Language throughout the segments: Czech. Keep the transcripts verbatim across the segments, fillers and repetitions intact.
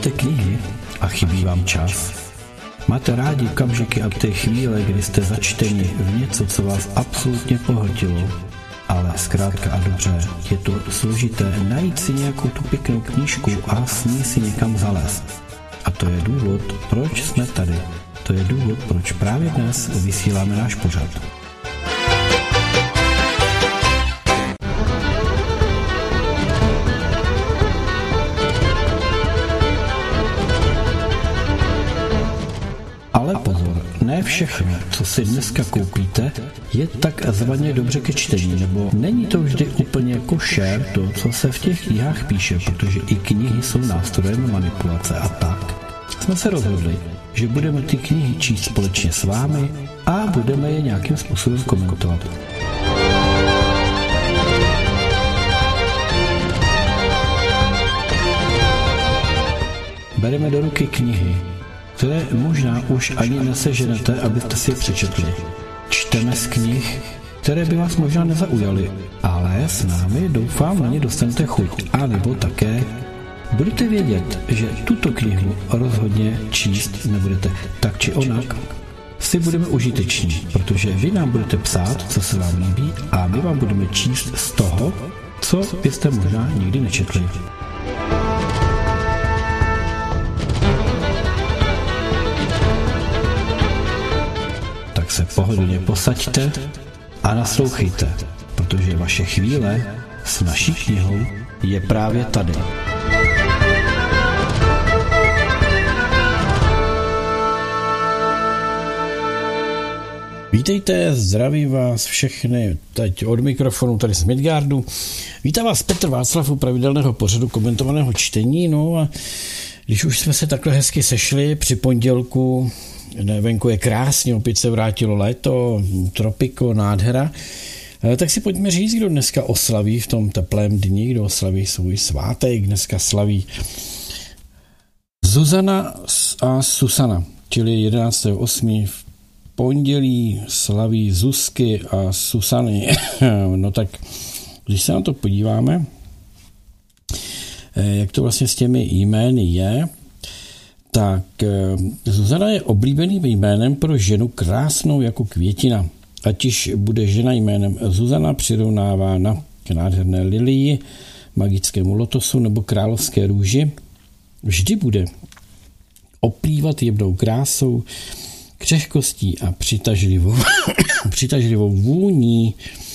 Milujete knihy a chybí vám čas? Máte rádi okamžiky a té chvíle, kdy jste začteni v něco, co vás absolutně pohltilo, ale zkrátka a dobře, je to složité najít si nějakou tu pěknou knížku a s ní si někam zalézt. A to je důvod, proč jsme tady. To je důvod, proč právě dnes vysíláme náš pořad. Ale pozor, ne všechno, co si dneska koupíte, je takzvaně dobře ke čtení, nebo není to vždy úplně košer to, co se v těch knihách píše, protože i knihy jsou nástrojem manipulace a tak. Jsme se rozhodli, že budeme ty knihy číst společně s vámi a budeme je nějakým způsobem komentovat. Bereme do ruky knihy, které možná už ani neseženete, abyste si je přečetli. Čteme z knih, které by vás možná nezaujaly, ale s námi doufám na ně dostanete chuť. A nebo také budete vědět, že tuto knihu rozhodně číst nebudete. Tak či onak si budeme užiteční, protože vy nám budete psát, co se vám líbí, a my vám budeme číst z toho, co byste možná nikdy nečetli. Se pohodlně posaďte a naslouchejte, protože vaše chvíle s naší knihou je právě tady. Vítejte, zdravím vás všechny teď od mikrofonu tady z Midgardu. Vítá vás Petr Václav u pravidelného pořadu komentovaného čtení. No a když už jsme se takhle hezky sešli při pondělku, venku je krásně, opět se vrátilo léto, tropiko, nádhera, tak si pojďme říct, kdo dneska oslaví v tom teplém dni, kdo oslaví svůj svátek. Dneska slaví Zuzana a Susana, čili jedenáctého osmého v pondělí slaví Zuzky a Susany. No tak, když se na to podíváme, jak to vlastně s těmi jmény je, tak Zuzana je oblíbeným jménem pro ženu krásnou jako květina. Ať již bude žena jménem Zuzana přirovnávána k nádherné lilii, magickému lotosu nebo královské růži, vždy bude oplývat jemnou krásou, křehkostí a přitažlivou, přitažlivou vůní.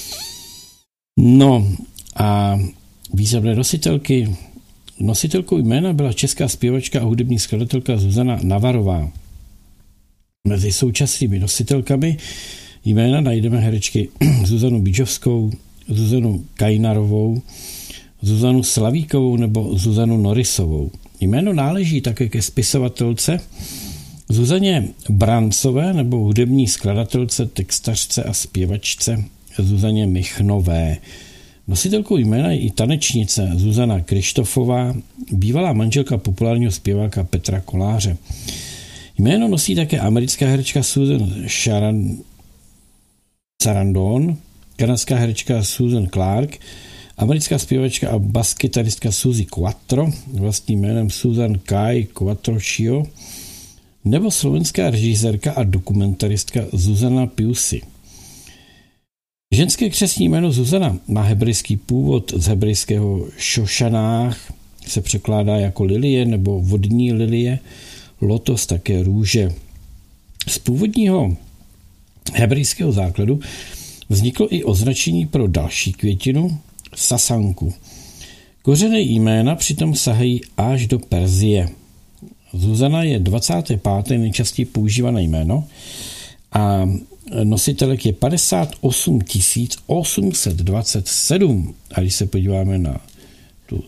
No a významné nositelky. Nositelkou jména byla česká zpěvačka a hudební skladatelka Zuzana Navarová. Mezi současnými nositelkami jména najdeme herečky Zuzanu Bížovskou, Zuzanu Kajnarovou, Zuzanu Slavíkovou nebo Zuzanu Norisovou. Jméno náleží také ke spisovatelce Zuzaně Brancové nebo hudební skladatelce, textařce a zpěvačce Zuzaně Michnové. Nositelkou jména je i tanečnice Zuzana Krištofová, bývalá manželka populárního zpěváka Petra Koláře. Jméno nosí také americká herečka Susan Sharon Sarandon, kanadská herečka Susan Clark, americká zpěvačka a baskytaristka Suzy Quattro, vlastním jménem Susan Kai Quattrocio, nebo slovenská režisérka a dokumentaristka Zuzana Piusy. Ženské křestní jméno Zuzana má hebrejský původ, z hebrejského šošanách se překládá jako lilie nebo vodní lilie, lotos také růže. Z původního hebrejského základu vzniklo i označení pro další květinu sasanku. Kořeny jména přitom sahají až do Perzie. Zuzana je dvacáté páté nejčastěji používané jméno a nositelek je padesát osm tisíc osm set dvacet sedm. A když se podíváme na tu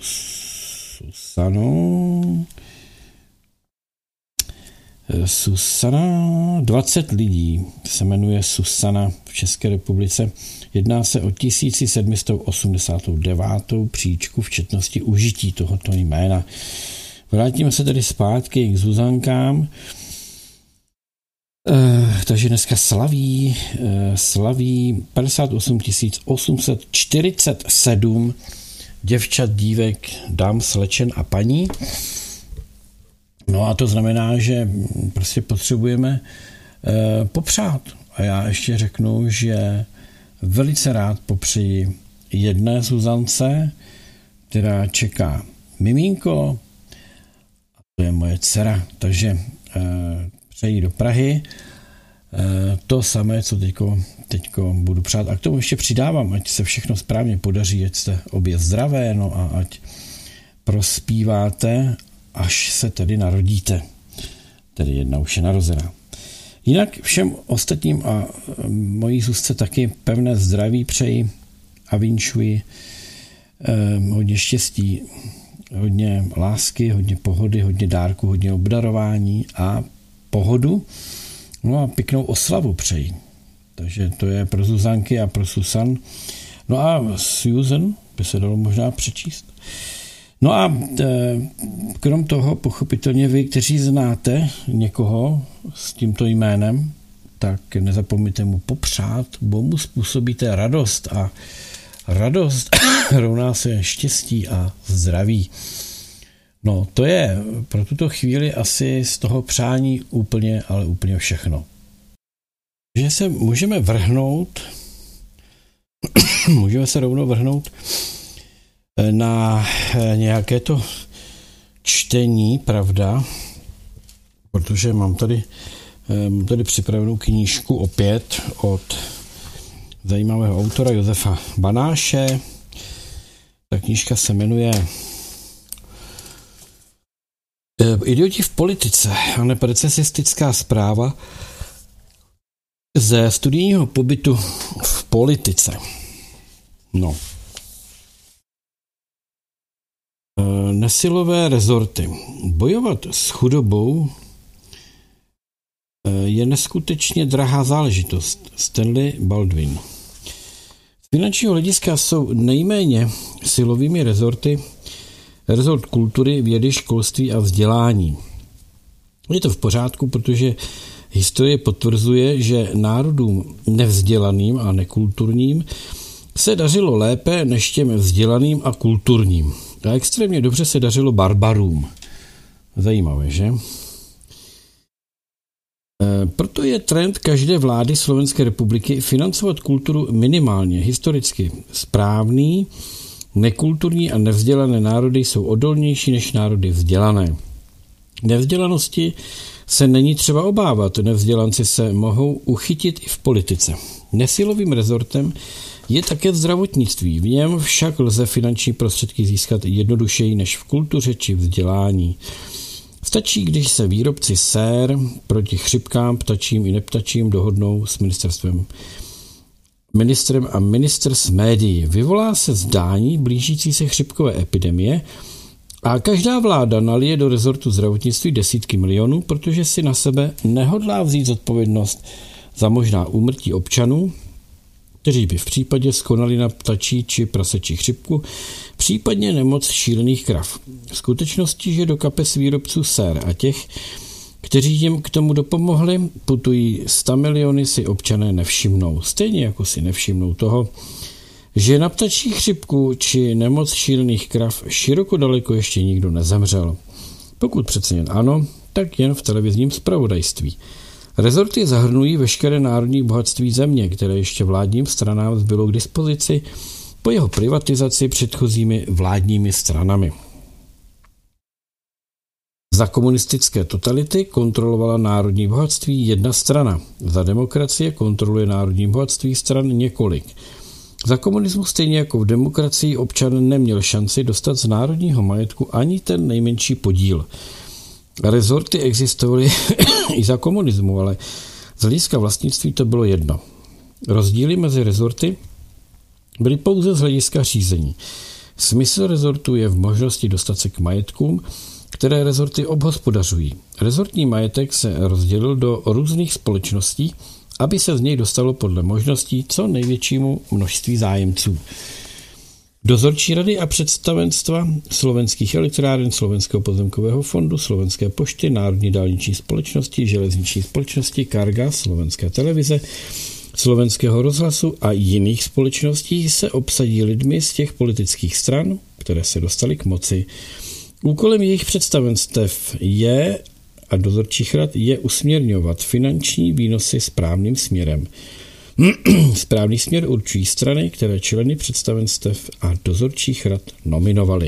Susanu, Susana, dvacet lidí se jmenuje Susana v České republice. Jedná se o tisíc sedm set osmdesát devět příčku v četnosti užití tohoto jména. Vrátíme se tedy zpátky k Zuzankám. Uh, takže dneska slaví, uh, slaví padesát osm tisíc osm set čtyřicet sedm děvčat, dívek, dám, slečen a paní. No a to znamená, že prostě potřebujeme e, popřát. A já ještě řeknu, že velice rád popřeji jedné Zuzance, která čeká miminko, a to je moje dcera, takže e, přeji do Prahy. E, to samé, co teďko, teďko budu přát. A k tomu ještě přidávám, ať se všechno správně podaří, ať jste obě zdravé, no a ať prospíváte, až se tedy narodíte. Tedy jedna už je narozená. Jinak všem ostatním a mojí Zuzce taky pevné zdraví přeji a vinšuji. Eh, hodně štěstí, hodně lásky, hodně pohody, hodně dárku, hodně obdarování a pohodu. No a pěknou oslavu přeji. Takže to je pro Zuzanky a pro Susan. No a Susan by se dalo možná přečíst. No a krom toho, pochopitelně vy, kteří znáte někoho s tímto jménem, tak nezapomeňte mu popřát, bo mu způsobíte radost a radost rovná se štěstí a zdraví. No, to je pro tuto chvíli asi z toho přání úplně, ale úplně všechno. Že se můžeme vrhnout, můžeme se rovnou vrhnout na nějaké to čtení, pravda, protože mám tady, mám tady připravenou knížku opět od zajímavého autora Josefa Banáše. Ta knížka se jmenuje Idioti v politice a neprececistická zpráva ze studijního pobytu v politice. No. Nesilové rezorty. Bojovat s chudobou je neskutečně drahá záležitost. Stanley Baldwin. Z finančního hlediska jsou nejméně silovými rezorty rezort kultury, vědy, školství a vzdělání. Je to v pořádku, protože historie potvrzuje, že národům nevzdělaným a nekulturním se dařilo lépe než těm vzdělaným a kulturním. A extrémně dobře se dařilo barbarům. Zajímavé, že? E, proto je trend každé vlády Slovenské republiky financovat kulturu minimálně historicky správný. Nekulturní a nevzdělané národy jsou odolnější než národy vzdělané. Nevzdělanosti se není třeba obávat. Nevzdělanci se mohou uchytit i v politice. Nesilovým rezortem je také v zdravotnictví. V něm však lze finanční prostředky získat jednodušeji než v kultuře či vzdělání. Stačí, když se výrobci sér proti chřipkám, ptačím i neptačím dohodnou s ministerstvem. Ministrem a ministr s médií. Vyvolá se zdání blížící se chřipkové epidemie a každá vláda nalije do rezortu zdravotnictví desítky milionů, protože si na sebe nehodlá vzít zodpovědnost za možná úmrtí občanů, kteří by v případě skonali na ptačí či prasečí chřipku, případně nemoc šílených krav. V skutečnosti, že do kapes výrobců sér a těch, kteří jim k tomu dopomohli, putují sta miliony, si občané nevšimnou. Stejně jako si nevšimnou toho, že na ptačí chřipku či nemoc šílených krav široko daleko ještě nikdo nezemřel. Pokud přece jen ano, tak jen v televizním zpravodajství. Rezorty zahrnují veškeré národní bohatství země, které ještě vládním stranám zbylo k dispozici po jeho privatizaci předchozími vládními stranami. Za komunistické totality kontrolovala národní bohatství jedna strana. Za demokracie kontroluje národní bohatství stran několik. Za komunismu stejně jako v demokracii občan neměl šanci dostat z národního majetku ani ten nejmenší podíl. Rezorty existovaly i za komunismu, ale z hlediska vlastnictví to bylo jedno. Rozdíly mezi rezorty byly pouze z hlediska řízení. Smysl rezortu je v možnosti dostat se k majetkům, které rezorty obhospodařují. Rezortní majetek se rozdělil do různých společností, aby se z něj dostalo podle možností co největšímu množství zájemců. Dozorčí rady a představenstva slovenských elektráren, Slovenského pozemkového fondu, Slovenské pošty, Národní dálniční společnosti, Železniční společnosti, Carga, Slovenské televize, Slovenského rozhlasu a jiných společností se obsadí lidmi z těch politických stran, které se dostaly k moci. Úkolem jejich představenstev je a dozorčích rad je usměrňovat finanční výnosy správným směrem. Správný směr určují strany, které členy představenstev a dozorčích rad nominovaly.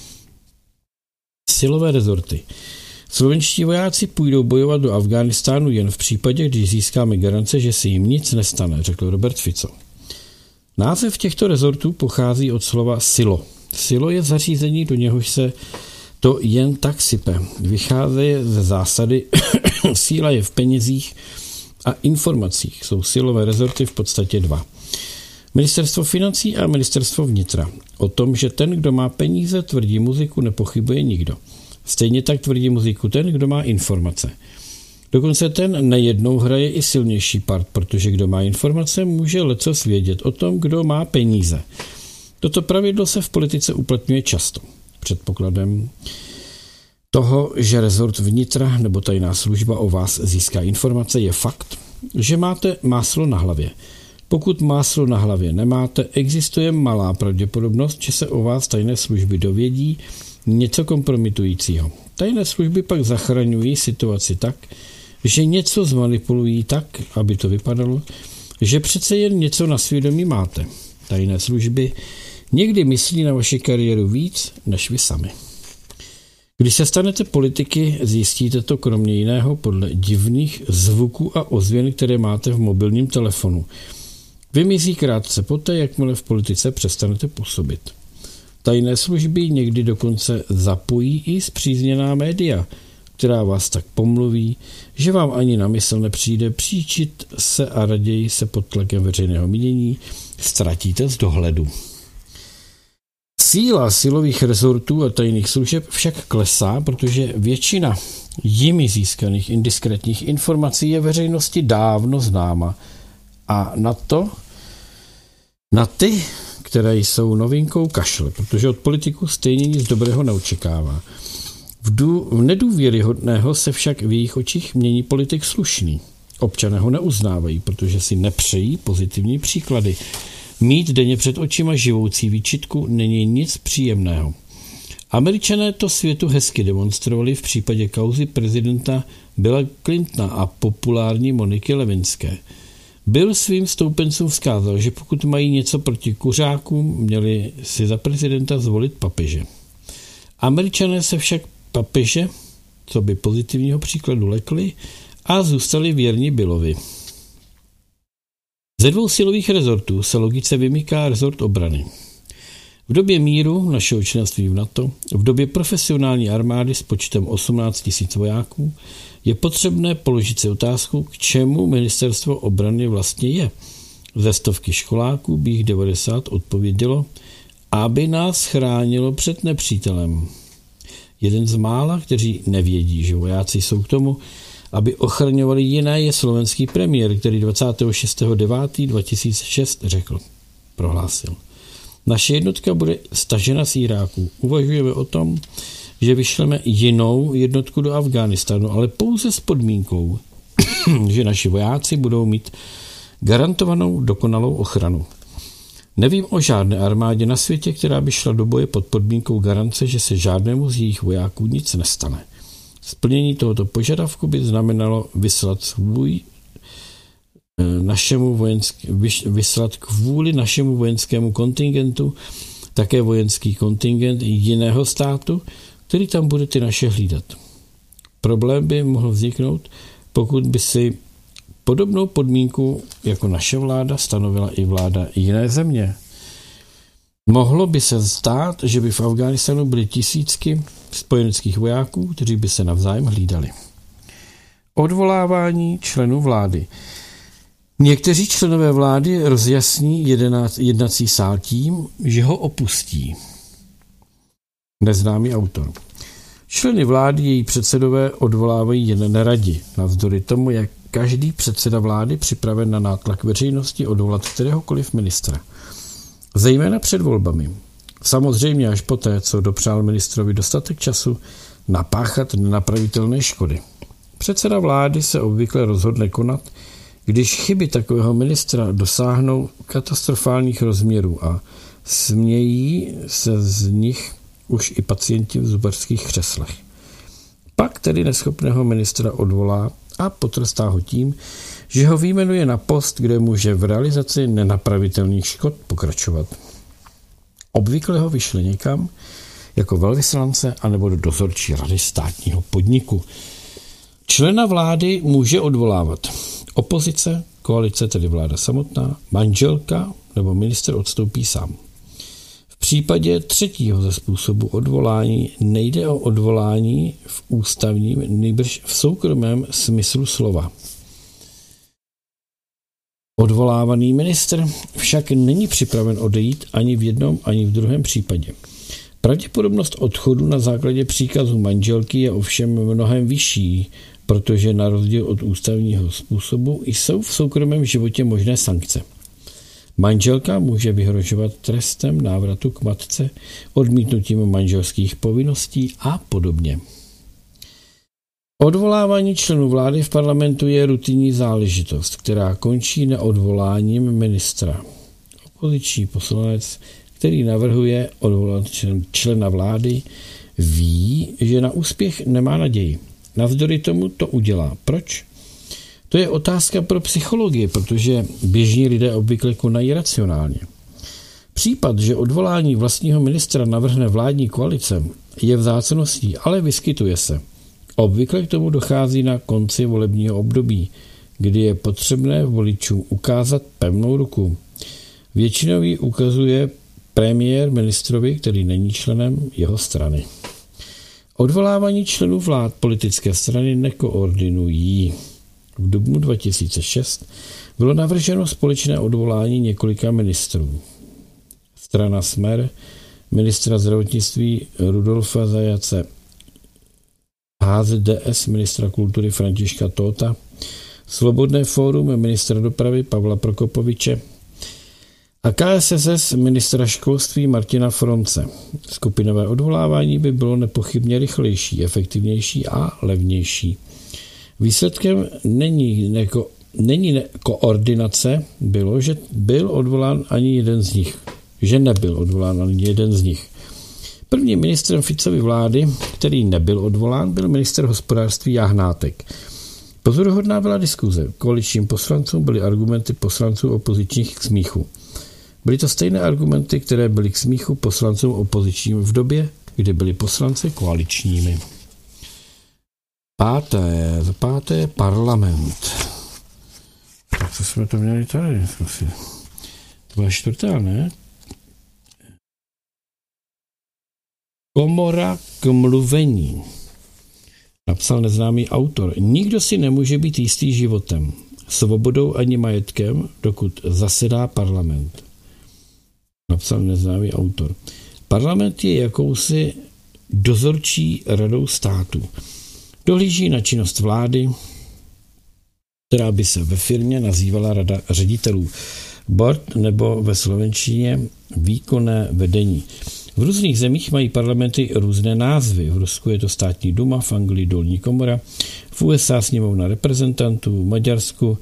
Silové rezorty. Slovenští vojáci půjdou bojovat do Afghánistánu jen v případě, když získáme garance, že se jim nic nestane, řekl Robert Fico. Název těchto rezortů pochází od slova silo. Silo je zařízení, do něhož se to jen tak sype. Vychází ze zásady síla je v penězích a informacích. Jsou silové rezorty v podstatě dva. Ministerstvo financí a ministerstvo vnitra. O tom, že ten, kdo má peníze, tvrdí muziku, nepochybuje nikdo. Stejně tak tvrdí muziku ten, kdo má informace. Dokonce ten nejednou hraje i silnější part, protože kdo má informace, může lecos vědět o tom, kdo má peníze. Toto pravidlo se v politice uplatňuje často. Předpokladem toho, že rezort vnitra nebo tajná služba o vás získá informace, je fakt, že máte máslo na hlavě. Pokud máslo na hlavě nemáte, existuje malá pravděpodobnost, že se o vás tajné služby dovědí něco kompromitujícího. Tajné služby pak zachraňují situaci tak, že něco zmanipulují tak, aby to vypadalo, že přece jen něco na svědomí máte. Tajné služby někdy myslí na vaši kariéru víc, než vy sami. Když se stanete politiky, zjistíte to kromě jiného podle divných zvuků a ozvěn, které máte v mobilním telefonu. Vymizí krátce poté, jakmile v politice přestanete působit. Tajné služby někdy dokonce zapojí i spřízněná média, která vás tak pomluví, že vám ani na mysl nepřijde příčit se a raději se pod tlakem veřejného mínění ztratíte z dohledu. Síla silových rezortů a tajných služeb však klesá, protože většina jimi získaných indiskretních informací je veřejnosti dávno známa a na to, na ty, které jsou novinkou, kašle, protože od politiků stejně nic dobrého neočekává. V, dů, v nedůvěryhodného se však v jejich očích mění politik slušný. Občané ho neuznávají, protože si nepřejí pozitivní příklady. Mít denně před očima živoucí výčitku není nic příjemného. Američané to světu hezky demonstrovali v případě kauzy prezidenta Billa Clintona a populární Moniky Levinské. Bill svým stoupencům vzkázal, že pokud mají něco proti kuřákům, měli si za prezidenta zvolit papeže. Američané se však papeže, co by pozitivního příkladu, lekli a zůstali věrni Billovi. Ze dvou silových rezortů se logice vymyká rezort obrany. V době míru našeho členství v NATO, v době profesionální armády s počtem osmnáct tisíc vojáků, je potřebné položit si otázku, k čemu ministerstvo obrany vlastně je. Ze stovky školáků by jich devadesát odpovědělo, aby nás chránilo před nepřítelem. Jeden z mála, kteří nevědí, že vojáci jsou k tomu, aby ochraňovali jiné, je slovenský premiér, který dvacátého šestého devátého dva tisíce šest řekl, prohlásil. Naše jednotka bude stažena z Iráku. Uvažujeme o tom, že vyšleme jinou jednotku do Afghánistánu, ale pouze s podmínkou, že naši vojáci budou mít garantovanou dokonalou ochranu. Nevím o žádné armádě na světě, která by šla do boje pod podmínkou garance, že se žádnému z jejich vojáků nic nestane. Splnění tohoto požadavku by znamenalo vyslat svůj našemu vojensk, vyslat kvůli našemu vojenskému kontingentu také vojenský kontingent jiného státu, který tam bude ty naše hlídat. Problém by mohl vzniknout, pokud by si podobnou podmínku jako naše vláda stanovila i vláda jiné země. Mohlo by se stát, že by v Afghánistánu byly tisícky spojeneckých vojáků, kteří by se navzájem hlídali. Odvolávání členů vlády. Někteří členové vlády rozjasní jednací sál tím, že ho opustí. Neznámý autor. Členy vlády její předsedové odvolávají jen neradi, navzdory tomu, jak každý předseda vlády připraven na nátlak veřejnosti odvolat kteréhokoliv ministra. Zejména před volbami. Samozřejmě až poté, co dopřál ministrovi dostatek času napáchat nenapravitelné škody. Předseda vlády se obvykle rozhodne konat, když chyby takového ministra dosáhnou katastrofálních rozměrů a smějí se z nich už i pacienti v zubařských křeslech. Pak tedy neschopného ministra odvolá a potrestá ho tím, že ho vyjmenuje na post, kde může v realizaci nenapravitelných škod pokračovat. Obvykle ho vyšle někam jako velvyslance anebo do dozorčí rady státního podniku. Člena vlády může odvolávat opozice, koalice, tedy vláda samotná, manželka nebo ministr odstoupí sám. V případě třetího ze způsobu odvolání nejde o odvolání v ústavním, nýbrž v soukromém smyslu slova. Odvolávaný ministr však není připraven odejít ani v jednom, ani v druhém případě. Pravděpodobnost odchodu na základě příkazu manželky je ovšem mnohem vyšší, protože na rozdíl od ústavního způsobu jsou v soukromém životě možné sankce. Manželka může vyhrožovat trestem návratu k matce, odmítnutím manželských povinností a podobně. Odvolávání členů vlády v parlamentu je rutinní záležitost, která končí neodvoláním ministra. Opoziční poslanec, který navrhuje odvolat člena vlády, ví, že na úspěch nemá naději. Navzdory tomu to udělá. Proč? To je otázka pro psychologii, protože běžní lidé obvykle konají racionálně. Případ, že odvolání vlastního ministra navrhne vládní koalice, je vzácností, ale vyskytuje se. Obvykle k tomu dochází na konci volebního období, kdy je potřebné voličům ukázat pevnou ruku. Většinou ji ukazuje premiér ministrovi, který není členem jeho strany. Odvolávání členů vlád politické strany nekoordinují. V dubnu dva tisíce šest bylo navrženo společné odvolání několika ministrů. Strana Smer, ministra zdravotnictví Rudolfa Zajace, H Z D S ministra kultury Františka Tóta, Svobodné fórum ministra dopravy Pavla Prokopoviče a K S S S ministra školství Martina Fronce. Skupinové odvolávání by bylo nepochybně rychlejší, efektivnější a levnější. Výsledkem není, neko, není ne, koordinace bylo, že byl odvolán ani jeden z nich. Že nebyl odvolán ani jeden z nich. Prvním ministrem Ficovy vlády, který nebyl odvolán, byl ministr hospodářství Jahnátek. Pozoruhodná byla diskuze. Koaličním poslancům byly argumenty poslanců opozičních k smíchu. Byly to stejné argumenty, které byly k smíchu poslancům opozičním v době, kdy byli poslanci koaličními. Páté, za páté parlament. Tak co jsme to měli tady? To byla čtvrtá, ne? Komora k mluvení. Napsal neznámý autor. Nikdo si nemůže být jistý životem, svobodou ani majetkem, dokud zasedá parlament. Napsal neznámý autor. Parlament je jakousi dozorčí radou státu. Dohlíží na činnost vlády, která by se ve firmě nazývala rada ředitelů, board nebo ve slovenštině výkonné vedení. V různých zemích mají parlamenty různé názvy. V Rusku je to státní duma, v Anglii dolní komora, v U S A sněmovna reprezentantů, v Maďarsku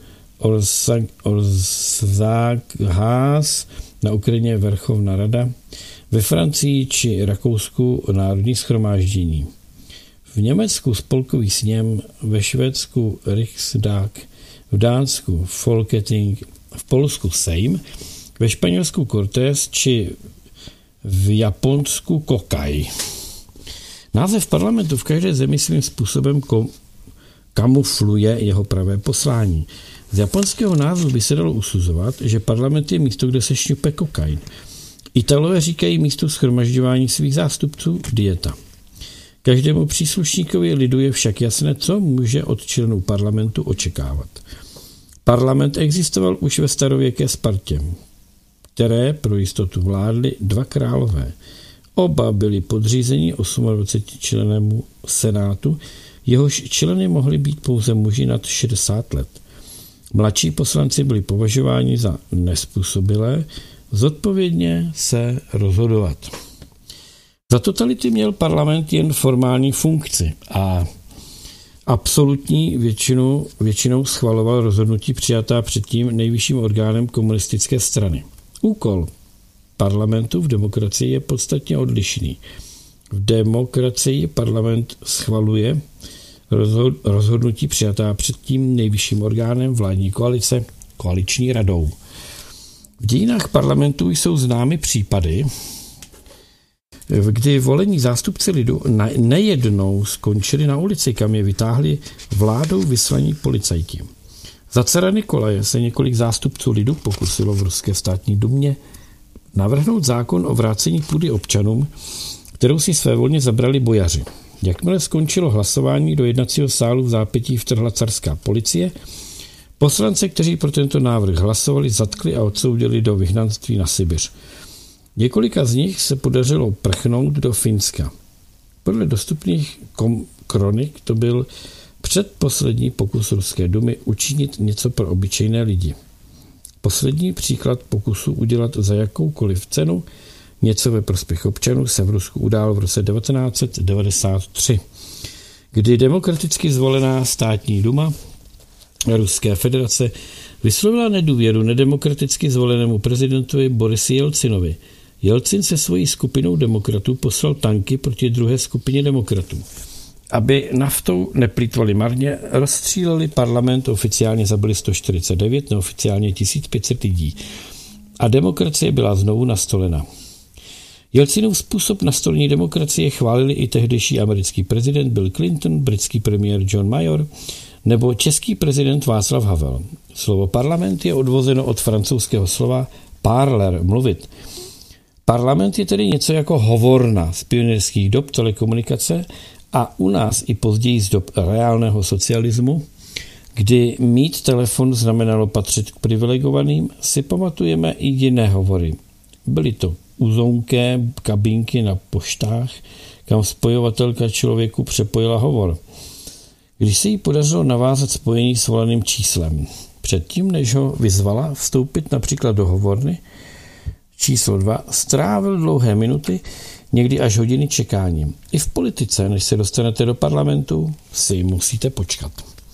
Orzákhaz, na Ukrajině Verchovná rada, ve Francii či Rakousku národní shromáždění. V Německu spolkový sněm, ve Švédsku Riksdag, v Dánsku Folketing, v Polsku Sejm, ve Španělsku Cortes či v Japonsku Kokaj. Název parlamentu v každé zemi svým způsobem kom- kamufluje jeho pravé poslání. Z japonského názvu by se dalo usuzovat, že parlament je místo, kde se šňupe kokain. Italové říkají místu shromažďování svých zástupců dieta. Každému příslušníkovi lidu je však jasné, co může od členů parlamentu očekávat. Parlament existoval už ve starověké Spartě, které pro jistotu vládly dva králové. Oba byli podřízeni dvacetiosmičlennému senátu, jehož členy mohli být pouze muži nad šedesát let. Mladší poslanci byli považováni za nezpůsobilé zodpovědně se rozhodovat. Za totality měl parlament jen formální funkci a absolutní většinu, většinou schvaloval rozhodnutí přijatá předtím nejvyšším orgánem komunistické strany. Úkol parlamentu v demokracii je podstatně odlišný. V demokracii parlament schvaluje rozhodnutí přijatá před tím nejvyšším orgánem vládní koalice, koaliční radou. V dějinách parlamentu jsou známy případy, kdy volení zástupci lidu nejednou skončili na ulici, kam je vytáhli vládou vyslaní policajti. Za cara Nikolaje se několik zástupců lidu pokusilo v ruské státní dumě navrhnout zákon o vrácení půdy občanům, kterou si svévolně zabrali bojaři. Jakmile skončilo hlasování, do jednacího sálu v zápětí vtrhla carská policie. Poslance, kteří pro tento návrh hlasovali, zatkli a odsoudili do vyhnanství na Sibiř. Několika z nich se podařilo prchnout do Finska. Podle dostupných kom- kronik to byl předposlední pokus ruské dumy učinit něco pro obyčejné lidi. Poslední příklad pokusu udělat za jakoukoliv cenu něco ve prospěch občanů se v Rusku udál v roce devatenáct set devadesát tři, kdy demokraticky zvolená státní duma Ruské federace vyslovila nedůvěru nedemokraticky zvolenému prezidentovi Borisi Jelcinovi. Jelcin se svojí skupinou demokratů poslal tanky proti druhé skupině demokratů. Aby naftou neplýtvali marně, rozstříleli parlament, oficiálně zabili sto čtyřicet devět, neoficiálně tisíc pět set lidí. A demokracie byla znovu nastolena. Jelcinův způsob nastolení demokracie chválili i tehdejší americký prezident Bill Clinton, britský premiér John Major nebo český prezident Václav Havel. Slovo parlament je odvozeno od francouzského slova parler, mluvit. Parlament je tedy něco jako hovorna z pionýrských dob telekomunikace a u nás i později z dob reálného socialismu, kdy mít telefon znamenalo patřit k privilegovaným, si pamatujeme i jiné hovory. Byly to uzounké kabinky na poštách, kam spojovatelka člověku přepojila hovor. Když se jí podařilo navázat spojení s voleným číslem. Předtím, než ho vyzvala vstoupit například do hovorny, číslo dva strávil dlouhé minuty, někdy až hodiny čekáním. I v politice, než se dostanete do parlamentu, si musíte počkat.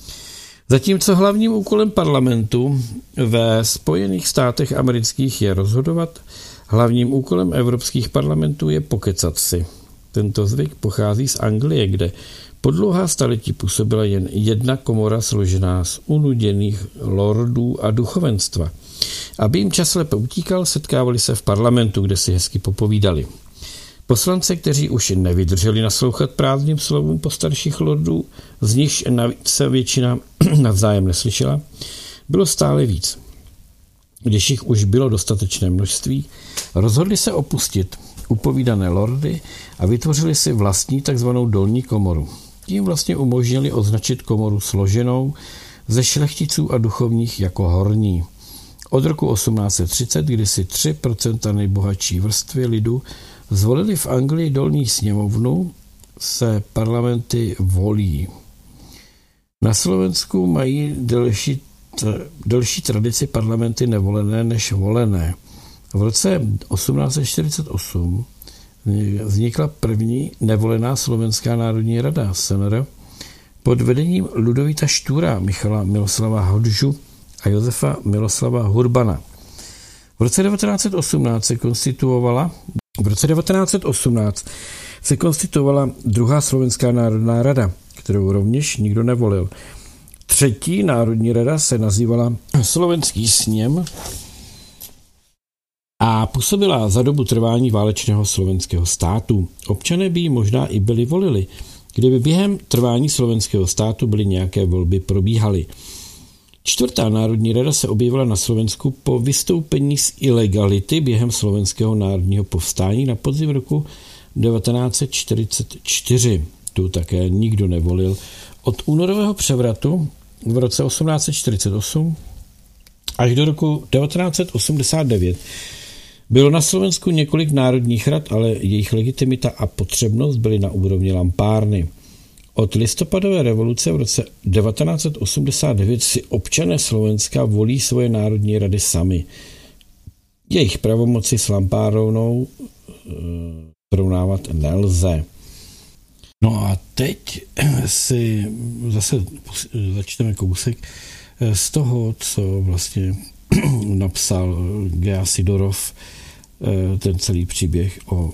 Zatímco hlavním úkolem parlamentu ve Spojených státech amerických je rozhodovat, hlavním úkolem evropských parlamentů je pokecat si. Tento zvyk pochází z Anglie, kde po dlouhá staletí působila jen jedna komora složená z unuděných lordů a duchovenstva. Aby jim čas lépe utíkal, setkávali se v parlamentu, kde si hezky popovídali. Poslance, kteří už nevydrželi naslouchat prázdným slovům postarších lordů, z nichž se většina navzájem neslyšela, bylo stále víc. Když jich už bylo dostatečné množství, rozhodli se opustit upovídané lordy a vytvořili si vlastní takzvanou dolní komoru. Tím vlastně umožnili označit komoru složenou ze šlechticů a duchovních jako horní. Od roku osmnáct set třicet, kdy si tři procenta nejbohatší vrstvy lidu zvolili v Anglii dolní sněmovnu, se parlamenty volí. Na Slovensku mají delší, delší tradici parlamenty nevolené než volené. V roce osmnáct set čtyřicet osm vznikla první nevolená Slovenská národní rada S N R pod vedením Ludovíta Štúra, Michala Miloslava Hodžu a Josefa Miloslava Hurbana. V roce devatenáct set osmnáct se konstituovala v roce devatenáct set osmnáct se konstituovala druhá Slovenská národná rada, kterou rovněž nikdo nevolil. Třetí národní rada se nazývala Slovenský sněm a působila za dobu trvání válečného slovenského státu. Občané by ji možná i byli volili, kdyby během trvání slovenského státu byly nějaké volby probíhaly. Čtvrtá národní rada se objevila na Slovensku po vystoupení z ilegality během slovenského národního povstání na podzim roku devatenáct set čtyřicet čtyři. Tu také nikdo nevolil. Od únorového převratu v roce osmnáct set čtyřicet osm až do roku devatenáct set osmdesát devět bylo na Slovensku několik národních rad, ale jejich legitimita a potřebnost byly na úrovni lampárny. Od listopadové revoluce v roce devatenáct set osmdesát devět si občané Slovenska volí svoje národní rady sami. Jejich pravomoci s lampárnou srovnávat nelze. No a teď si zase začneme kousek z toho, co vlastně napsal Gea Sidorov, ten celý příběh o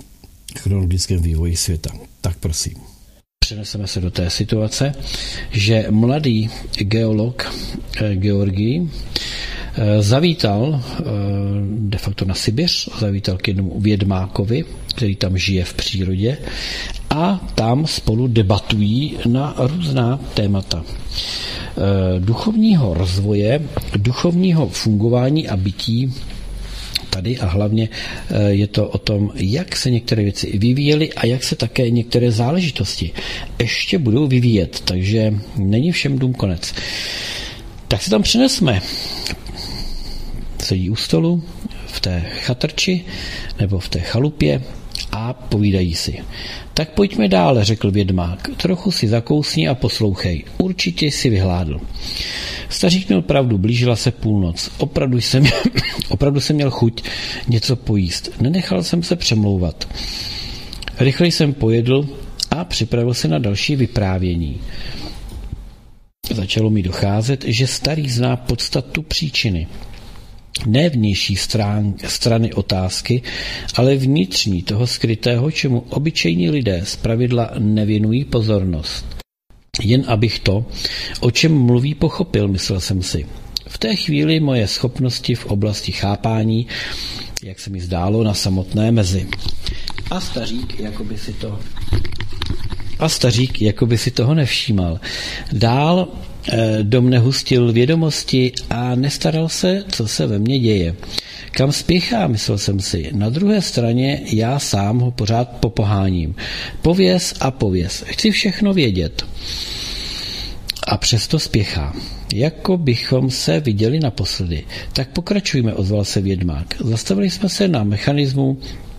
chronologickém vývoji světa. Tak prosím. Přeneseme se do té situace, že mladý geolog Georgij zavítal de facto na Sibiř, zavítal k jednomu vědmákovi, který tam žije v přírodě, a tam spolu debatují na různá témata duchovního rozvoje, duchovního fungování a bytí tady, a hlavně je to o tom, jak se některé věci vyvíjely a jak se také některé záležitosti ještě budou vyvíjet, takže není všem dům konec. Tak se tam přenesme. Sedí u stolu v té chatrči nebo v té chalupě a povídají si. Tak pojďme dále, řekl vědmák. Trochu si zakousni a poslouchej. Určitě jsi vyhládl. Stařík měl pravdu, blížila se půlnoc. Opravdu jsem, opravdu jsem měl chuť něco pojíst. Nenechal jsem se přemlouvat. Rychleji jsem pojedl a připravil se na další vyprávění. Začalo mi docházet, že starý zná podstatu příčiny. Ne vnější strán, strany otázky, ale vnitřní, toho skrytého, čemu obyčejní lidé zpravidla nevěnují pozornost. Jen abych to, o čem mluví, pochopil, myslel jsem si. V té chvíli moje schopnosti v oblasti chápání, jak se mi zdálo, na samotné mezi. A stařík, jako by si to... A stařík, jako by si toho nevšímal. Dál do mne hustil vědomosti a nestaral se, co se ve mně děje. Kam spěchá, myslel jsem si. Na druhé straně já sám ho pořád popoháním. Pověz a pověz. Chci všechno vědět. A přesto spěchá. Jako bychom se viděli naposledy. Tak pokračujme, ozval se vědmák. Zastavili jsme se na mechanismu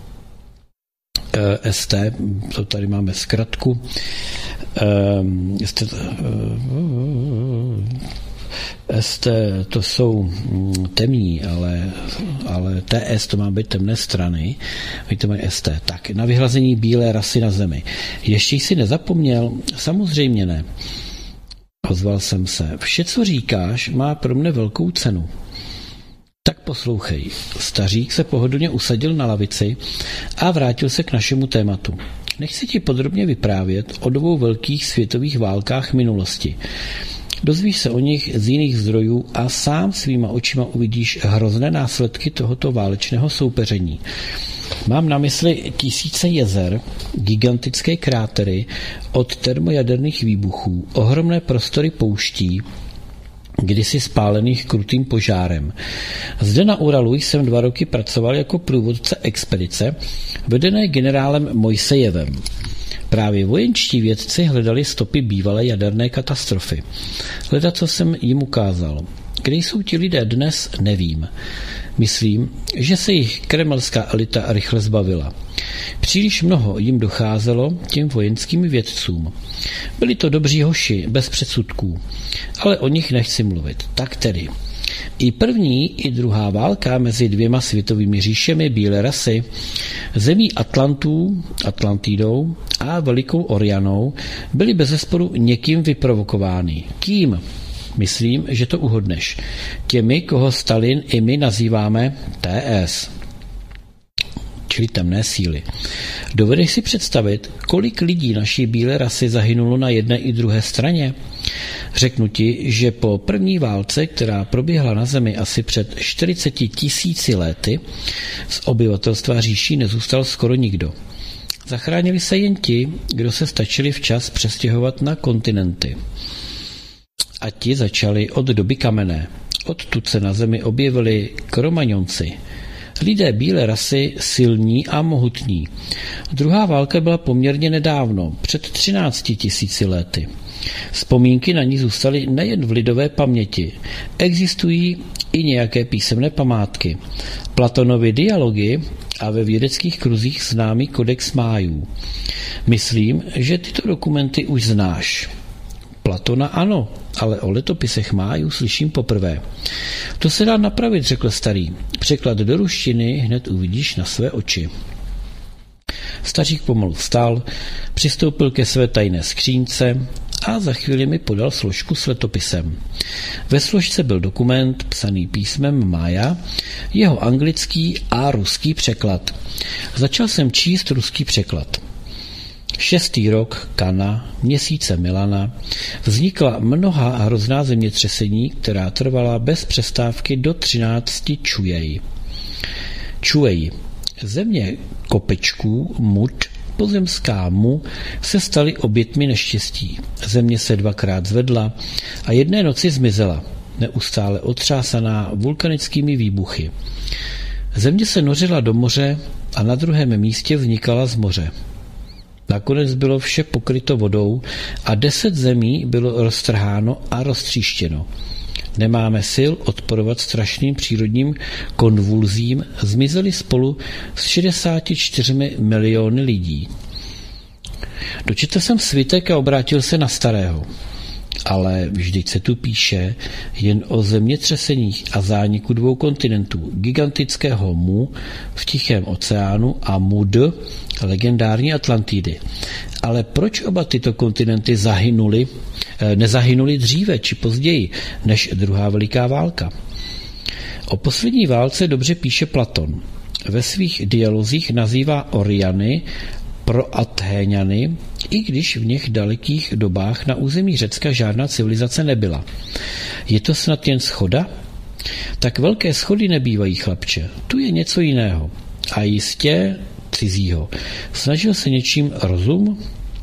S T, to tady máme zkratku. S T to jsou temní, ale, ale T S to má být temné strany. My to mají S T. Tak, na vyhlazení bílé rasy na zemi. Ještě jsi nezapomněl? Samozřejmě ne. Ozval jsem se. Vše, co říkáš, má pro mne velkou cenu. Tak poslouchej. Stařík se pohodlně usadil na lavici a vrátil se k našemu tématu. Nechci ti podrobně vyprávět o dvou velkých světových válkách minulosti. Dozvíš se o nich z jiných zdrojů a sám svýma očima uvidíš hrozné následky tohoto válečného soupeření. Mám na mysli tisíce jezer, gigantické krátery od termojaderných výbuchů, ohromné prostory pouští, kdysi spálených krutým požárem. Zde na Uralu jsem dva roky pracoval jako průvodce expedice, vedené generálem Mojsejevem. Právě vojenští vědci hledali stopy bývalé jaderné katastrofy. Hledat, co jsem jim ukázal. Kde jsou ti lidé dnes, nevím. Myslím, že se jich kremelská elita rychle zbavila. Příliš mnoho jim docházelo, těm vojenským vědcům. Byli to dobří hoši, bez předsudků, ale o nich nechci mluvit. Tak tedy. I první, i druhá válka mezi dvěma světovými říšemi bílé rasy, zemí Atlantů, Atlantidou a Velikou Orianou, byly bezesporu někým vyprovokovány. Kým? Myslím, že to uhodneš. Těmi, koho Stalin i my nazýváme T S, čili temné síly. Dovedeš si představit, kolik lidí naší bílé rasy zahynulo na jedné i druhé straně? Řeknu ti, že po první válce, která proběhla na Zemi asi před čtyřiceti tisíci lety, z obyvatelstva říší nezůstal skoro nikdo. Zachránili se jen ti, kdo se stačili včas přestěhovat na kontinenty. A ti začali od doby kamenné. Odtud se na Zemi objevili Kromaňonci. Lidé bílé rasy silní a mohutní. Druhá válka byla poměrně nedávno, před třinácti tisíci lety. Vzpomínky na ní zůstaly nejen v lidové paměti. Existují i nějaké písemné památky. Platonovy dialogy a ve vědeckých kruzích známý kodex májů. Myslím, že tyto dokumenty už znáš. Platona ano, ale o letopisech májů slyším poprvé. To se dá napravit, řekl starý. Překlad do ruštiny hned uvidíš na své oči. Stařík pomalu vstal, přistoupil ke své tajné skřínce a za chvíli mi podal složku s letopisem. Ve složce byl dokument psaný písmem Mája, jeho anglický a ruský překlad. Začal jsem číst ruský překlad. Šestý rok Kana, měsíce Milana, vznikla mnoha hrozná zemětřesení, která trvala bez přestávky do třinácti čujej. Čujej. Země kopečků, mud, pozemská mu se staly obětmi neštěstí. Země se dvakrát zvedla a jedné noci zmizela, neustále otřásaná vulkanickými výbuchy. Země se nořila do moře a na druhém místě vznikala z moře. Nakonec bylo vše pokryto vodou a deset zemí bylo roztrháno a roztříštěno. Nemáme sil odporovat strašným přírodním konvulzím, zmizeli spolu s šedesáti čtyřmi miliony lidí. Dočetl jsem svitek a obrátil se na starého. Ale vždyť se tu píše jen o zemětřeseních a zániku dvou kontinentů, gigantického Mu v Tichém oceánu a Mud, legendární Atlantidy. Ale proč oba tyto kontinenty zahynuli, nezahynuli dříve či později než druhá veliká válka? O poslední válce dobře píše Platon. Ve svých dialozích nazývá Oriany pro Athéňany, i když v něch dalekých dobách na území Řecka žádná civilizace nebyla. Je to snad jen schoda? Tak velké schody nebývají, chlapče. Tu je něco jiného. A jistě cizího. Snažil se něčím rozum?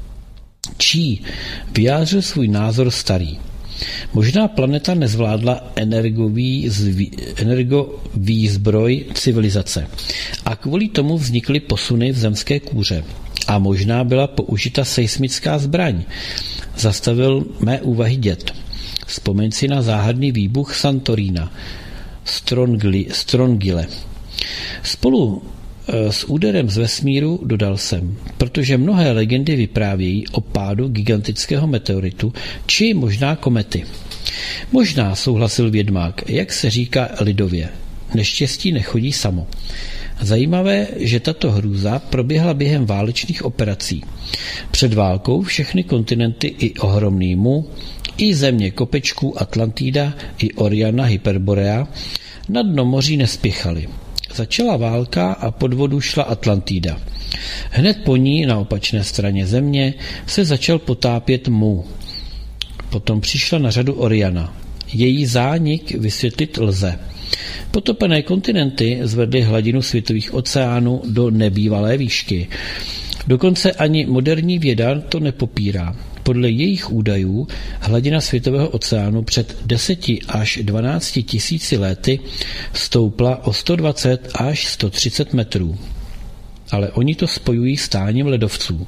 Čí? Vyjádřil svůj názor starý. Možná planeta nezvládla energový, zví, energový zbroj civilizace a kvůli tomu vznikly posuny v zemské kůře. A možná byla použita seismická zbraň. Zastavil mé úvahy děd. Vzpomeň si na záhadný výbuch Santorína, Strongli, Strongile. Spolu s úderem z vesmíru dodal jsem, protože mnohé legendy vyprávějí o pádu gigantického meteoritu či možná komety. Možná, souhlasil vědmák, jak se říká lidově, neštěstí nechodí samo. Zajímavé, že tato hrůza proběhla během válečných operací. Před válkou všechny kontinenty i ohromný Mu, i země kopečků Atlantida, i Oriana Hyperborea na dno moří nespěchaly. Začala válka a pod vodu šla Atlantida. Hned po ní na opačné straně země se začal potápět Mu. Potom přišla na řadu Oriana. Její zánik vysvětlit lze. Potopené kontinenty zvedly hladinu světových oceánů do nebývalé výšky. Dokonce ani moderní věda to nepopírá. Podle jejich údajů hladina světového oceánu před deseti až dvanácti tisíci lety stoupla o sto dvacet až sto třicet metrů. Ale oni to spojují s táním ledovců.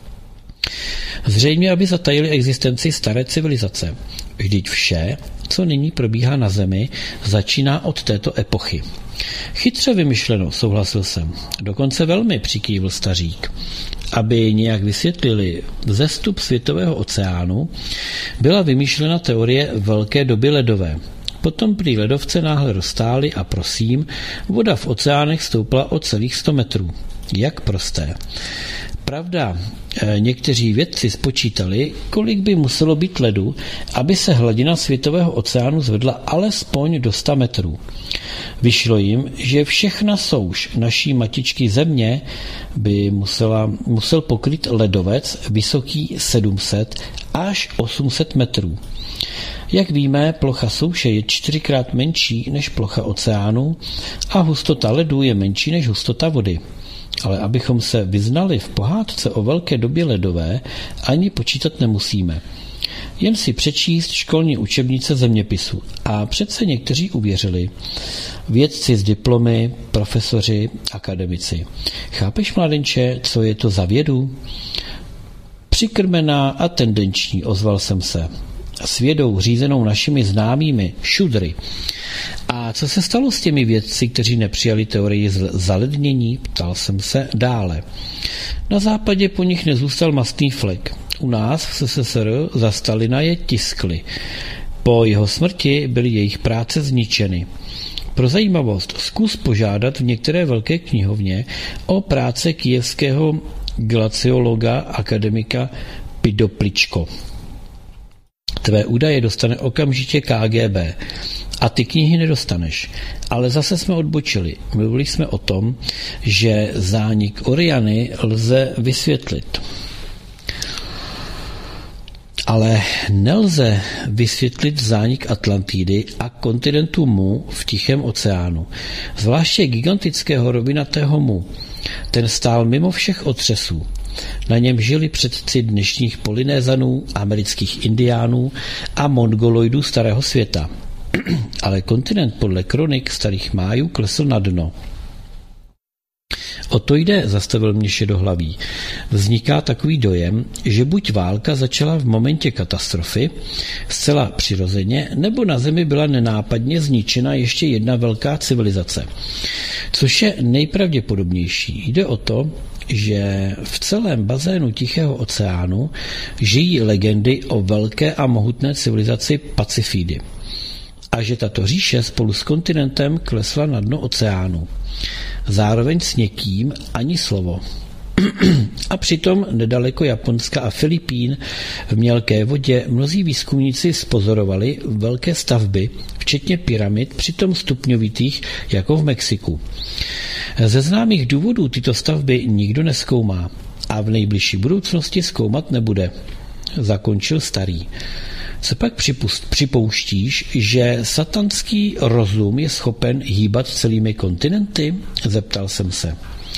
Zřejmě, aby zatajili existenci staré civilizace. Vždyť vše, co nyní probíhá na Zemi, začíná od této epochy. Chytře vymyšleno, souhlasil jsem. Dokonce velmi, přikývl stařík. Aby nějak vysvětlili vzestup světového oceánu, byla vymýšlena teorie velké doby ledové. Potom prý ledovce náhle roztály a prosím, voda v oceánech stoupla o celých sto metrů. Jak prosté. Pravda, někteří vědci spočítali, kolik by muselo být ledu, aby se hladina světového oceánu zvedla alespoň do sta metrů. Vyšlo jim, že všechna souš naší matičky Země by musela, musel pokryt ledovec vysoký sedm set až osm set metrů. Jak víme, plocha souše je čtyřikrát menší než plocha oceánu a hustota ledu je menší než hustota vody. Ale abychom se vyznali v pohádce o velké době ledové, ani počítat nemusíme. Jen si přečíst školní učebnice zeměpisu. A přece někteří uvěřili. Vědci s diplomy, profesoři, akademici. Chápeš, mladenče, co je to za vědu? Přikrmená a tendenční, ozval jsem se. S vědou řízenou našimi známými šudry. A co se stalo s těmi vědci, kteří nepřijali teorii zalednění? Ptal jsem se dále. Na západě po nich nezůstal mastný flek. U nás v S S S R za Stalina je tiskli. Po jeho smrti byly jejich práce zničeny. Pro zajímavost zkus požádat v některé velké knihovně o práce kyjevského glaciologa akademika Pidopličko. Tvé údaje dostane okamžitě K G B a ty knihy nedostaneš. Ale zase jsme odbočili. Mluvili jsme o tom, že zánik Oriany lze vysvětlit. Ale nelze vysvětlit zánik Atlantidy a kontinentu Mu v Tichém oceánu. Zvláště gigantického rovinatého Mu. Ten stál mimo všech otřesů. Na něm žili předci dnešních Polynézanů, amerických indiánů a mongoloidů starého světa. Ale kontinent podle kronik starých Májů klesl na dno. O to jde, zastavil mě šedohlaví. Vzniká takový dojem, že buď válka začala v momentě katastrofy, zcela přirozeně, nebo na Zemi byla nenápadně zničena ještě jedna velká civilizace. Což je nejpravděpodobnější. Jde o to, že v celém bazénu Tichého oceánu žijí legendy o velké a mohutné civilizaci Pacifidy. A že tato říše spolu s kontinentem klesla na dno oceánu. Zároveň s někým ani slovo. A přitom nedaleko Japonska a Filipín v mělké vodě mnozí výzkumníci spozorovali velké stavby, včetně pyramid, přitom stupňovitých jako v Mexiku. Ze známých důvodů tyto stavby nikdo nezkoumá a v nejbližší budoucnosti zkoumat nebude. Zakončil starý. Se pak připust, připouštíš, že satanský rozum je schopen hýbat celými kontinenty? Zeptal jsem se.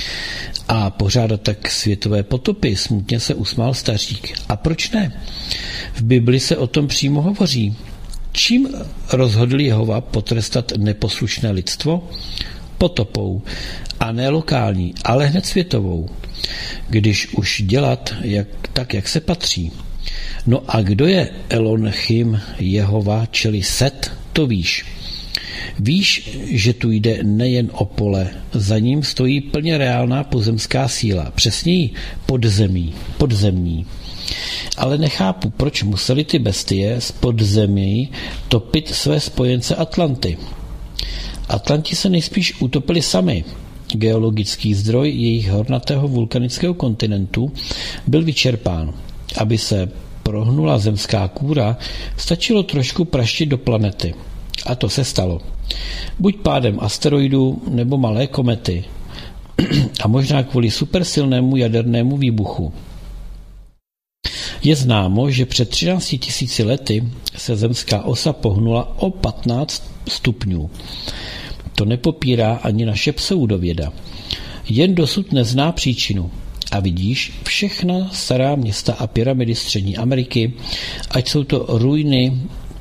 A pořádat tak světové potopy, smutně se usmál stařík. A proč ne? V Bibli se o tom přímo hovoří. Čím rozhodl Jehova potrestat neposlušné lidstvo? Potopou. A ne lokální, ale hned světovou. Když už dělat jak, tak, jak se patří. No a kdo je Elohim, Jehova, čili Set, to víš. Víš, že tu jde nejen o pole, za ním stojí plně reálná pozemská síla, přesněji podzemí, podzemní. Ale nechápu, proč museli ty bestie z podzemí topit své spojence Atlanty. Atlanti se nejspíš utopili sami. Geologický zdroj jejich hornatého vulkanického kontinentu byl vyčerpán. Aby se prohnula zemská kůra, stačilo trošku praštit do planety. A to se stalo. Buď pádem asteroidů nebo malé komety. A možná kvůli supersilnému jadernému výbuchu. Je známo, že před třinácti tisíci lety se zemská osa pohnula o patnáct stupňů. To nepopírá ani naše pseudověda. Jen dosud nezná příčinu. A vidíš, všechna stará města a pyramidy Střední Ameriky, ať jsou to ruiny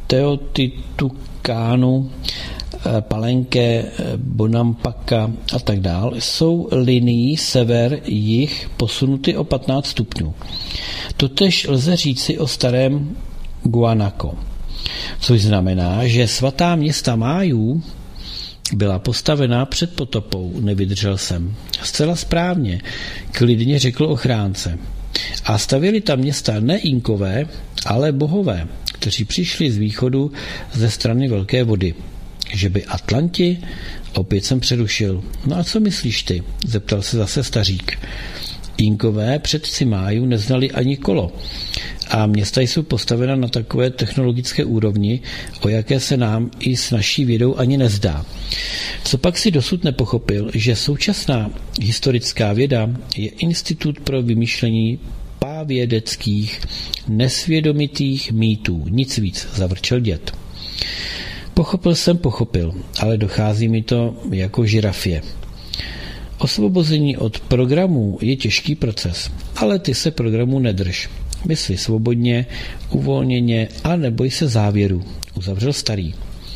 Teotihuacánu, Palenque, Bonampaka a tak dále, jsou linií sever-jih posunuty o patnáct stupňů. Totež lze říci o starém Guanaco. Což znamená, že svatá města Májů byla postavená před potopou, nevydržel jsem. Zcela správně, klidně řekl ochránce. A stavěli tam města ne Inkové, ale bohové, kteří přišli z východu ze strany velké vody. Že by Atlanti? Opět jsem přerušil. No a co myslíš ty? Zeptal se zase stařík. Inkové předci Májů neznali ani kolo. A města jsou postavena na takové technologické úrovni, o jaké se nám i s naší vědou ani nezdá. Co pak si dosud nepochopil, že současná historická věda je institut pro vymýšlení pávědeckých, nesvědomitých mýtů. Nic víc, zavrčel děd. Pochopil jsem, pochopil, ale dochází mi to jako žirafě. Osvobození od programů je těžký proces, ale ty se programů nedrž. Mysli svobodně, uvolněně a neboj se závěru, uzavřel starý.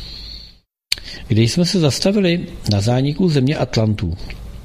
Když jsme se zastavili na zániku země Atlantů,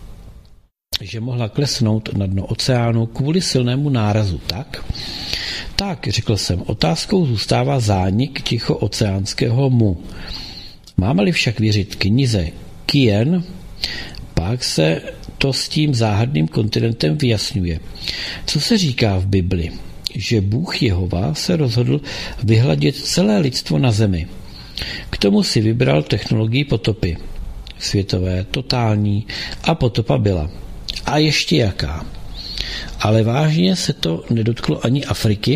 že mohla klesnout na dno oceánu kvůli silnému nárazu, tak? Tak, řekl jsem, otázkou zůstává zánik tichooceánského Mu. Máme-li však věřit knize Kien, pak se to s tím záhadným kontinentem vyjasňuje. Co se říká v Bibli? Že Bůh Jehova se rozhodl vyhladit celé lidstvo na zemi. K tomu si vybral technologii potopy. Světové, totální a potopa byla. A ještě jaká. Ale vážně se to nedotklo ani Afriky,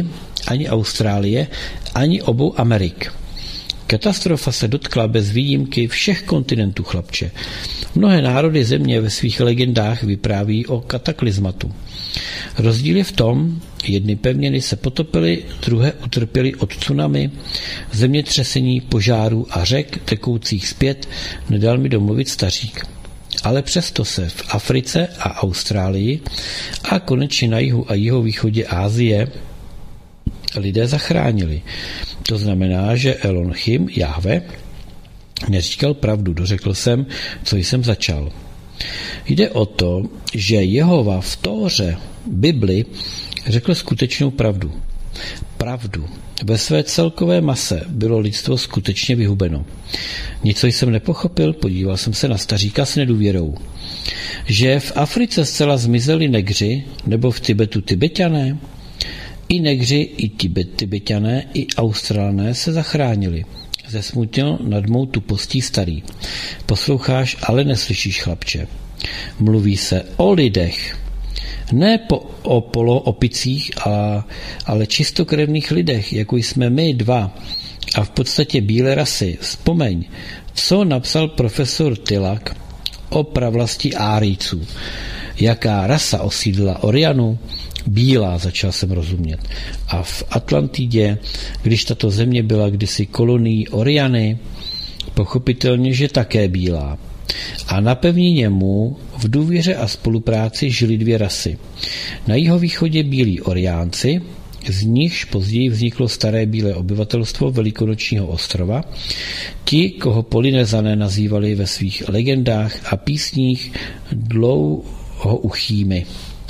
ani Austrálie, ani obou Amerik. Katastrofa se dotkla bez výjimky všech kontinentů, chlapče. Mnohé národy země ve svých legendách vypráví o kataklizmatu. Rozdíl je v tom, jedny pevniny se potopily, druhé utrpěly od tsunami, zemětřesení, požárů a řek tekoucích zpět, nedal mi domluvit stařík. Ale přesto se v Africe a Austrálii a konečně na jihu a jihovýchodě Asie lidé zachránili. To znamená, že Elohim, Jahve, neříkal pravdu, dořekl jsem, co jsem začal. Jde o to, že Jehova v Tóře, Bibli, řekl skutečnou pravdu. Pravdu. Ve své celkové mase bylo lidstvo skutečně vyhubeno. Něco jsem nepochopil, podíval jsem se na staříka s nedůvěrou. Že v Africe zcela zmizeli negři, nebo v Tibetu Tibetané? I negři, i Tibet, Tibetané, i Australané se zachránili. Zesmutnil nad mou tupostí starý. Posloucháš, ale neslyšíš, chlapče. Mluví se o lidech. Ne po, o poloopicích, ale, ale čistokrevných lidech, jako jsme my dva. A v podstatě bílé rasy. Vzpomeň, co napsal profesor Tilak o pravlasti Árijců. Jaká rasa osídlila Orianu? Bílá, začal jsem rozumět. A v Atlantidě, když tato země byla kdysi kolonií Oriany, pochopitelně, že také bílá. A na pevnině mu v důvěře a spolupráci žili dvě rasy. Na jihovýchodě bílí Oriánci, z nichž později vzniklo staré bílé obyvatelstvo Velikonočního ostrova, ti, koho Polynezané nazývali ve svých legendách a písních dlouhouchými.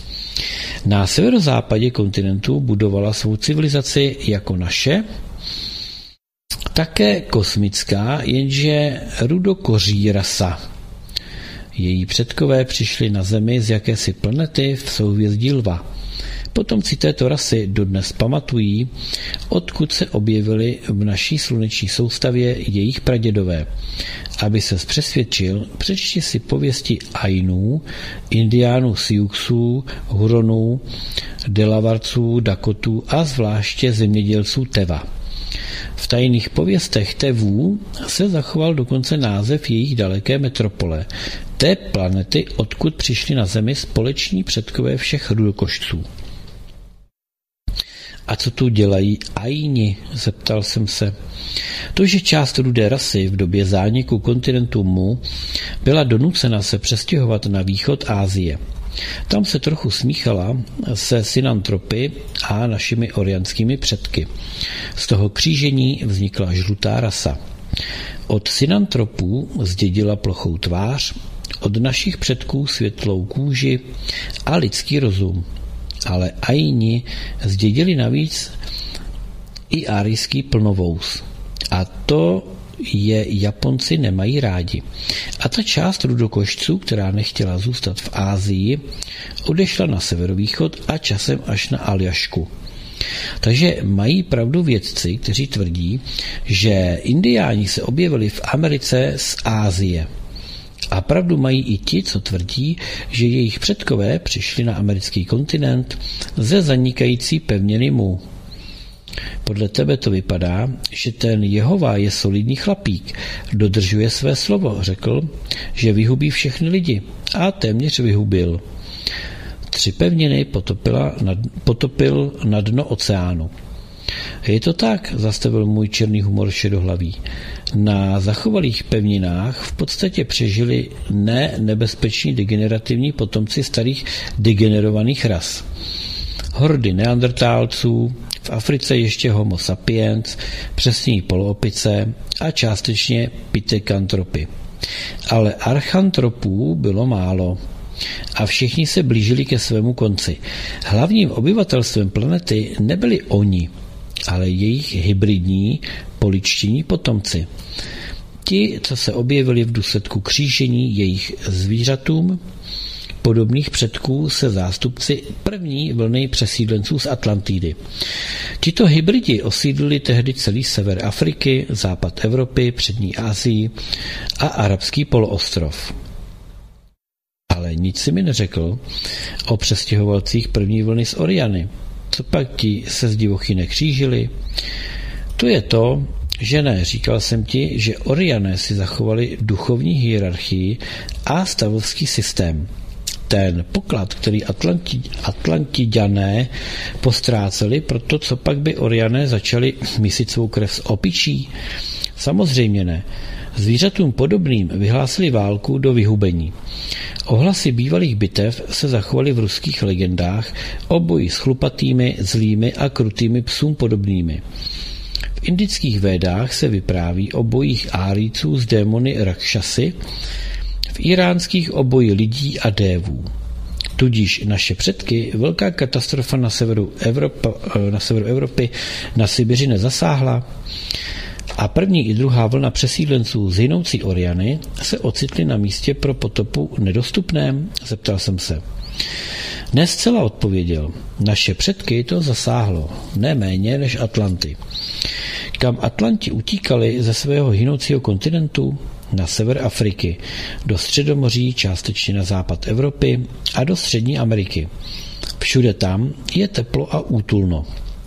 Na severozápadě kontinentu budovala svou civilizaci jako naše, také kosmická, jenže rudokoří rasa. Její předkové přišli na Zemi z jakési planety v souhvězdí Lva. Potomci této rasy dodnes pamatují, odkud se objevili v naší sluneční soustavě jejich pradědové. Aby se přesvědčil, přečti si pověsti Ainů, Indiánů, Siouxů, Huronů, Delavarců, Dakotů a zvláště zemědělců Teva. V tajných pověstech Tevů se zachoval dokonce název jejich daleké metropole, té planety, odkud přišli na Zemi společní předkové všech rudokošců. A co tu dělají Aini? Zeptal jsem se. To, že část rudé rasy v době zániku kontinentu Mu byla donucena se přestěhovat na východ Asie. Tam se trochu smíchala se synantropy a našimi orianskými předky. Z toho křížení vznikla žlutá rasa. Od synantropů zdědila plochou tvář, od našich předků světlou kůži a lidský rozum. Ale Aini zdědili navíc i árijský plnovous. A to je Japonci nemají rádi. A ta část rudokošců, která nechtěla zůstat v Asii, odešla na severovýchod a časem až na Aljašku. Takže mají pravdu vědci, kteří tvrdí, že Indiáni se objevili v Americe z Asie. A pravdu mají i ti, co tvrdí, že jejich předkové přišli na americký kontinent ze zanikající pevniny Mu. Podle tebe to vypadá, že ten Jehova je solidní chlapík, dodržuje své slovo, řekl, že vyhubí všechny lidi a téměř vyhubil. Tři pevniny potopila na, potopil na dno oceánu. Je to tak, zastavil můj černý humor šedohlavý. Na zachovalých pevninách v podstatě přežili ne nebezpeční degenerativní potomci starých degenerovaných ras. Hordy neandertálců, v Africe ještě homo sapiens, přesněji poloopice a částečně pitekantropy. Ale archantropů bylo málo a všichni se blížili ke svému konci. Hlavním obyvatelstvem planety nebyli oni, ale jejich hybridní poličtiní potomci. Ti, co se objevili v důsledku křížení jejich zvířatům, podobných předků se zástupci první vlny přesídlenců z Atlantidy. Tito hybridi osídlili tehdy celý sever Afriky, západ Evropy, přední Asii a arabský poloostrov. Ale nic si mi neřekl o přestěhovalcích první vlny z Oriany. Co pak ti se z divochy nekřížili? To je to, že ne, říkal jsem ti, že Oriané si zachovali duchovní hierarchii a stavovský systém. Ten poklad, který Atlanti, Atlantiďané postráceli, proto co pak by Oriané začali mísit svou krev s opičí? Samozřejmě ne. Zvířatům podobným vyhlásili válku do vyhubení. Ohlasy bývalých bitev se zachovaly v ruských legendách o boji s chlupatými, zlými a krutými psům podobnými. V indických védách se vypráví o bojích Árijců s démony Rakšasy, v iránských o boji lidí a dévů. Tudíž naše předky velká katastrofa na severu, Evropa, na severu Evropy na Sibiři nezasáhla a první i druhá vlna přesídlenců z jinoucí Oriany se ocitly na místě pro potopu nedostupném? Zeptal jsem se. Ne zcela odpověděl. Naše předky to zasáhlo, ne méně než Atlanty. Kam Atlanti utíkali ze svého hynoucího kontinentu? Na sever Afriky, do Středomoří, částečně na západ Evropy a do Střední Ameriky. Všude tam je teplo a útulno.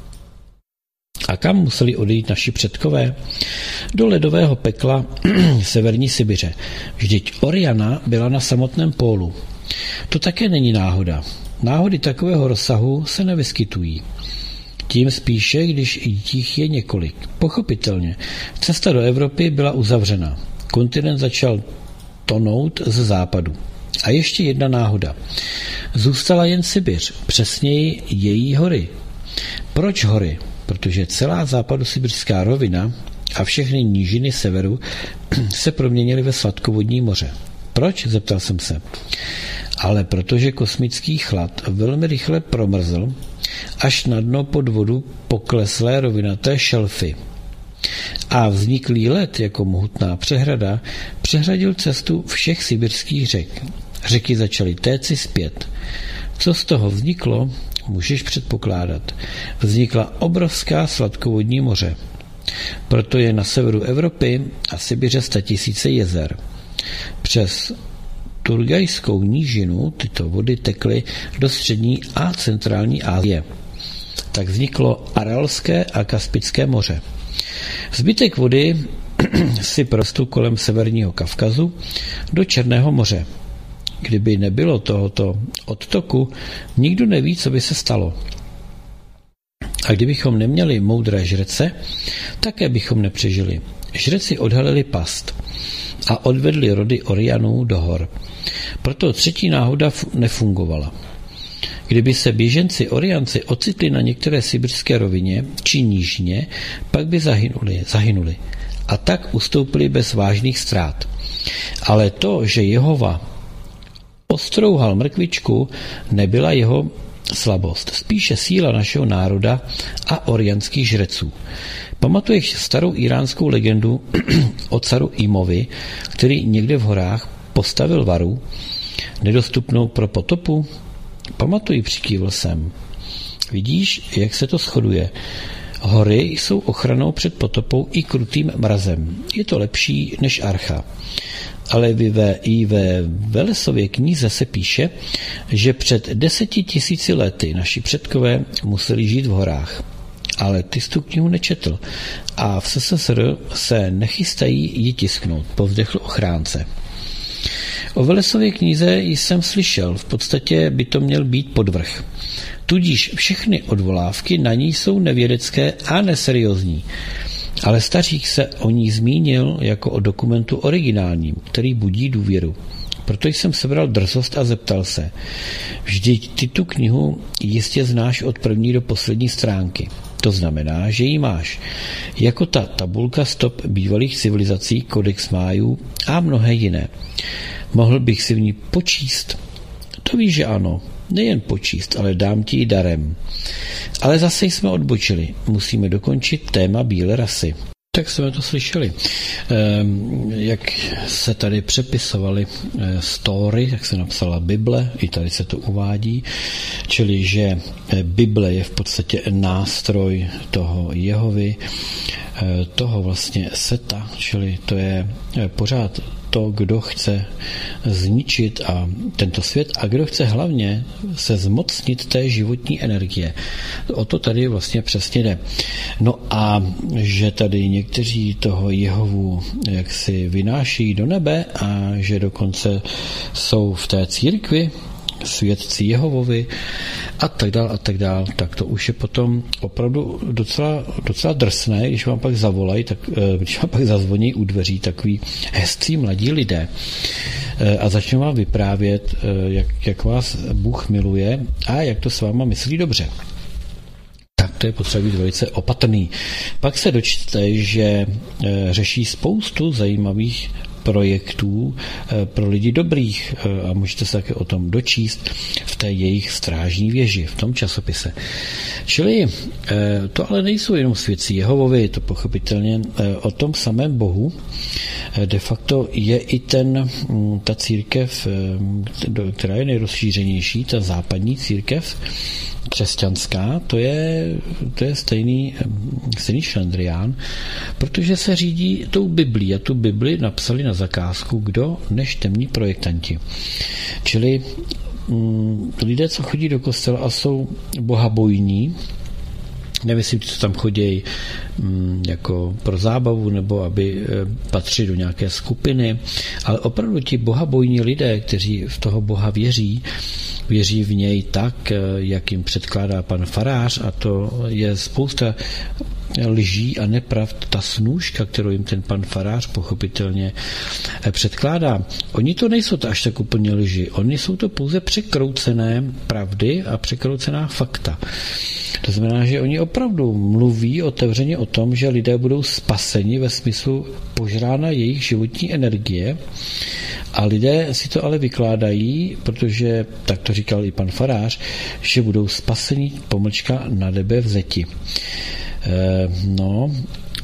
A kam museli odejít naši předkové? Do ledového pekla severní Sibiře. Vždyť Oriana byla na samotném pólu. To také není náhoda. Náhody takového rozsahu se nevyskytují. Tím spíše, když jich je několik. Pochopitelně, cesta do Evropy byla uzavřena. Kontinent začal tonout ze západu. A ještě jedna náhoda. Zůstala jen Sibiř, přesněji její hory. Proč hory? Protože celá západosibiřská rovina a všechny nížiny severu se proměnily ve sladkovodní moře. Proč? Zeptal jsem se. Ale protože kosmický chlad velmi rychle promrzl až na dno pod vodu pokleslé rovinaté šelfy. A vzniklý led jako mohutná přehrada přehradil cestu všech sibirských řek. Řeky začaly téci zpět. Co z toho vzniklo, můžeš předpokládat. Vznikla obrovská sladkovodní moře. Proto je na severu Evropy a Sibiře statisíce jezer. Přes Turgajskou nížinu tyto vody tekly do střední a centrální Asie. Tak vzniklo Aralské a Kaspické moře. Zbytek vody si prostl kolem severního Kavkazu do Černého moře. Kdyby nebylo tohoto odtoku, nikdo neví, co by se stalo. A kdybychom neměli moudré žrece, také bychom nepřežili. Žreci odhalili past a odvedli rody Orianů do hor. Proto třetí náhoda nefungovala. Kdyby se běženci Orianci ocitli na některé sibirské rovině či nížině, pak by zahynuli, zahynuli. A tak ustoupili bez vážných ztrát. Ale to, že Jehova ostrouhal mrkvičku, nebyla jeho slabost, spíše síla našeho národa a orianských žreců. Pamatuješ starou iránskou legendu o caru Imovi, který někde v horách postavil varu, nedostupnou pro potopu? Pamatuji, přikývl jsem. Vidíš, jak se to shoduje. Hory jsou ochranou před potopou i krutým mrazem. Je to lepší než archa. Ale i ve Velesově knize se píše, že před deseti tisíci lety naši předkové museli žít v horách. Ale ty jsi tu knihu nečetl a v S S S R se nechystají ji tisknout, povzdechl ochránce. O Velesově knize jsem slyšel, v podstatě by to měl být podvrh. Tudíž všechny odvolávky na ní jsou nevědecké a neseriózní. Ale Stařík se o ní zmínil jako o dokumentu originálním, který budí důvěru. Proto jsem sebral drzost a zeptal se. Vždyť ty tu knihu jistě znáš od první do poslední stránky. To znamená, že ji máš. Jako ta tabulka stop bývalých civilizací, kodex májů a mnohé jiné. Mohl bych si v ní počíst? To víš, že ano. Nejen počíst, ale dám ti ji darem. Ale zase jsme odbočili. Musíme dokončit téma bílé rasy. Tak jsme to slyšeli. Jak se tady přepisovaly story, jak se napsala Bible, i tady se to uvádí, čili že Bible je v podstatě nástroj toho Jehovy, toho vlastně Seta, čili to je pořád to, kdo chce zničit a tento svět a kdo chce hlavně se zmocnit té životní energie. O to tady vlastně přesně jde. No a že tady někteří toho Jehovu jaksi vynáší do nebe a že dokonce jsou v té církvi svědci Jehovovi a tak dál a tak dál, tak to už je potom opravdu docela, docela drsné, když vám pak zavolají, tak, když vám pak zazvoní u dveří takový hezcí mladí lidé a začnou vám vyprávět, jak, jak vás Bůh miluje a jak to s váma myslí dobře. Tak to je potřeba být velice opatrný. Pak se dočtete, že řeší spoustu zajímavých projektů pro lidi dobrých a můžete se také o tom dočíst v té jejich strážní věži, v tom časopise. Čili to ale nejsou jenom svědci Jehovovi, je to pochopitelně o tom samém Bohu. De facto je i ten, ta církev, která je nejrozšířenější, ta západní církev, křesťanská, to je, to je stejný, stejný šlendrián, protože se řídí tou Biblí a tu Bibli napsali na zakázku kdo než temní projektanti. Čili mm, lidé, co chodí do kostela a jsou bohabojní, nemyslím, co tam chodí mm, jako pro zábavu nebo aby e, patřili do nějaké skupiny, ale opravdu ti bohabojní lidé, kteří v toho Boha věří, věří v něj tak, jak jim předkládá pan farář, a to je spousta lží a nepravd, ta snůžka, kterou jim ten pan farář pochopitelně předkládá. Oni to nejsou to až tak úplně lži, oni jsou to pouze překroucené pravdy a překroucená fakta. To znamená, že oni opravdu mluví otevřeně o tom, že lidé budou spaseni ve smyslu požrána jejich životní energie a lidé si to ale vykládají, protože tak to říkal i pan farář, že budou spaseni pomlčka na nebe vzeti. E, no,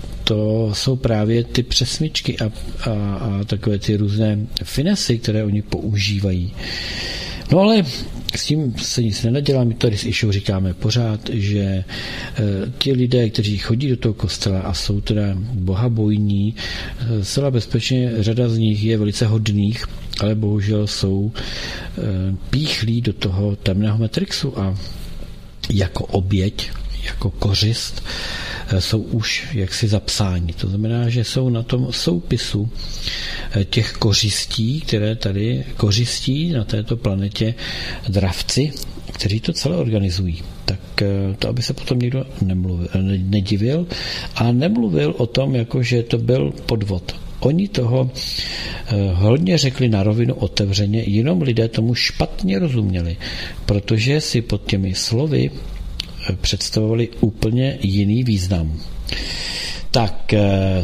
to jsou právě ty přesmičky a, a, a takové ty různé finesy, které oni používají. No ale s tím se nic nenadělá, my tady s Išou říkáme pořád, že e, ti lidé, kteří chodí do toho kostela a jsou teda bohabojní, e, zcela bezpečně řada z nich je velice hodných, ale bohužel jsou e, píchlí do toho temného matrixu a jako oběť, jako kořist jsou už jaksi zapsáni. To znamená, že jsou na tom soupisu těch kořistí, které tady kořistí na této planetě dravci, kteří to celé organizují. Tak to, aby se potom někdo nemluvil, nedivil a nemluvil o tom, jako že to byl podvod. Oni toho hodně řekli na rovinu otevřeně, jenom lidé tomu špatně rozuměli, protože si pod těmi slovy představovali úplně jiný význam. Tak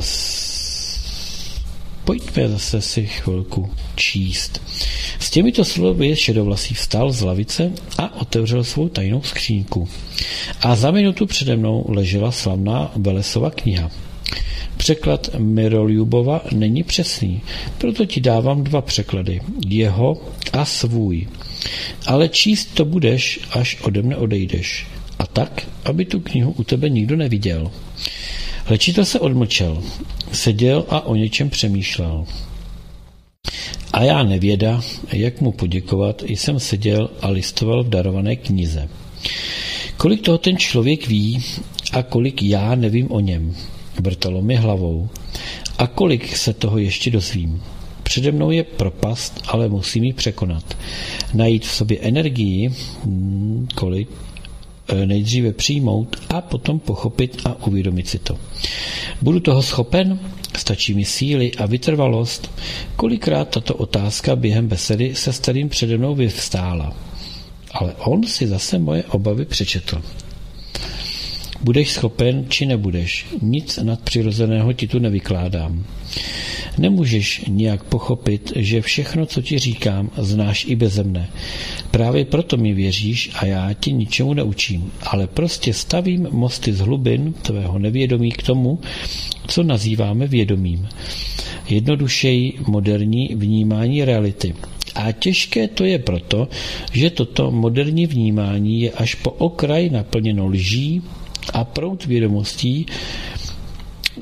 pojďme zase si chvilku číst. S těmito slovy šedovlasý vstal z lavice a otevřel svou tajnou skřínku. A za minutu přede mnou ležela slavná Velesova kniha. Překlad Miroljubova není přesný, proto ti dávám dva překlady, jeho a svůj. Ale číst to budeš, až ode mne odejdeš. A tak, aby tu knihu u tebe nikdo neviděl. Léčitel se odmlčel, seděl a o něčem přemýšlel. A já nevěda, jak mu poděkovat, jsem seděl a listoval v darované knize. Kolik toho ten člověk ví a kolik já nevím o něm, vrtalo mi hlavou. A kolik se toho ještě dozvím. Přede mnou je propast, ale musím ji překonat. Najít v sobě energii, kolik nejdříve přijmout a potom pochopit a uvědomit si to. Budu toho schopen? Stačí mi síly a vytrvalost? Kolikrát tato otázka během besedy se starým přede mnou vyvstála. Ale on si zase moje obavy přečetl. Budeš schopen, či nebudeš? Nic nadpřirozeného ti tu nevykládám. Nemůžeš nijak pochopit, že všechno, co ti říkám, znáš i beze mne. Právě proto mi věříš a já ti ničemu neučím, ale prostě stavím mosty z hlubin tvého nevědomí k tomu, co nazýváme vědomím. Jednodušeji moderní vnímání reality. A těžké to je proto, že toto moderní vnímání je až po okraj naplněno lží a proud vědomostí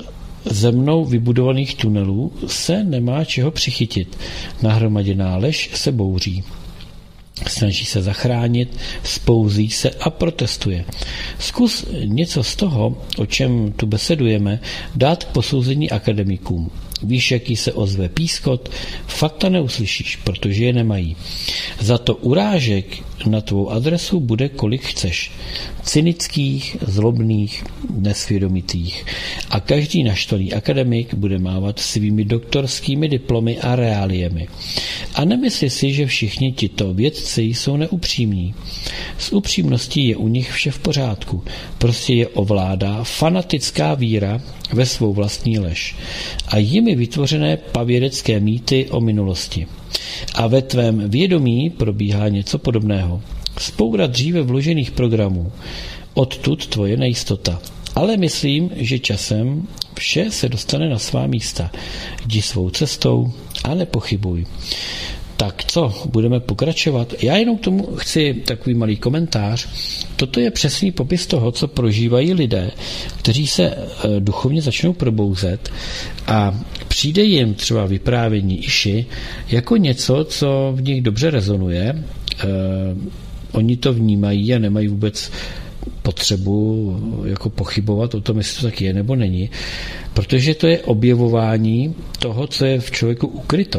ze mnou vybudovaných tunelů se nemá čeho přichytit. Nahromaděná lež se bouří. Snaží se zachránit, spouzí se a protestuje. Zkus něco z toho, o čem tu besedujeme, dát k posouzení akademikům. Víš, jaký se ozve pískot? Fakta neuslyšíš, protože je nemají. Za to urážek na tvou adresu bude kolik chceš. Cynických, zlobných, nesvědomitých. A každý naštvaný akademik bude mávat svými doktorskými diplomy a reáliemi. A nemysli si, že všichni tito vědci jsou neupřímní. S upřímností je u nich vše v pořádku. Prostě je ovládá fanatická víra ve svou vlastní lež a jimi vytvořené pavědecké mýty o minulosti. A ve tvém vědomí probíhá něco podobného. Spoura dříve vložených programů. Odtud tvoje nejistota. Ale myslím, že časem vše se dostane na svá místa. Jdi svou cestou a nepochybuj. Tak co, budeme pokračovat? Já jenom k tomu chci takový malý komentář. Toto je přesný popis toho, co prožívají lidé, kteří se duchovně začnou probouzet a přijde jim třeba vyprávění Iši jako něco, co v nich dobře rezonuje. Eh, oni to vnímají a nemají vůbec potřebu jako pochybovat o tom, jestli to tak je nebo není, protože to je objevování toho, co je v člověku ukryto.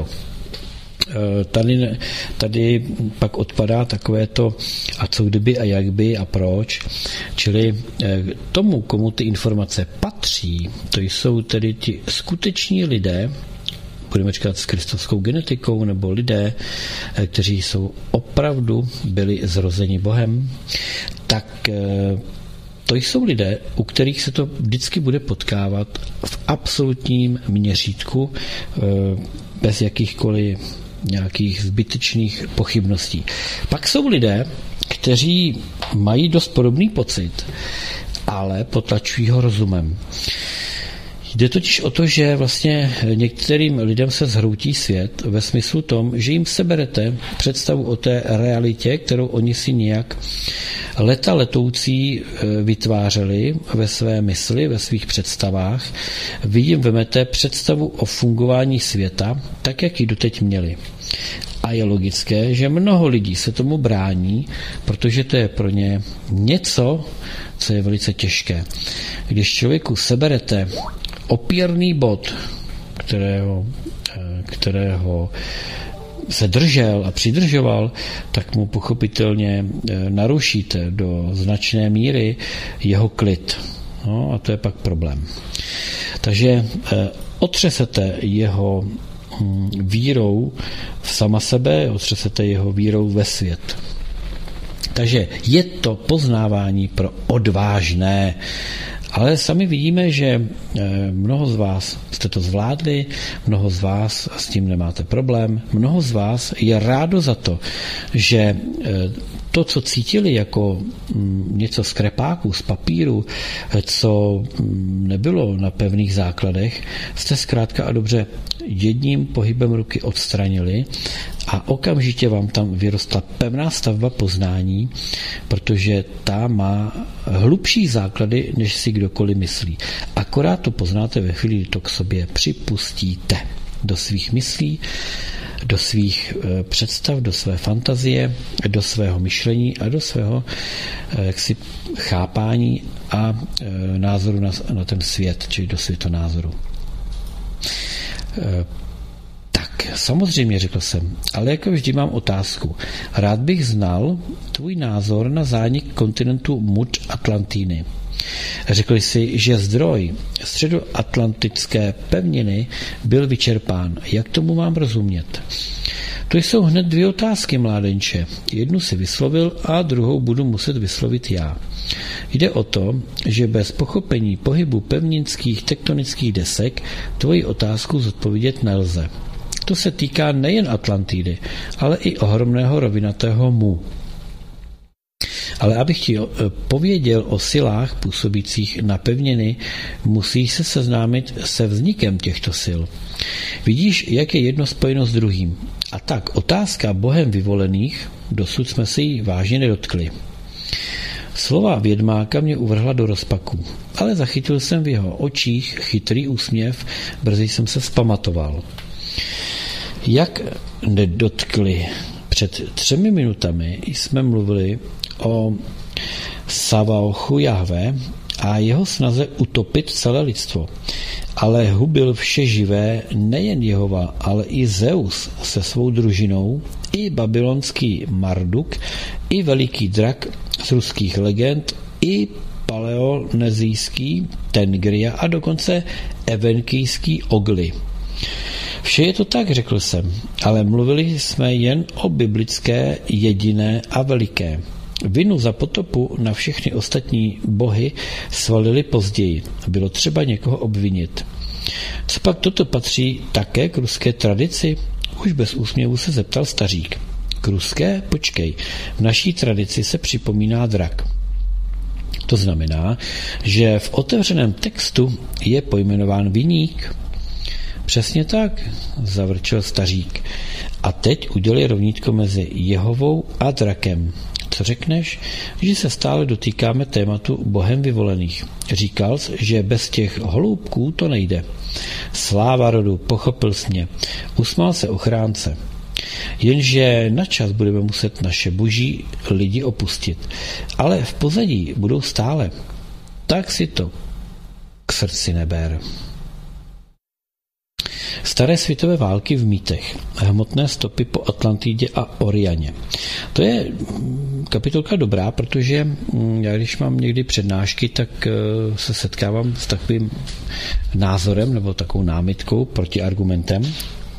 Tady, tady pak odpadá takové to a co kdyby a jak by a proč. Čili tomu, komu ty informace patří, to jsou tedy ti skuteční lidé, budeme říkat s kristovskou genetikou, nebo lidé, kteří jsou opravdu byli zrozeni Bohem, tak to jsou lidé, u kterých se to vždycky bude potkávat v absolutním měřítku bez jakýchkoliv nějakých zbytečných pochybností. Pak jsou lidé, kteří mají dost podobný pocit, ale potlačují ho rozumem. Jde totiž o to, že vlastně některým lidem se zhroutí svět ve smyslu tom, že jim seberete představu o té realitě, kterou oni si nějak leta letoucí vytvářeli ve své mysli, ve svých představách. Vy jim vemete představu o fungování světa, tak, jak ji doteď měli. A je logické, že mnoho lidí se tomu brání, protože to je pro ně něco, co je velice těžké. Když člověku seberete opěrný bod, kterého, kterého se držel a přidržoval, tak mu pochopitelně narušíte do značné míry jeho klid. No, a to je pak problém. Takže otřesete jeho vírou v sama sebe, otřesete jeho vírou ve svět. Takže je to poznávání pro odvážné. Ale sami vidíme, že mnoho z vás jste to zvládli, mnoho z vás s tím nemáte problém, mnoho z vás je rádo za to, že to, co cítili jako něco z krepáku, z papíru, co nebylo na pevných základech, jste zkrátka a dobře jedním pohybem ruky odstranili a okamžitě vám tam vyrostla pevná stavba poznání, protože ta má hlubší základy, než si kdokoliv myslí. Akorát to poznáte ve chvíli, kdy to k sobě připustíte do svých myslí, do svých představ, do své fantazie, do svého myšlení a do svého jaksi chápání a názoru na, na ten svět, čili do světonázoru. Tak, samozřejmě, řekl jsem, ale jako vždy mám otázku. Rád bych znal tvůj názor na zánik kontinentu Mud Atlantíny. Řekl jsi, že zdroj středoatlantické pevniny byl vyčerpán. Jak tomu mám rozumět? To jsou hned dvě otázky, mládenče. Jednu si vyslovil a druhou budu muset vyslovit já. Jde o to, že bez pochopení pohybu pevninských tektonických desek tvoji otázku zodpovědět nelze. To se týká nejen Atlantidy, ale i ohromného rovinatého Mu. Ale abych ti pověděl o silách působících na pevniny, musíš se seznámit se vznikem těchto sil. Vidíš, jak je jedno spojeno s druhým. A tak otázka Bohem vyvolených, dosud jsme si ji vážně nedotkli. Slova vědmáka mě uvrhla do rozpaku, ale zachytil jsem v jeho očích chytrý úsměv, brzy jsem se vzpamatoval. Jak nedotkli, před třemi minutami jsme mluvili o Savaochu Jahve a jeho snaze utopit celé lidstvo. Ale hubil vše živé nejen Jehova, ale i Zeus se svou družinou, i babylonský Marduk, i veliký drak z ruských legend, i paleonezijský Tengria a dokonce evenkijský Ogli. Vše je to tak, řekl jsem, ale mluvili jsme jen o biblické, jediné a veliké. Vinu za potopu na všechny ostatní bohy svalili později. Bylo třeba někoho obvinit. Co pak toto patří také k ruské tradici? Už bez úsměvu se zeptal stařík. K ruské? Počkej. V naší tradici se připomíná drak. To znamená, že v otevřeném textu je pojmenován viník. Přesně tak, zavrčel stařík. A teď udělej rovnítko mezi Jehovou a drakem. Co řekneš? Že se stále dotýkáme tématu bohem vyvolených. Říkal jsi, že bez těch holoubků to nejde. Sláva rodu, pochopil jsi mě. Usmál se ochránce. Jenže na čas budeme muset naše boží lidi opustit. Ale v pozadí budou stále. Tak si to k srdci neber. Staré světové války v mýtech, hmotné stopy po Atlantidě a Orianě. To je kapitolka dobrá, protože já když mám někdy přednášky, tak se setkávám s takovým názorem nebo takovou námitkou, protiargumentem.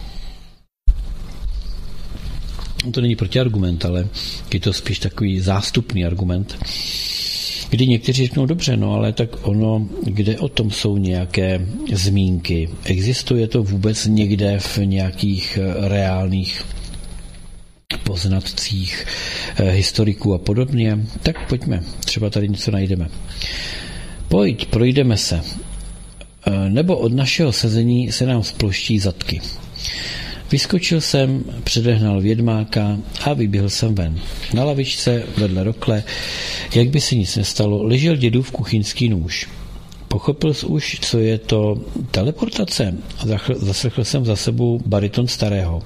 To není protiargument, ale je to spíš takový zástupný argument, kdy někteří řeknou, dobře, no ale tak ono, kde o tom jsou nějaké zmínky? Existuje to vůbec někde v nějakých reálných poznatcích historiků a podobně? Tak pojďme, třeba tady něco najdeme. Pojď, projdeme se. Nebo od našeho sezení se nám sploští zadky. Vyskočil jsem, předehnal vědmáka a vyběhl jsem ven. Na lavičce vedle rokle, jak by se nic nestalo, ležel dědův kuchyňský nůž. Pochopil jsi už, co je to teleportace? Zaslechl jsem za sebou bariton starého.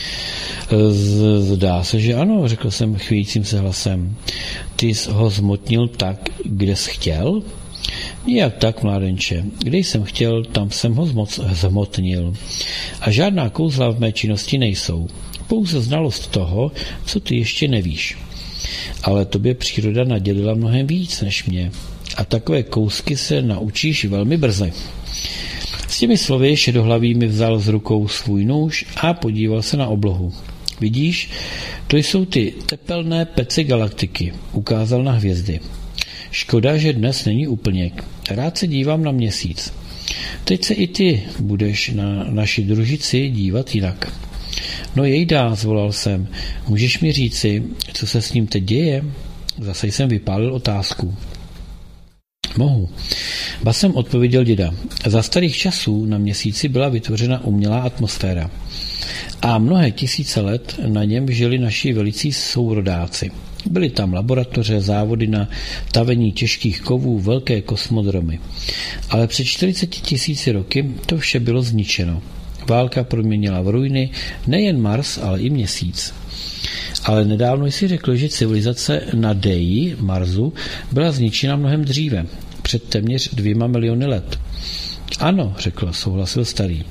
Zdá se, že ano, řekl jsem chvějícím se hlasem. Ty jsi ho zmotnil tak, kde jsi chtěl? Nijak tak, mládenče. Kde jsem chtěl, tam jsem ho zmoc, zhmotnil. A žádná kouzla v mé činnosti nejsou. Pouze znalost toho, co ty ještě nevíš. Ale tobě příroda nadělila mnohem víc než mě. A takové kousky se naučíš velmi brzy. S těmi slovy šedohlavý mi vzal z rukou svůj nůž a podíval se na oblohu. Vidíš, to jsou ty tepelné pece galaktiky. Ukázal na hvězdy. Škoda, že dnes není úplněk. Rád se dívám na měsíc. Teď se i ty budeš na naši družici dívat jinak. No jejda, zvolal jsem. Můžeš mi říci, co se s ním teď děje? Zase jsem vypálil otázku. Mohu. Basem odpověděl děda. Za starých časů na měsíci byla vytvořena umělá atmosféra. A mnohé tisíce let na něm žili naši velicí sourodáci. Byly tam laboratoře, závody na tavení těžkých kovů, velké kosmodromy. Ale před čtyřiceti tisíci roky to vše bylo zničeno. Válka proměnila v ruiny nejen Mars, ale i Měsíc. Ale nedávno jsi řekl, že civilizace na Dei, Marsu, byla zničena mnohem dříve, před téměř dvěma miliony let. Ano, řekl, souhlasil starý.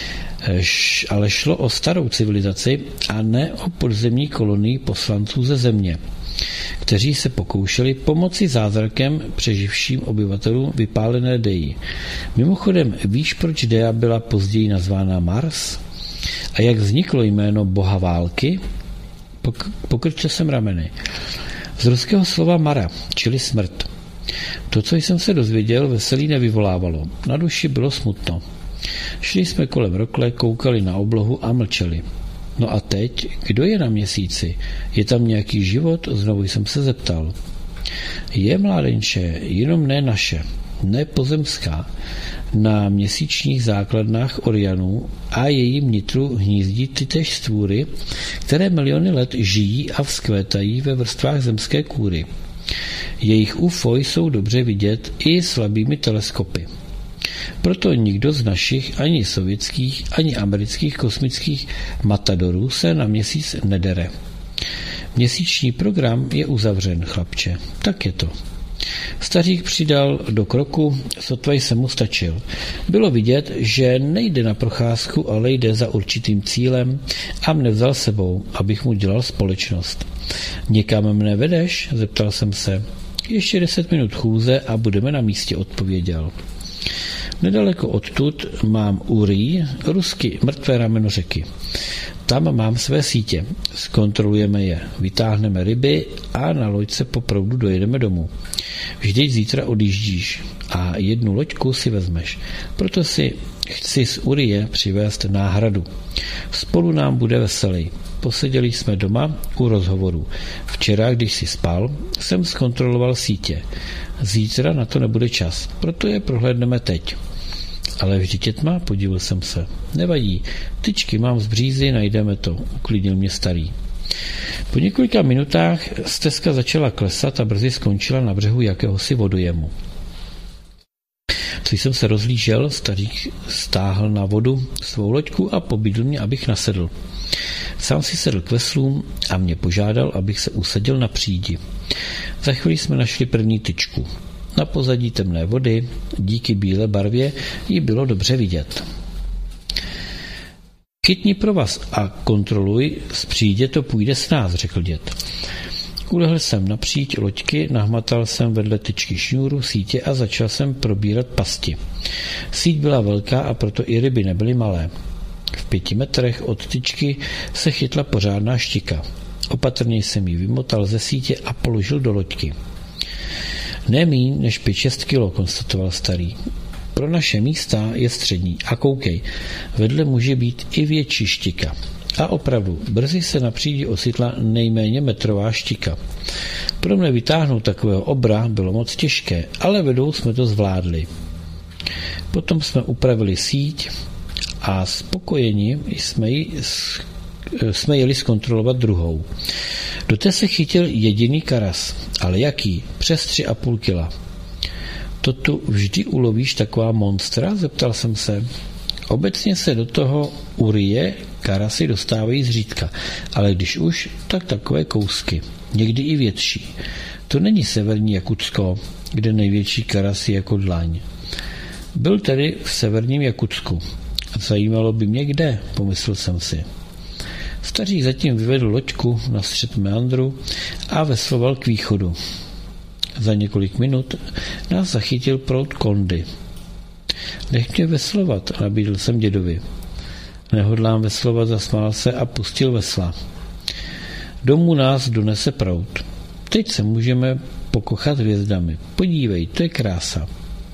Ale šlo o starou civilizaci a ne o podzemní kolonii poslanců ze země, kteří se pokoušeli pomoci zázrakem přeživším obyvatelům vypálené Dei. Mimochodem, víš, proč Dea byla později nazvána Mars? A jak vzniklo jméno boha války? Pok- pokrčil jsem rameny. Z ruského slova Mara, čili smrt. To, co jsem se dozvěděl, veselí nevyvolávalo. Na duši bylo smutno. Šli jsme kolem rokle, koukali na oblohu a mlčeli. No a teď, kdo je na Měsíci? Je tam nějaký život? Znovu jsem se zeptal. Je, mládenče, jenom ne naše, ne pozemská. Na měsíčních základnách Orionu a jejím nitru hnízdí tytéž stvůry, které miliony let žijí a vzkvétají ve vrstvách zemské kůry. Jejich U F O jsou dobře vidět i slabými teleskopy. Proto nikdo z našich ani sovětských, ani amerických kosmických matadorů se na měsíc nedere. Měsíční program je uzavřen, chlapče. Tak je to. Stařík přidal do kroku, sotva jsem mu stačil. Bylo vidět, že nejde na procházku, ale jde za určitým cílem a mne vzal sebou, abych mu dělal společnost. Někam mne vedeš? Zeptal jsem se. Ještě deset minut chůze a budeme na místě, odpověděl. Nedaleko odtud mám Urii, rusky mrtvé rameno řeky. Tam mám své sítě. Zkontrolujeme je, vytáhneme ryby a na loďce po proudu dojedeme domů. Vždyť zítra odjíždíš a jednu loďku si vezmeš. Proto si chci z Urie přivést náhradu. Spolu nám bude veselý. Poseděli jsme doma u rozhovoru. Včera, když si spal, jsem zkontroloval sítě. Zítra na to nebude čas, proto je prohlédneme teď. Ale vždyť je tma, podívil jsem se. Nevadí, tyčky mám z břízy, najdeme to, uklidnil mě starý. Po několika minutách stezka začala klesat a brzy skončila na břehu jakéhosi vodojemu. Když jsem se rozlížel, stařík stáhl na vodu svou loďku a pobídl mě, abych nasedl. Sám si sedl k veslům a mě požádal, abych se usadil na přídi. Za chvíli jsme našli první tyčku. Na pozadí temné vody, díky bílé barvě, ji bylo dobře vidět. Chytni provaz a kontroluj, z přídě to půjde s nás, řekl děd. Ulehl jsem na příď loďky, nahmatal jsem vedle tyčky šňůru, sítě a začal jsem probírat pasti. Síť byla velká a proto i ryby nebyly malé. V pěti metrech od tyčky se chytla pořádná štika. Opatrně jsem ji vymotal ze sítě a položil do loďky. Ne míň než pět šest kilo, konstatoval starý. Pro naše místa je střední. A koukej, vedle může být i větší štika. A opravdu, brzy se na přídi ositla nejméně metrová štika. Pro mne vytáhnout takového obra bylo moc těžké, ale vedou jsme to zvládli. Potom jsme upravili síť a spokojeni jsme, ji, jsme jeli zkontrolovat druhou. Do té se chytil jediný karas, ale jaký? Přes tři a půl kila. To tu vždy ulovíš taková monstra? Zeptal jsem se. Obecně se do toho Urie karasy dostávají zřídka, ale když už, tak takové kousky, někdy i větší. To není severní Jakutsko, kde největší karas je jako dlaň. Byl tedy v severním Jakutsku. Zajímalo by mě kde, pomyslel jsem si. Stařík zatím vyvedl loďku na střed meandru a vesloval k východu. Za několik minut nás zachytil proud Kondy. Nech mě veslovat, nabídl jsem dědovi. Nehodlám veslovat, zasmál se a pustil vesla. Domů nás donese proud. Teď se můžeme pokochat hvězdami. Podívej, to je krása.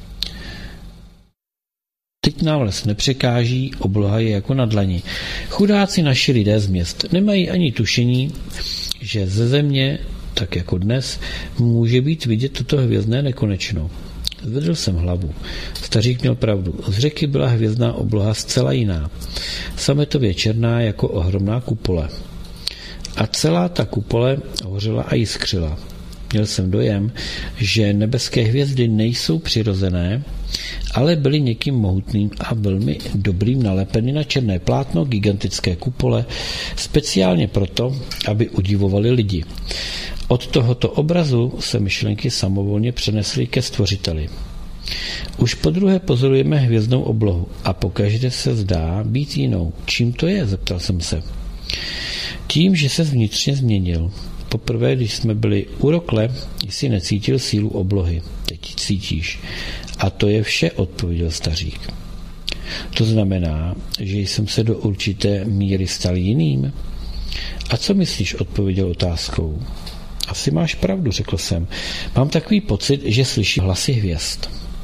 Teď nám les nepřekáží, obloha je jako na dlani. Chudáci naši lidé z měst nemají ani tušení, že ze země, tak jako dnes, může být vidět toto hvězdné nekonečno. Zvedl jsem hlavu. Stařík měl pravdu. Z řeky byla hvězdná obloha zcela jiná. Sametově černá jako ohromná kupole. A celá ta kupole hořela a jiskřila. Měl jsem dojem, že nebeské hvězdy nejsou přirozené, ale byly někým mohutným a velmi dobrým nalepeny na černé plátno gigantické kupole, speciálně proto, aby udivovali lidi. Od tohoto obrazu se myšlenky samovolně přenesly ke stvořiteli. Už podruhé pozorujeme hvězdnou oblohu a pokaždé se zdá být jinou. Čím to je? Zeptal jsem se. Tím, že se vnitřně změnil. Poprvé, když jsme byli u rokle, jsi necítil sílu oblohy. Teď cítíš. A to je vše, odpověděl stařík. To znamená, že jsem se do určité míry stal jiným? A co myslíš, odpověděl otázkou. Asi máš pravdu, řekl jsem. Mám takový pocit, že slyším hlasy hvězd.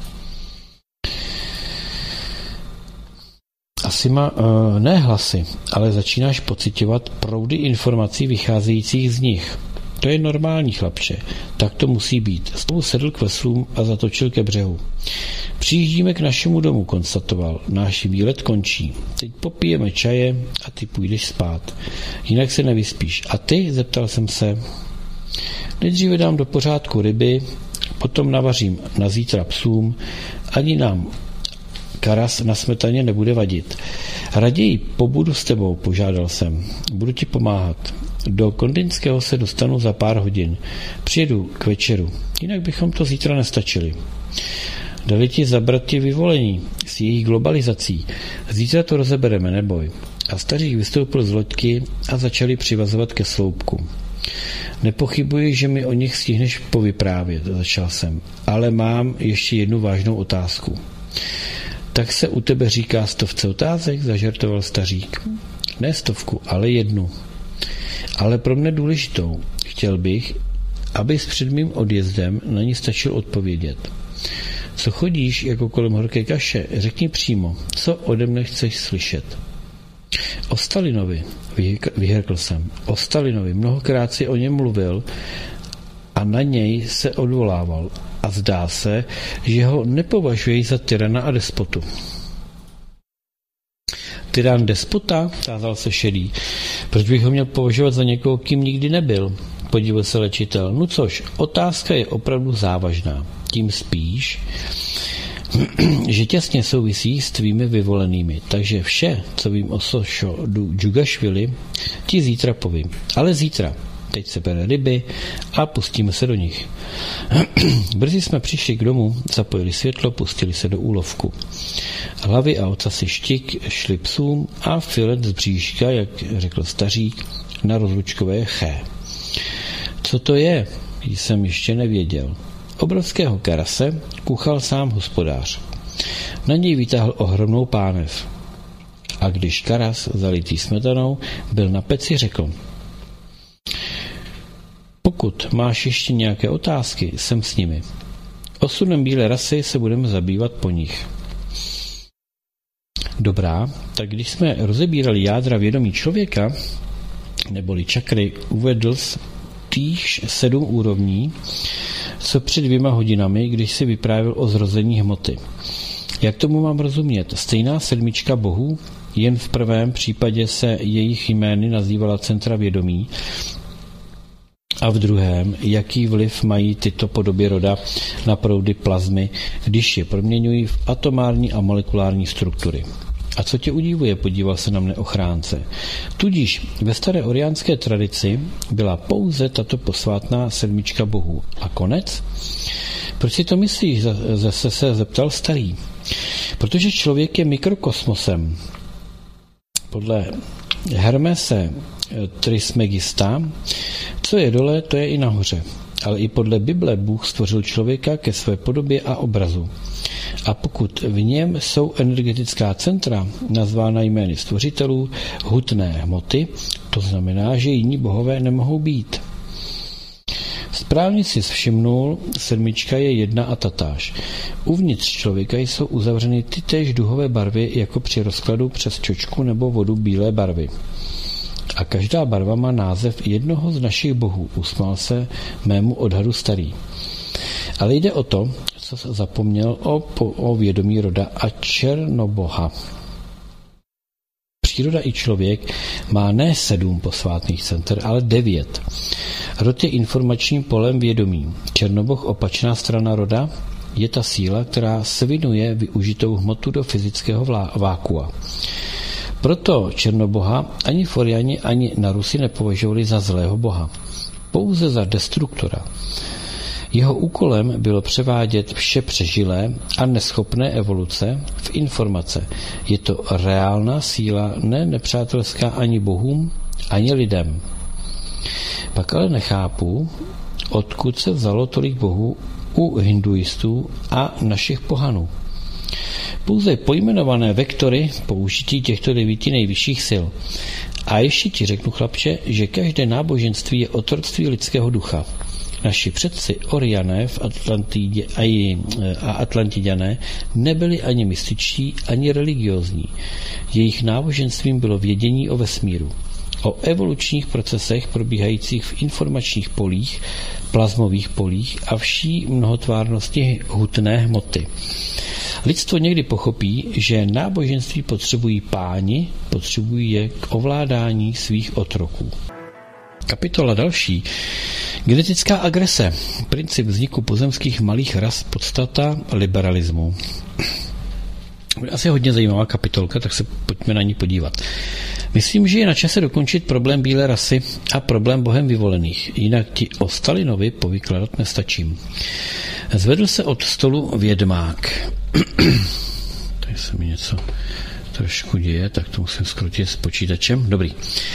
Asi má, uh, ne hlasy, ale začínáš pociťovat proudy informací vycházejících z nich. To je normální, chlapče. Tak to musí být. Znovu sedl k veslům a zatočil ke břehu. Přijíždíme k našemu domu, konstatoval. Náš výlet končí. Teď popijeme čaje a ty půjdeš spát. Jinak se nevyspíš. A ty? Zeptal jsem se. Nejdříve dám do pořádku ryby, potom navařím na zítra psům, ani nám karas na smetaně nebude vadit. Raději pobudu s tebou, požádal jsem. Budu ti pomáhat. Do Kondinského se dostanu za pár hodin. Přijedu k večeru. Jinak bychom to zítra nestačili. Dali ti zabrat ti vyvolení s jejich globalizací. Zítra to rozebereme, neboj. A stařík vystoupil z loďky a začali přivazovat ke sloupku. Nepochybuji, že mi o nich stihneš povyprávět, začal jsem. Ale mám ještě jednu vážnou otázku. Tak se u tebe říká stovce otázek, zažartoval stařík. Ne stovku, ale jednu. Ale pro mne důležitou. Chtěl bych, abys před mým odjezdem na ní stačil odpovědět. Co chodíš jako kolem horké kaše, řekni přímo, co ode mne chceš slyšet. O Stalinovi, vyhrkl jsem. O Stalinovi, mnohokrát si o něm mluvil a na něj se odvolával. A zdá se, že ho nepovažují za tyrana a despotu. Tyran despota? Tázal se Šedý. Proč bych ho měl považovat za někoho, kým nikdy nebyl? Podíval se léčitel. No což, otázka je opravdu závažná. Tím spíš, že těsně souvisí s tvými vyvolenými. Takže vše, co vím o Sošodu Džugašvili, ti zítra povím. Ale zítra. Teď se bere ryby a pustíme se do nich. Brzy jsme přišli k domu, zapojili světlo, pustili se do úlovku. Hlavy a ocasy štik šli psům a filet z bříška, jak řekl stařík, na rozlučkové ché. Co to je? Jsem ještě nevěděl. Obrovského karase kuchal sám hospodář. Na něj vytáhl ohromnou pánev. A když karas, zalitý smetanou, byl na peci, řekl: Pokud máš ještě nějaké otázky, jsem s nimi. Osudem bílé rasy se budeme zabývat po nich. Dobrá, tak když jsme rozebírali jádra vědomí člověka, neboli čakry, uvedl týž sedm úrovní, co před dvěma hodinami, když si vyprávěl o zrození hmoty. Jak tomu mám rozumět? Stejná sedmička bohů, jen v prvém případě se jejich jmény nazývala centra vědomí, a v druhém, jaký vliv mají tyto podoby roda na proudy plazmy, když je proměňují v atomární a molekulární struktury. A co tě udivuje, podíval se na mne ochránce. Tudíž ve staré oriánské tradici byla pouze tato posvátná sedmička bohů. A konec? Proč si to myslíš? Zase se zeptal starý. Protože člověk je mikrokosmosem. Podle Hermese Trismegista, co je dole, to je i nahoře. Ale i podle Bible Bůh stvořil člověka ke své podobě a obrazu. A pokud v něm jsou energetická centra, nazvána jmény stvořitelů, hutné hmoty, to znamená, že jiní bohové nemohou být. Správně si všimnul, sedmička je jedna a tatáž. Uvnitř člověka jsou uzavřeny tytéž duhové barvy, jako při rozkladu přes čočku nebo vodu bílé barvy. A každá barva má název jednoho z našich bohů, usmál se mému odhadu starý. Ale jde o to, co se zapomněl o, o vědomí roda a černoboha. Příroda i člověk má ne sedm posvátných center, ale devět. Rod je informačním polem vědomí. Černoboh, opačná strana roda, je ta síla, která svinuje využitou hmotu do fyzického vlá- vákua. Proto Černoboha ani Foriani, ani na Rusi nepovažovali za zlého boha. Pouze za destruktora. Jeho úkolem bylo převádět vše přežilé a neschopné evoluce v informace. Je to reálná síla, ne nepřátelská ani bohům, ani lidem. Pak ale nechápu, odkud se vzalo tolik bohů u hinduistů a našich pohanů. Pouze pojmenované vektory použití těchto devíti nejvyšších sil. A ještě ti řeknu, chlapče, že každé náboženství je otroctví lidského ducha. Naši předci Oriané v Atlantidě a Atlantiďané nebyli ani mystičtí, ani religiózní. Jejich náboženstvím bylo vědění o vesmíru, o evolučních procesech probíhajících v informačních polích, plazmových polích a vší mnohotvárnosti hutné hmoty. Lidstvo někdy pochopí, že náboženství potřebují páni, potřebují je k ovládání svých otroků. Kapitola další, Genetická agrese. Princip vzniku pozemských malých ras, podstata liberalismu. Asi hodně zajímavá kapitolka, tak se pojďme na ní podívat. Myslím, že je na čase dokončit problém bílé rasy a problém Bohem vyvolených, jinak ti o Stalinovi povykladat nestačím. Zvedl se od stolu vědmák. Tady se mi něco trošku děje, tak to musím skrutit s počítačem. Dobrý.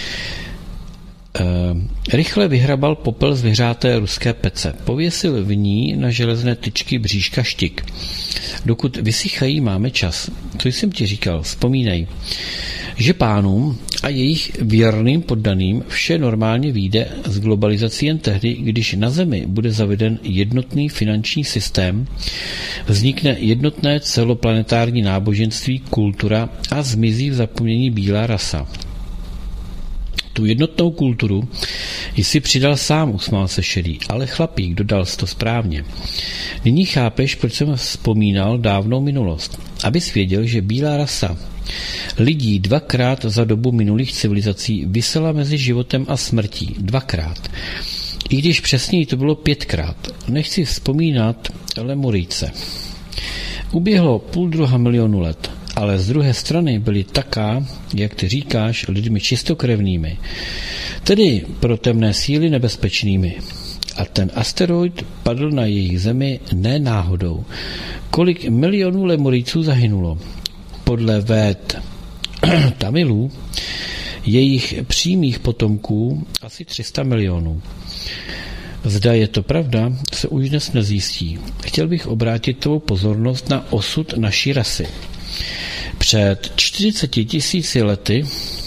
E, rychle vyhrabal popel z vyhřáté ruské pece. Pověsil v ní na železné tyčky bříška štik. Dokud vysychají, máme čas. To jsem ti říkal, vzpomínej, že pánům a jejich věrným poddaným vše normálně vyjde z globalizací jen tehdy, když na Zemi bude zaveden jednotný finanční systém, vznikne jednotné celoplanetární náboženství, kultura a zmizí v zapomnění bílá rasa. Tu jednotnou kulturu jsi přidal sám, usmál se Šedý, ale chlapík, dodal jsi to správně. Nyní chápeš, proč jsem vzpomínal dávnou minulost. Abys věděl, že bílá rasa lidí dvakrát za dobu minulých civilizací visela mezi životem a smrtí. Dvakrát. I když přesněji to bylo pětkrát. Nechci vzpomínat Lemurijce. Uběhlo půl druha milionu let, ale z druhé strany byli taká, jak ty říkáš, lidmi čistokrevnými, tedy pro temné síly nebezpečnými. A ten asteroid padl na jejich zemi ne náhodou. Kolik milionů Lemurijců zahynulo? Podle véd Tamilů, jejich přímých potomků asi tři sta milionů. Zda je to pravda, se už dnes nezjistí. Chtěl bych obrátit tvou pozornost na osud naší rasy. Před čtyřiceti tisíci lety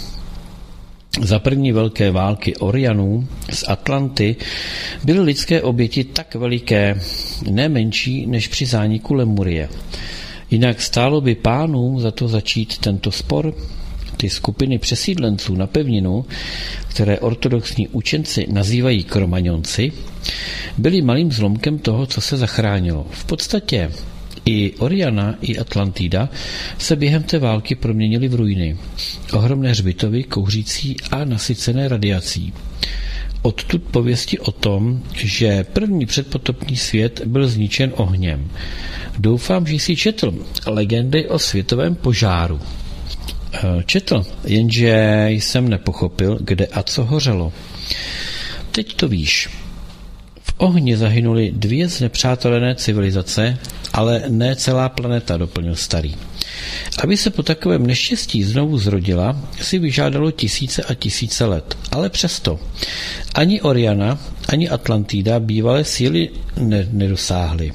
za první velké války Orianů z Atlanty byly lidské oběti tak veliké, ne menší než při zániku Lemurie. Jinak stálo by pánům za to začít tento spor. Ty skupiny přesídlenců na pevninu, které ortodoxní učenci nazývají kromaňonci, byli malým zlomkem toho, co se zachránilo. V podstatě i Oriana, i Atlantida se během té války proměnily v ruiny. Ohromné hřbitovy, kouřící a nasycené radiací. Odtud pověsti o tom, že první předpotopní svět byl zničen ohněm. Doufám, že jsi četl legendy o světovém požáru. Četl, jenže jsem nepochopil, kde a co hořelo. Teď to víš. V ohni zahynuly dvě znepřátelené civilizace, ale ne celá planeta, doplnil starý. Aby se po takovém neštěstí znovu zrodila, si vyžádalo tisíce a tisíce let. Ale přesto ani Oriana, ani Atlantida bývalé síly ne- nedosáhly.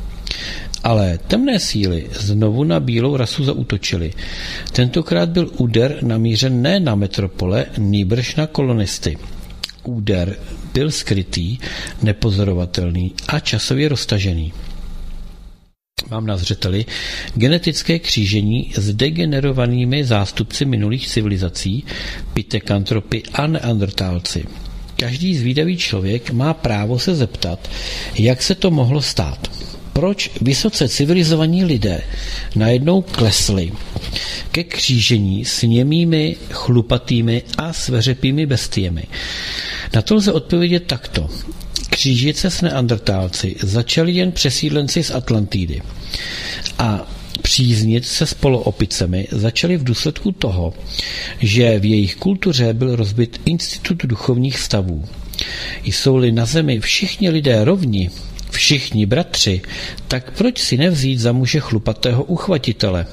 Ale temné síly znovu na bílou rasu zaútočily. Tentokrát byl úder namířen ne na metropole, nýbrž na kolonisty. Úder byl skrytý, nepozorovatelný a časově roztažený. Mám na zřeteli genetické křížení s degenerovanými zástupci minulých civilizací, pitekantropy a neandertálci. Každý zvídavý člověk má právo se zeptat, jak se to mohlo stát. Proč vysoce civilizovaní lidé najednou klesli ke křížení s němými, chlupatými a sveřepými bestiemi? Na to lze odpovědět takto. Křížit se s neandertálci začali jen přesídlenci z Atlantidy a příznit se s poloopicemi začali v důsledku toho, že v jejich kultuře byl rozbit institut duchovních stavů. Jsou-li na zemi všichni lidé rovni, všichni bratři, tak proč si nevzít za muže chlupatého uchvatitele?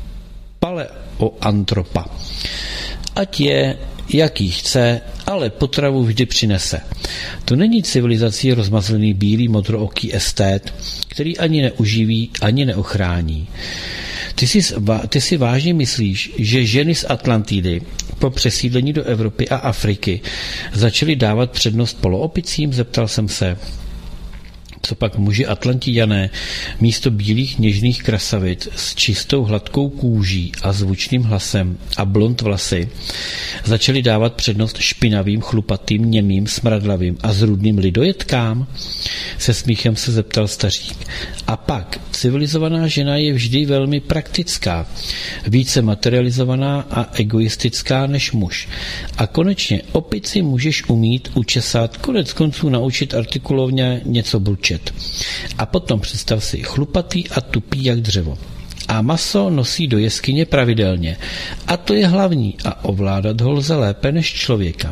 Paleoantropa. Ať je, jaký chce, ale potravu vždy přinese. To není civilizací rozmazlený bílý modrooký estét, který ani neuživí, ani neochrání. Ty si, ty si vážně myslíš, že ženy z Atlantidy po přesídlení do Evropy a Afriky začaly dávat přednost poloopicím? Zeptal jsem se. Co pak muži Atlantiďané místo bílých něžných krasavic s čistou hladkou kůží a zvučným hlasem a blond vlasy začali dávat přednost špinavým, chlupatým, němým, smradlavým a zrůdným lidojetkám? Se smíchem se zeptal stařík. A pak, civilizovaná žena je vždy velmi praktická, více materializovaná a egoistická než muž. A konečně opici můžeš umít, učesat, konec konců naučit artikulovně něco bulčet. A potom představ si, chlupatý a tupý jak dřevo. A maso nosí do jeskyně pravidelně. A to je hlavní a ovládat ho lze lépe než člověka.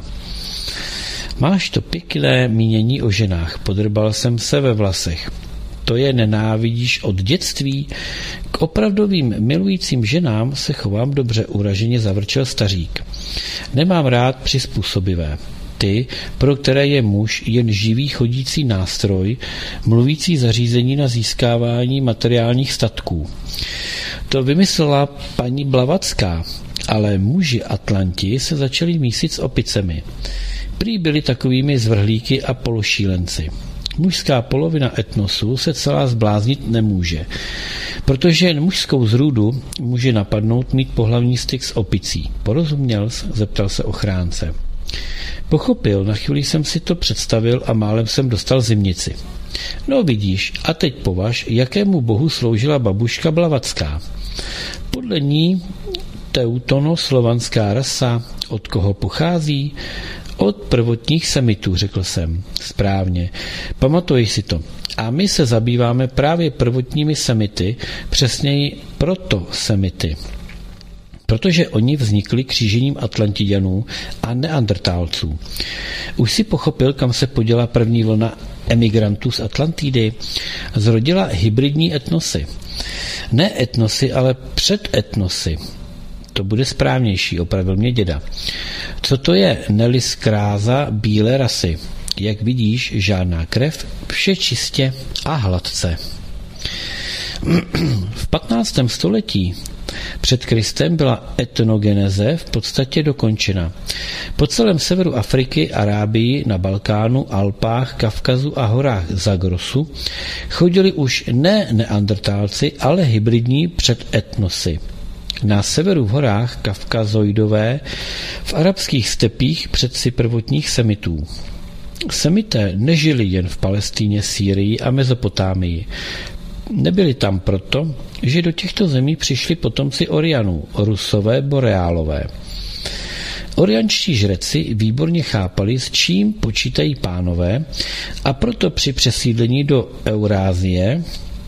Máš to pěkné mínění o ženách, podrbal jsem se ve vlasech. To je nenávidíš od dětství? K opravdovým milujícím ženám se chovám dobře, uraženě zavrčel stařík. Nemám rád přizpůsobivé. Ty, pro které je muž jen živý chodící nástroj, mluvící zařízení na získávání materiálních statků. To vymyslela paní Blavacká, ale muži Atlanti se začali mísit s opicemi. Prý byli takovými zvrhlíky a pološílenci. Mužská polovina etnosu se celá zbláznit nemůže, protože jen mužskou zrůdu může napadnout mít pohlavní styk s opicí. Porozuměl, zeptal se ochránce. Pochopil, na chvíli jsem si to představil a málem jsem dostal zimnici. No vidíš, a teď považ, jakému bohu sloužila babuška Blavacká. Podle ní teutono-slovanská rasa, od koho pochází? Od prvotních semitů, řekl jsem. Správně. Pamatuješ si to. A my se zabýváme právě prvotními semity, přesněji proto-semity. Protože oni vznikli křížením Atlantiďanů a neandrtálců. Už si pochopil, kam se poděla první vlna emigrantů z Atlantidy? Zrodila hybridní etnosy. Ne etnosy, ale předetnosy. To bude správnější, opravil mě děda. Co to je nelis kráza bílé rasy? Jak vidíš, žádná krev, vše čistě a hladce. V patnáctém století před Kristem byla etnogeneze v podstatě dokončena. Po celém severu Afriky, Arábii, na Balkánu, Alpách, Kavkazu a horách Zagrosu chodili už ne neandrtálci, ale hybridní předetnosy. Na severu v horách kavkazoidové, v arabských stepích předci prvotních semitů. Semité nežili jen v Palestíně, Sýrii a Mezopotámii. Nebyli tam proto, že do těchto zemí přišli potomci Orianů, Rusové, Boreálové. Oriančtí žreci výborně chápali, s čím počítají Pánové, a proto při přesídlení do Eurázie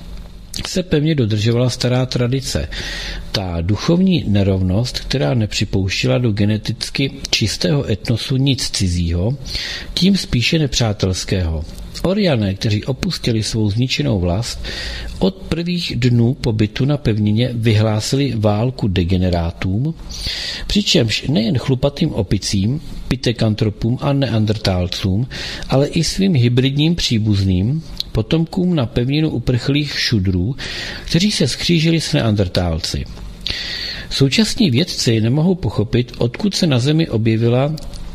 se pevně dodržovala stará tradice. Ta duchovní nerovnost, která nepřipouštila do geneticky čistého etnosu nic cizího, tím spíše nepřátelského. Oriané, kteří opustili svou zničenou vlast, od prvních dnů pobytu na pevnině vyhlásili válku degenerátům, přičemž nejen chlupatým opicím, pitekantropům a neandrtálcům, ale i svým hybridním příbuzným, potomkům na pevninu uprchlých šudrů, kteří se skřížili s neandrtálci. Současní vědci nemohou pochopit, odkud se na Zemi objevila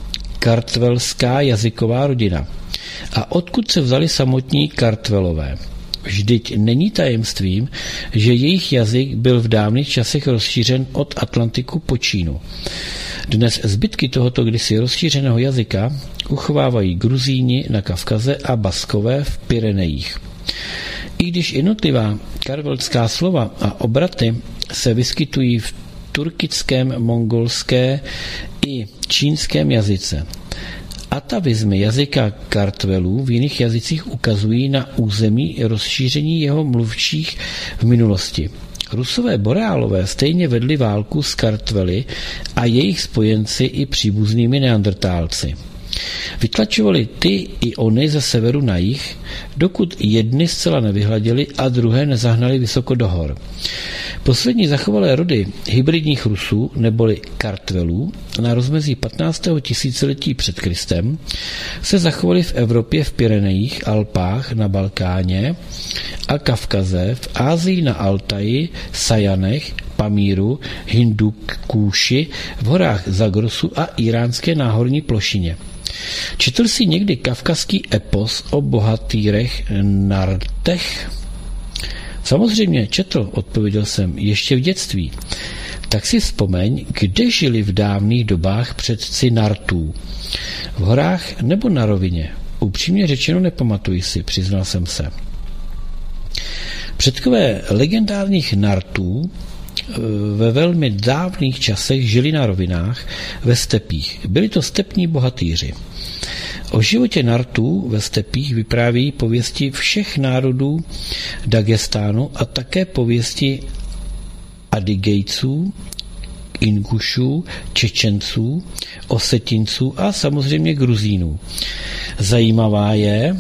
kartvelská jazyková rodina a odkud se vzali samotní Kartvelové. Vždyť není tajemstvím, že jejich jazyk byl v dávných časech rozšířen od Atlantiku po Čínu. Dnes zbytky tohoto kdysi rozšířeného jazyka uchovávají Gruzíni na Kavkaze a Baskové v Pyrenejích. I když jednotlivá kartvelské slova a obraty se vyskytují v turkickém, mongolské i čínském jazyce. Atavizmy jazyka Kartvelů v jiných jazycích ukazují na území rozšíření jeho mluvčích v minulosti. Rusové Boreálové stejně vedli válku s Kartvely a jejich spojenci i příbuznými neandrtálci. Vytlačovali ty i ony ze severu na jih, dokud jedny zcela nevyhladili a druhé nezahnali vysoko do hor. Poslední zachovalé rody hybridních Rusů, neboli Kartvelů, na rozmezí patnáctého tisíciletí před Kristem, se zachovaly v Evropě v Pyrenejích, Alpách, na Balkáně a Kavkaze, v Ázii na Altaji, Sajanech, Pamíru, Hindukúši, v horách Zagrosu a iránské náhorní plošině. Četl jsi někdy kavkazský epos o bohatýrech Nartech? Samozřejmě četl, odpověděl jsem, ještě v dětství. Tak si vzpomeň, kde žili v dávných dobách předci Nartů. V horách nebo na rovině? Upřímně řečeno nepamatuji si, přiznal jsem se. Předkové legendárních Nartů ve velmi dávných časech žili na rovinách, ve stepích. Byli to stepní bohatýři. O životě Nartů ve stepích vypráví pověsti všech národů Dagestánu a také pověsti Adigejců, Ingušů, Čečenců, Osetinců a samozřejmě Gruzínů. Zajímavá je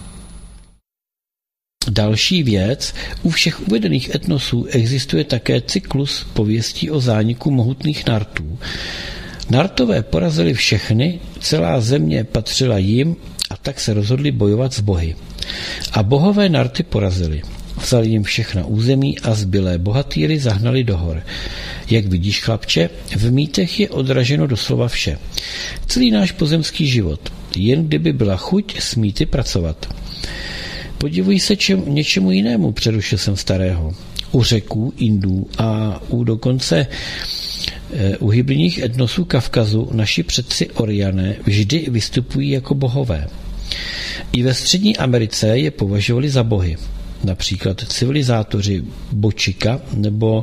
další věc, u všech uvedených etnosů existuje také cyklus pověstí o zániku mohutných Nartů. Nartové porazili všechny, celá země patřila jim a tak se rozhodli bojovat s bohy. A bohové Narty porazili. Vzali jim všechna území a zbylé bohatýry zahnali do hor. Jak vidíš, chlapče, v mýtech je odraženo doslova vše. Celý náš pozemský život, jen kdyby byla chuť s mýty pracovat. Podivuj se čem, něčemu jinému, přerušil jsem starého. U Řeků, Indů a u dokonce e, u hybridních etnosů Kavkazu naši předci Oriané vždy vystupují jako bohové. I ve Střední Americe je považovali za bohy. Například civilizátoři Bočika nebo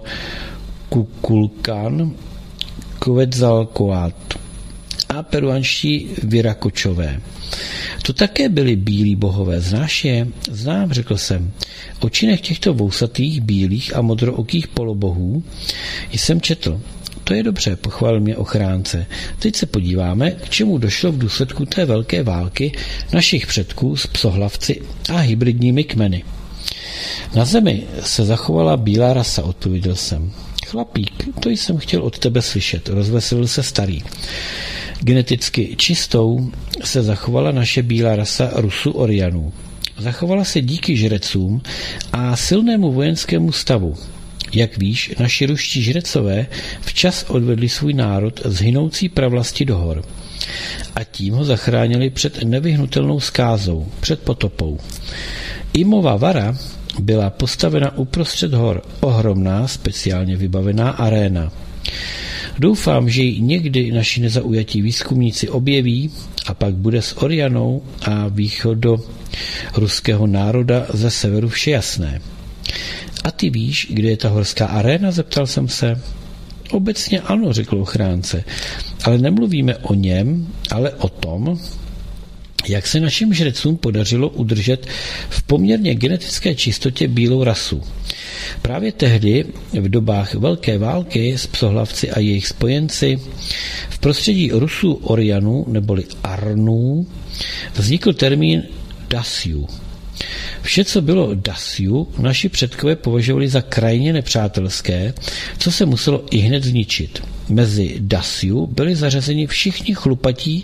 Kukulkan, Quetzalcoatl a peruanští Virakočové. To také byli bílí bohové. Znáš je? Znám, řekl jsem. O činech těchto vousatých, bílých a modrookých polobohů jsem četl. To je dobře, pochválil mě ochránce. Teď se podíváme, k čemu došlo v důsledku té velké války našich předků s psohlavci a hybridními kmeny. Na zemi se zachovala bílá rasa, odpověděl jsem. Chlapík, to jsem chtěl od tebe slyšet, rozveselil se starý. Geneticky čistou se zachovala naše bílá rasa Rusů Orianů. Zachovala se díky žrecům a silnému vojenskému stavu. Jak víš, naši ruští žrecové včas odvedli svůj národ z hynoucí pravlasti do hor. A tím ho zachránili před nevyhnutelnou zkázou, před potopou. Imova vara byla postavena uprostřed hor, ohromná, speciálně vybavená aréna. Doufám, že ji někdy naši nezaujatí výzkumníci objeví a pak bude s Orianou a východo ruského národa ze severu vše jasné. A ty víš, kde je ta horská aréna? Zeptal jsem se. Obecně ano, řekl ochránce, ale nemluvíme o něm, ale o tom, jak se našim žrecům podařilo udržet v poměrně genetické čistotě bílou rasu. Právě tehdy, v dobách velké války s psohlavci a jejich spojenci, v prostředí Rusů Orianů neboli Arnů vznikl termín Dasyu. Vše, co bylo Dasyu, naši předkové považovali za krajně nepřátelské, co se muselo ihned zničit. Mezi Dasyu byli zařazeni všichni chlupatí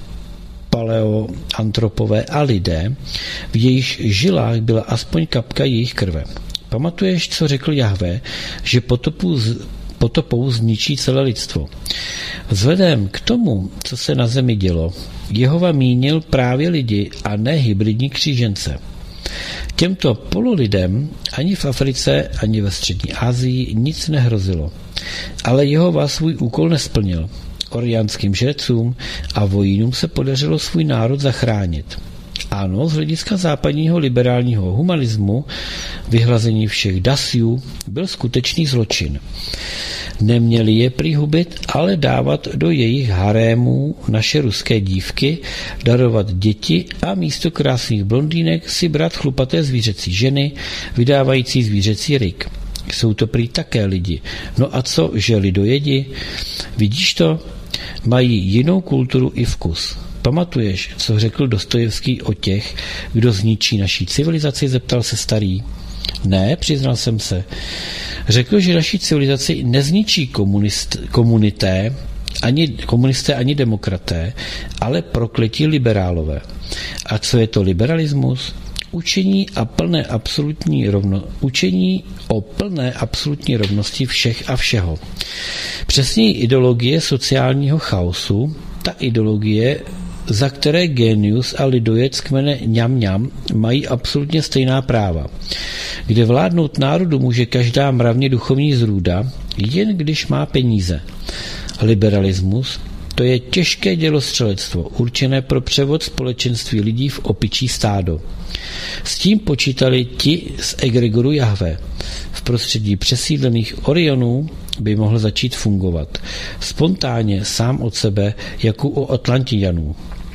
paleoantropové a lidé, v jejich žilách byla aspoň kapka jejich krve. Pamatuješ, co řekl Jahve, že potopu z, potopou zničí celé lidstvo? Vzhledem k tomu, co se na zemi dělo, Jehova mínil právě lidi a ne hybridní křížence. Těmto pololidem ani v Africe, ani ve Střední Asii nic nehrozilo. Ale Jehova svůj úkol nesplnil. Oriánským žrecům a vojínům se podařilo svůj národ zachránit. Ano, z hlediska západního liberálního humanismu vyhlazení všech Dasyů byl skutečný zločin. Neměli je prý hubit, ale dávat do jejich harémů naše ruské dívky, darovat děti a místo krásných blondýnek si brát chlupaté zvířecí ženy, vydávající zvířecí ryk. Jsou to prý také lidi. No a co, že lidojedi? Vidíš to? Mají jinou kulturu i vkus. Pamatuješ, co řekl Dostojevský o těch, kdo zničí naší civilizaci, zeptal se starý. Ne, přiznal jsem se. Řekl, že naší civilizaci nezničí komunist, komunité, ani, komunisté ani demokraté, ale prokletí liberálové. A co je to liberalismus? Učení a plné absolutní rovno, učení o plné absolutní rovnosti všech a všeho. Přesněji ideologie sociálního chaosu, ta ideologie za které génius a lidojec kmene ňam ňam mají absolutně stejná práva, kde vládnout národu může každá mravně duchovní zrůda, jen když má peníze. Liberalismus, to je těžké dělostřelectvo, určené pro převod společenství lidí v opičí stádo. S tím počítali ti z egregoru Jahve. V prostředí přesídlených Orionů by mohl začít fungovat. Spontánně, sám od sebe, jako u Atlantianů.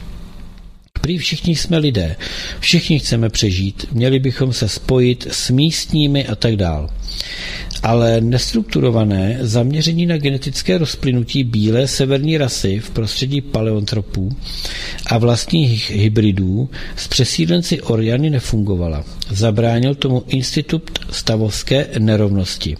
Prý všichni jsme lidé, všichni chceme přežít, měli bychom se spojit s místními a tak dál. Ale nestrukturované zaměření na genetické rozplynutí bílé severní rasy v prostředí paleontropů a vlastních hybridů s přesídlenci Oriany nefungovala. Zabránil tomu institut stavovské nerovnosti.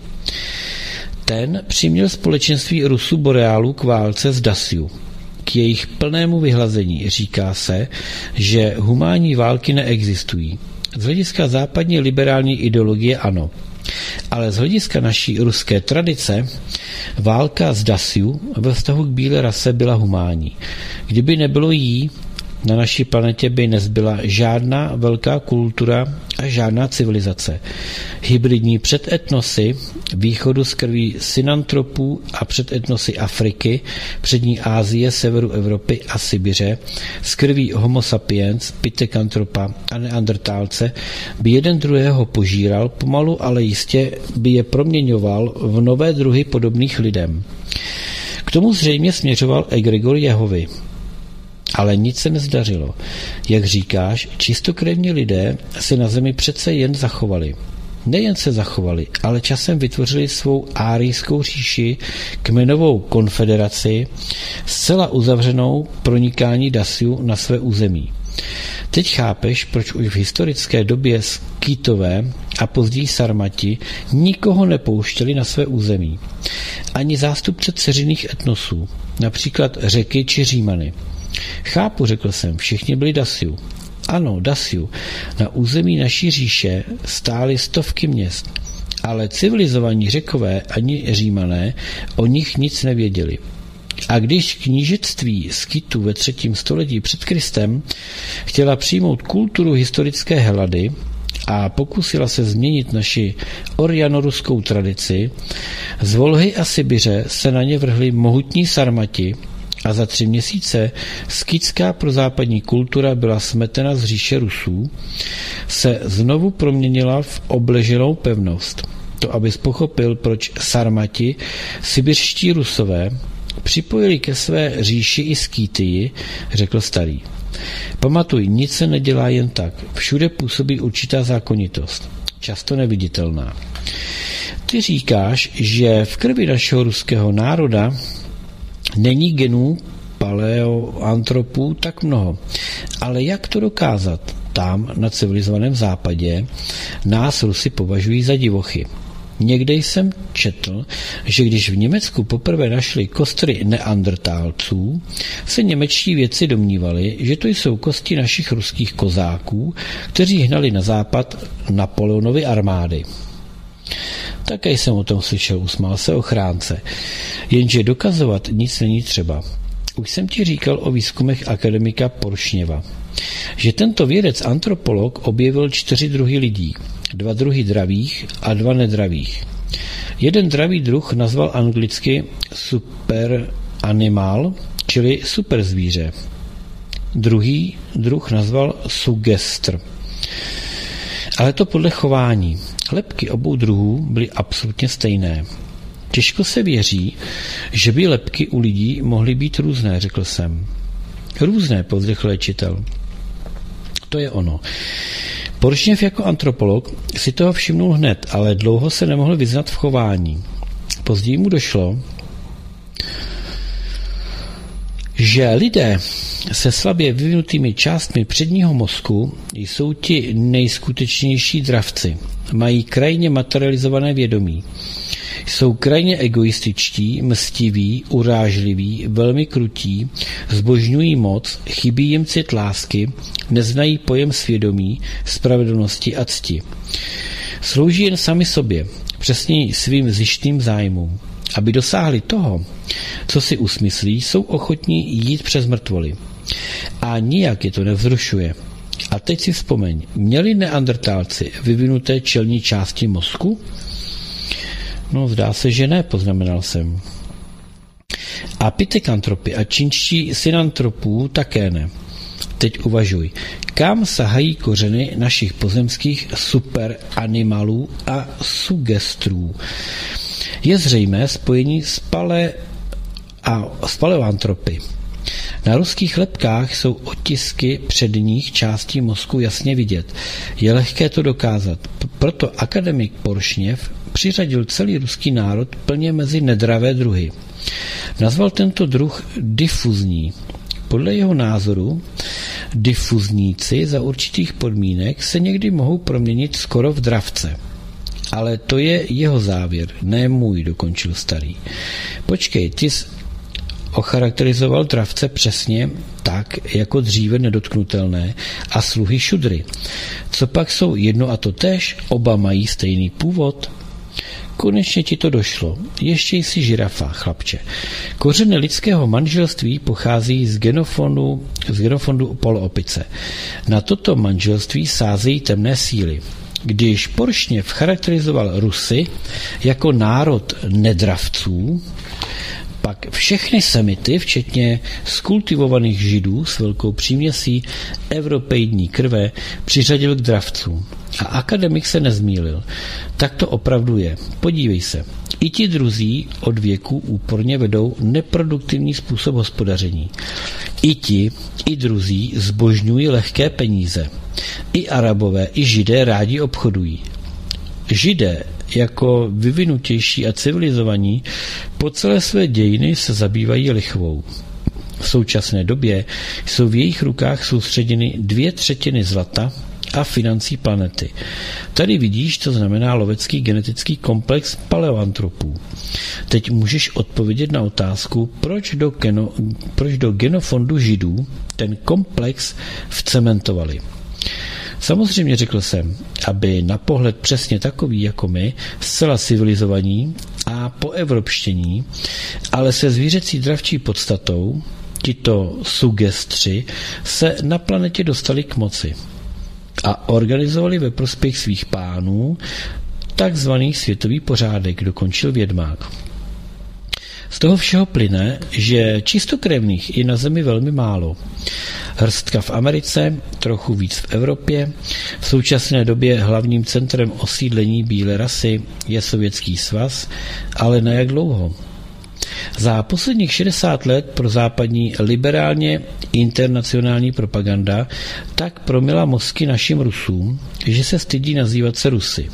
Ten přiměl společenství Rusů Boreálů k válce s Dasiu. K jejich plnému vyhlazení říká se, že humánní války neexistují. Z hlediska západní liberální ideologie ano. Ale z hlediska naší ruské tradice válka s Dasiu ve vztahu k bílé rase byla humánní. Kdyby nebylo jí, na naší planetě by nezbyla žádná velká kultura a žádná civilizace. Hybridní předetnosy východu z krví synantropů a předetnosy Afriky, přední Asie, severu Evropy a Sibiře, z krví homo sapiens, pitekantropa a neandrtálce by jeden druhého požíral, pomalu ale jistě by je proměňoval v nové druhy podobných lidem. K tomu zřejmě směřoval egregor Jehovy. Ale nic se nezdařilo. Jak říkáš, čistokrevní lidé se na zemi přece jen zachovali. Nejen se zachovali, ale časem vytvořili svou árijskou říši, kmenovou konfederaci, zcela uzavřenou pronikání Dasiu na své území. Teď chápeš, proč už v historické době Skýtové a později Sarmati nikoho nepouštěli na své území. Ani zástupce dceřiných etnosů, například Řeky či Římany. Chápu, řekl jsem, všichni byli Dasiu. Ano, Dasiu. Na území naší říše stály stovky měst, ale civilizovaní Řekové ani Římané o nich nic nevěděli. A když knížectví Skýtů ve třetím století před Kristem chtěla přijmout kulturu historické Helady a pokusila se změnit naši orianoruskou tradici, z Volhy a Sibiře se na ně vrhli mohutní Sarmati a za tři měsíce skýtská prozápadní kultura byla smetena z říše Rusů, se znovu proměnila v obleženou pevnost. To, abys pochopil, proč Sarmati, sibirští Rusové, připojili ke své říši i Skýtii, řekl starý. Pamatuj, nic se nedělá jen tak. Všude působí určitá zákonitost, často neviditelná. Ty říkáš, že v krvi našeho ruského národa není genů paleoantropů tak mnoho. Ale jak to dokázat? Tam, na civilizovaném západě, nás Rusy považují za divochy. Někde jsem četl, že když v Německu poprvé našli kostry neandrtálců, se němečtí vědci domnívali, že to jsou kosti našich ruských kozáků, kteří hnali na západ Napoleonovy armády. Také jsem o tom slyšel, usmál se ochránce. Jenže dokazovat nic není třeba. Už jsem ti říkal o výzkumech akademika Poršněva, že tento vědec antropolog objevil čtyři druhy lidí. Dva druhy dravých a dva nedravých. Jeden dravý druh nazval anglicky super animal, čili super zvíře. Druhý druh nazval sugestr. Ale to podle chování. Lebky obou druhů byly absolutně stejné. Těžko se věří, že by lebky u lidí mohly být různé, řekl jsem. Různé, povzdechl léčitel. To je ono. Poršněv jako antropolog si toho všimnul hned, ale dlouho se nemohl vyznat v chování. Později mu došlo, že lidé se slabě vyvinutými částmi předního mozku jsou ti nejskutečnější dravci. Mají krajně materializované vědomí. Jsou krajně egoističtí, mstiví, urážliví, velmi krutí, zbožňují moc, chybí jim cit lásky, neznají pojem svědomí, spravedlnosti a cti. Slouží jen sami sobě, přesněji svým zištným zájmům. Aby dosáhli toho, co si usmyslí, jsou ochotní jít přes mrtvoly. a nijak je to nevzrušuje. A teď si vzpomeň, měli neandertálci vyvinuté čelní části mozku? No, zdá se, že ne, poznamenal jsem. A pitekantropy a čínští synantropů také ne. Teď uvažuj, kam sahají kořeny našich pozemských superanimalů a sugestrů. Je zřejmé spojení s, pale a s paleoantropy. Na ruských lebkách jsou otisky předních částí mozku jasně vidět. Je lehké to dokázat. Proto akademik Poršněv přiřadil celý ruský národ plně mezi nedravé druhy. Nazval tento druh difuzní. Podle jeho názoru difuzníci za určitých podmínek se někdy mohou proměnit skoro v dravce. Ale to je jeho závěr, ne můj, dokončil starý. Počkej, ty jsi ocharakterizoval dravce přesně tak, jako dříve nedotknutelné a sluhy šudry. Co pak jsou jedno a to též? Oba mají stejný původ? Konečně ti to došlo. Ještě jsi žirafa, chlapče. Kořeny lidského manželství pochází z genofondu, z genofondu poloopice. Na toto manželství sázejí temné síly. Když Poršněv charakterizoval Rusy jako národ nedravců, pak všechny semity, včetně skultivovaných židů s velkou příměsí evropeidní krve, přiřadil k dravcům. A akademik se nezmýlil. Tak to opravdu je. Podívej se. I ti druzí od věku úporně vedou neproduktivní způsob hospodaření. I ti, i druzí zbožňují lehké peníze. I Arabové, i Židé rádi obchodují. Židé jako vyvinutější a civilizovaní po celé své dějiny se zabývají lichvou. V současné době jsou v jejich rukách soustředěny dvě třetiny zlata a financí planety. Tady vidíš, co znamená lovecký genetický komplex paleoantropů. Teď můžeš odpovědět na otázku, proč do, geno, proč do genofondu Židů ten komplex vcementovali. Samozřejmě řekl jsem, aby na pohled přesně takový jako my, zcela civilizovaní a poevropštění, ale se zvířecí dravčí podstatou, tito sugestři se na planetě dostali k moci a organizovali ve prospěch svých pánů takzvaný světový pořádek, dokončil vědmák. Z toho všeho plyne, že čistokrevných je na Zemi velmi málo. Hrstka v Americe, trochu víc v Evropě. V současné době hlavním centrem osídlení bílé rasy je Sovětský svaz, ale na jak dlouho? Za posledních šedesát let pro západní liberálně internacionální propaganda tak promila mozky našim Rusům, že se stydí nazývat se Rusy.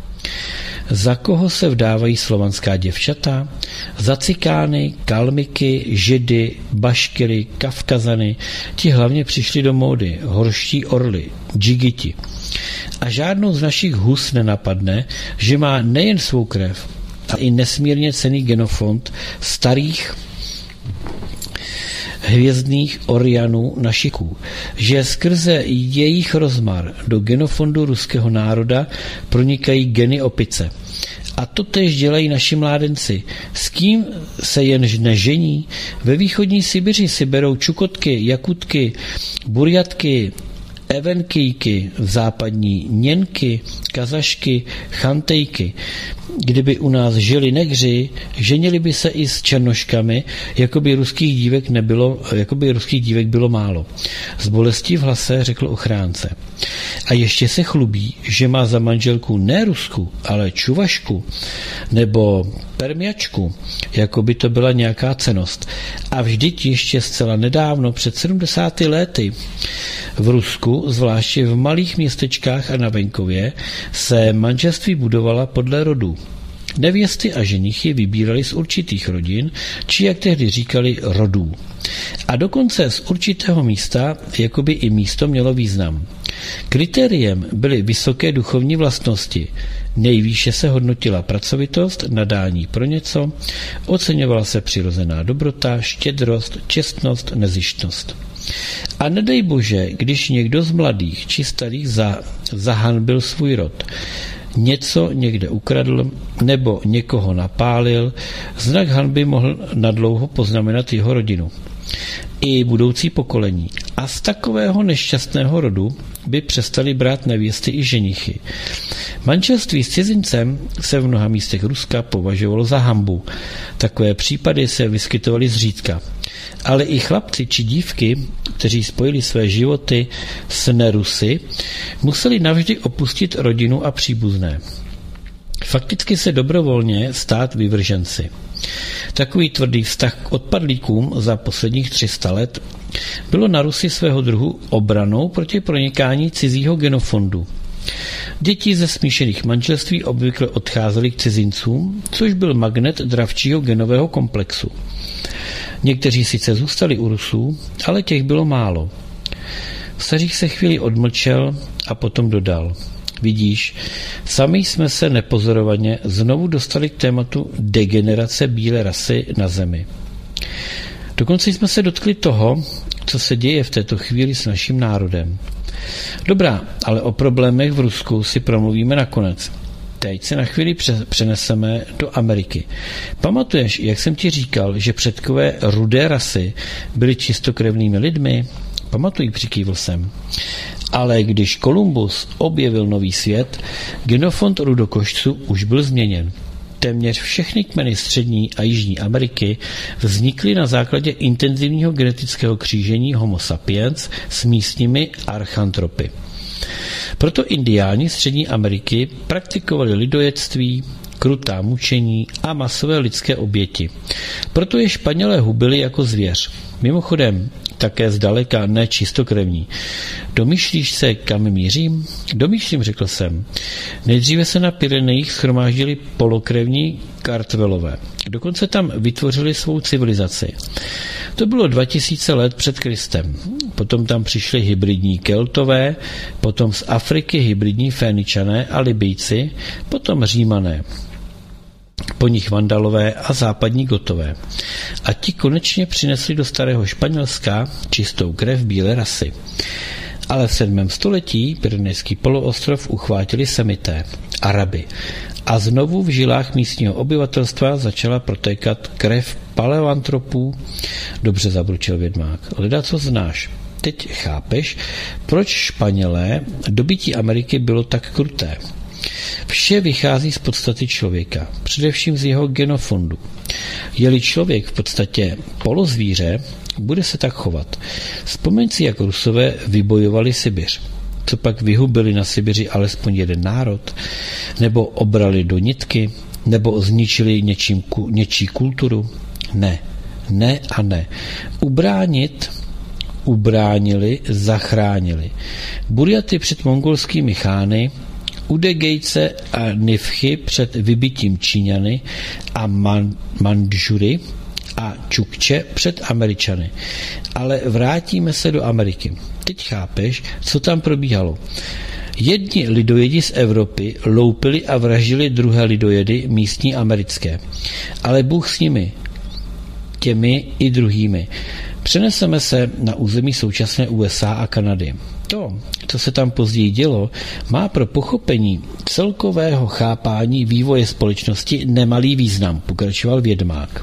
Za koho se vdávají slovanská děvčata? Za Cikány, Kalmiky, Židy, Baškiry, Kavkazany. Ti hlavně přišli do módy, horští orly, džigiti. A žádnou z našich hus nenapadne, že má nejen svou krev, ale i nesmírně cenný genofond starých hvězdných Orianů našiků, že skrze jejich rozmar do genofondu ruského národa pronikají geny opice. A to též dělají naši mládenci. S kým se jen nežení? Ve východní Sibiři si berou Čukotky, Jakutky, Burjatky, Evenkijky, v západní Něnky, Kazašky, Chantejky. Kdyby u nás žili negři, ženili by se i s černoškami, jako by ruských dívek nebylo, jako by ruských dívek bylo málo. Z bolestí v hlase řekl ochránce. A ještě se chlubí, že má za manželku ne Rusku, ale Čuvašku nebo Permiačku, jako by to byla nějaká cennost. A vždyť ještě zcela nedávno, před sedmdesáti lety, v Rusku, zvláště v malých městečkách a na venkově, se manželství budovala podle rodu. Nevěsty a ženichy vybírali z určitých rodin, či jak tehdy říkali rodů. A dokonce z určitého místa, jako by i místo mělo význam. Kritériem byly vysoké duchovní vlastnosti. Nejvýše se hodnotila pracovitost, nadání pro něco, oceňovala se přirozená dobrota, štědrost, čestnost, nezištnost. A nedej bože, když někdo z mladých či starých za, zahanbil svůj rod, něco někde ukradl nebo někoho napálil, znak hanby mohl nadlouho poznamenat jeho rodinu i budoucí pokolení. A z takového nešťastného rodu by přestali brát nevěsty i ženichy. Manželství s cizincem se v mnoha místech Ruska považovalo za hanbu. Takové případy se vyskytovaly zřídka. Ale i chlapci či dívky, kteří spojili své životy s nerusy, museli navždy opustit rodinu a příbuzné. Fakticky se dobrovolně stát vyvrženci. Takový tvrdý vztah k odpadlíkům za posledních tři sta let bylo na Rusy svého druhu obranou proti pronikání cizího genofondu. Děti ze smíšených manželství obvykle odcházely k cizincům, což byl magnet dravčího genového komplexu. Někteří sice zůstali u Rusů, ale těch bylo málo. Stařík se chvíli odmlčel a potom dodal: Vidíš, sami jsme se nepozorovaně znovu dostali k tématu degenerace bílé rasy na Zemi. Dokonce jsme se dotkli toho, co se děje v této chvíli s naším národem. Dobrá, ale o problémech v Rusku si promluvíme nakonec. Teď se na chvíli přeneseme do Ameriky. Pamatuješ, jak jsem ti říkal, že předkové rudé rasy byli čistokrevnými lidmi? Pamatuj, přikývl jsem. Ale když Kolumbus objevil nový svět, genofond rudokošců už byl změněn. Téměř všechny kmeny střední a jižní Ameriky vznikly na základě intenzivního genetického křížení Homo sapiens s místními archantropy. Proto indiáni střední Ameriky praktikovali lidojectví, krutá mučení a masové lidské oběti. Proto je Španělé hubili jako zvěř. Mimochodem, také zdaleka ne čistokrevní. Domýšlíš se, kam mířím? Domýšlím, řekl jsem. Nejdříve se na Pyrenejích shromáždili polokrevní Kartvelové. Dokonce tam vytvořili svou civilizaci. To bylo dva tisíce let před Kristem. Potom tam přišli hybridní Keltové, potom z Afriky hybridní Féničané a Libijci, potom Římané. Po nich Vandalové a západní Gotové. A ti konečně přinesli do starého Španělska čistou krev bílé rasy. Ale v sedmém století Pyrenejský poloostrov uchvátili Semité, Araby. A znovu v žilách místního obyvatelstva začala protékat krev paleoantropů. Dobře, zabručil vědmák. Leda, co znáš. Teď chápeš, proč Španělé dobytí Ameriky bylo tak kruté. Vše vychází z podstaty člověka, především z jeho genofondu. Je-li člověk v podstatě polozvíře, bude se tak chovat. Vzpomeň si, jak Rusové vybojovali Sibiř. Co pak vyhubili na Sibiři alespoň jeden národ? Nebo obrali do nitky? Nebo zničili něčím, něčí kulturu? Ne, ne a ne. Ubránit, ubránili, zachránili. Burjaty před mongolskými chány, Udegejce a Nivchy před vybitím Číňany a Man- Mandžury a Čukče před Američany. Ale vrátíme se do Ameriky. Teď chápeš, co tam probíhalo. Jedni lidojedi z Evropy loupili a vraždili druhé lidojedy místní americké. Ale Bůh s nimi, těmi i druhými. Přeneseme se na území současné U S A a Kanady. To, co se tam později dělo, má pro pochopení celkového chápání vývoje společnosti nemalý význam, pokračoval vědmák.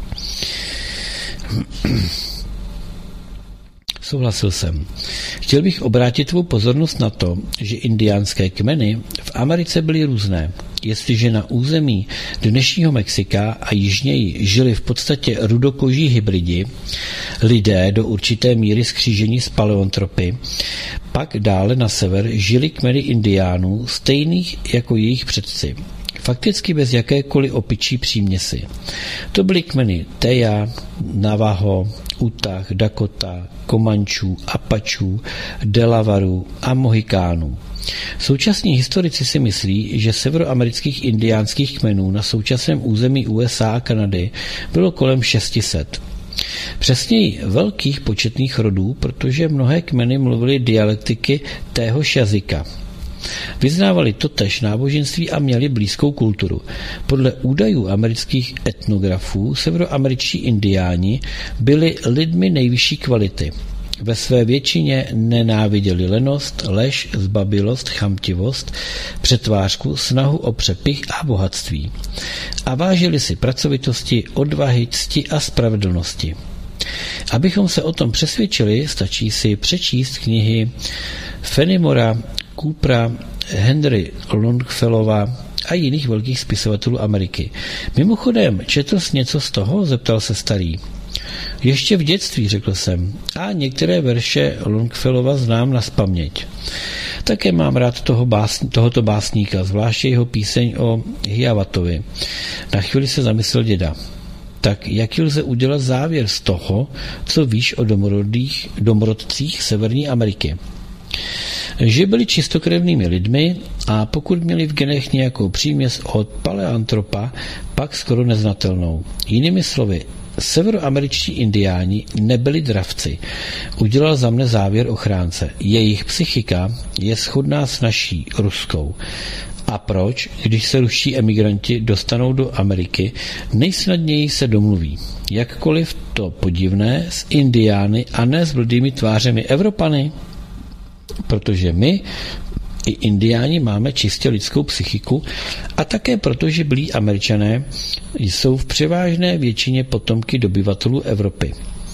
Souhlasil jsem. Chtěl bych obrátit tvou pozornost na to, že indiánské kmeny v Americe byly různé. Jestliže na území dnešního Mexika a jižněji žili v podstatě rudokoží hybridi, lidé do určité míry skřížení s paleontropy, pak dále na sever žili kmeny indiánů stejných jako jejich předci. Fakticky bez jakékoliv opičí příměsi. To byly kmeny Teja, Navajo, Utah, Dakota, Komančů, Apačů, Delavarů a Mohikánů. Současní historici si myslí, že severoamerických indiánských kmenů na současném území U S A a Kanady bylo kolem šest set. Přesněji velkých početných rodů, protože mnohé kmeny mluvily dialektiky téhož jazyka. Vyznávali totéž náboženství a měli blízkou kulturu. Podle údajů amerických etnografů severoameričtí indiáni byli lidmi nejvyšší kvality. Ve své většině nenáviděli lenost, lež, zbabilost, chamtivost, přetvářku, snahu o přepich a bohatství. A vážili si pracovitosti, odvahy, cti a spravedlnosti. Abychom se o tom přesvědčili, stačí si přečíst knihy Fenimora Coopera, Henry Longfellova a jiných velkých spisovatelů Ameriky. Mimochodem, četl jsi něco z toho? Zeptal se starý. Ještě v dětství, řekl jsem, a některé verše Longfellova znám nazpaměť. Také mám rád toho básn, tohoto básníka, zvláště jeho píseň o Hiawathovi. Na chvíli se zamyslel děda. Tak jaký lze udělat závěr z toho, co víš o domorodých, domorodcích Severní Ameriky? Že byli čistokrevnými lidmi a pokud měli v genech nějakou příměs od paleantropa, pak skoro neznatelnou. Jinými slovy, severoameričtí indiáni nebyli dravci. Udělal za mne závěr ochránce. Jejich psychika je shodná s naší ruskou. A proč, když se ruští emigranti dostanou do Ameriky, nejsnadněji se domluví. Jakkoliv to podivné s indiány a ne s blbými tvářemi Evropany? Protože my i indiáni máme čistě lidskou psychiku a také proto, že byli Američané jsou v převážné většině potomky dobyvatelů Evropy.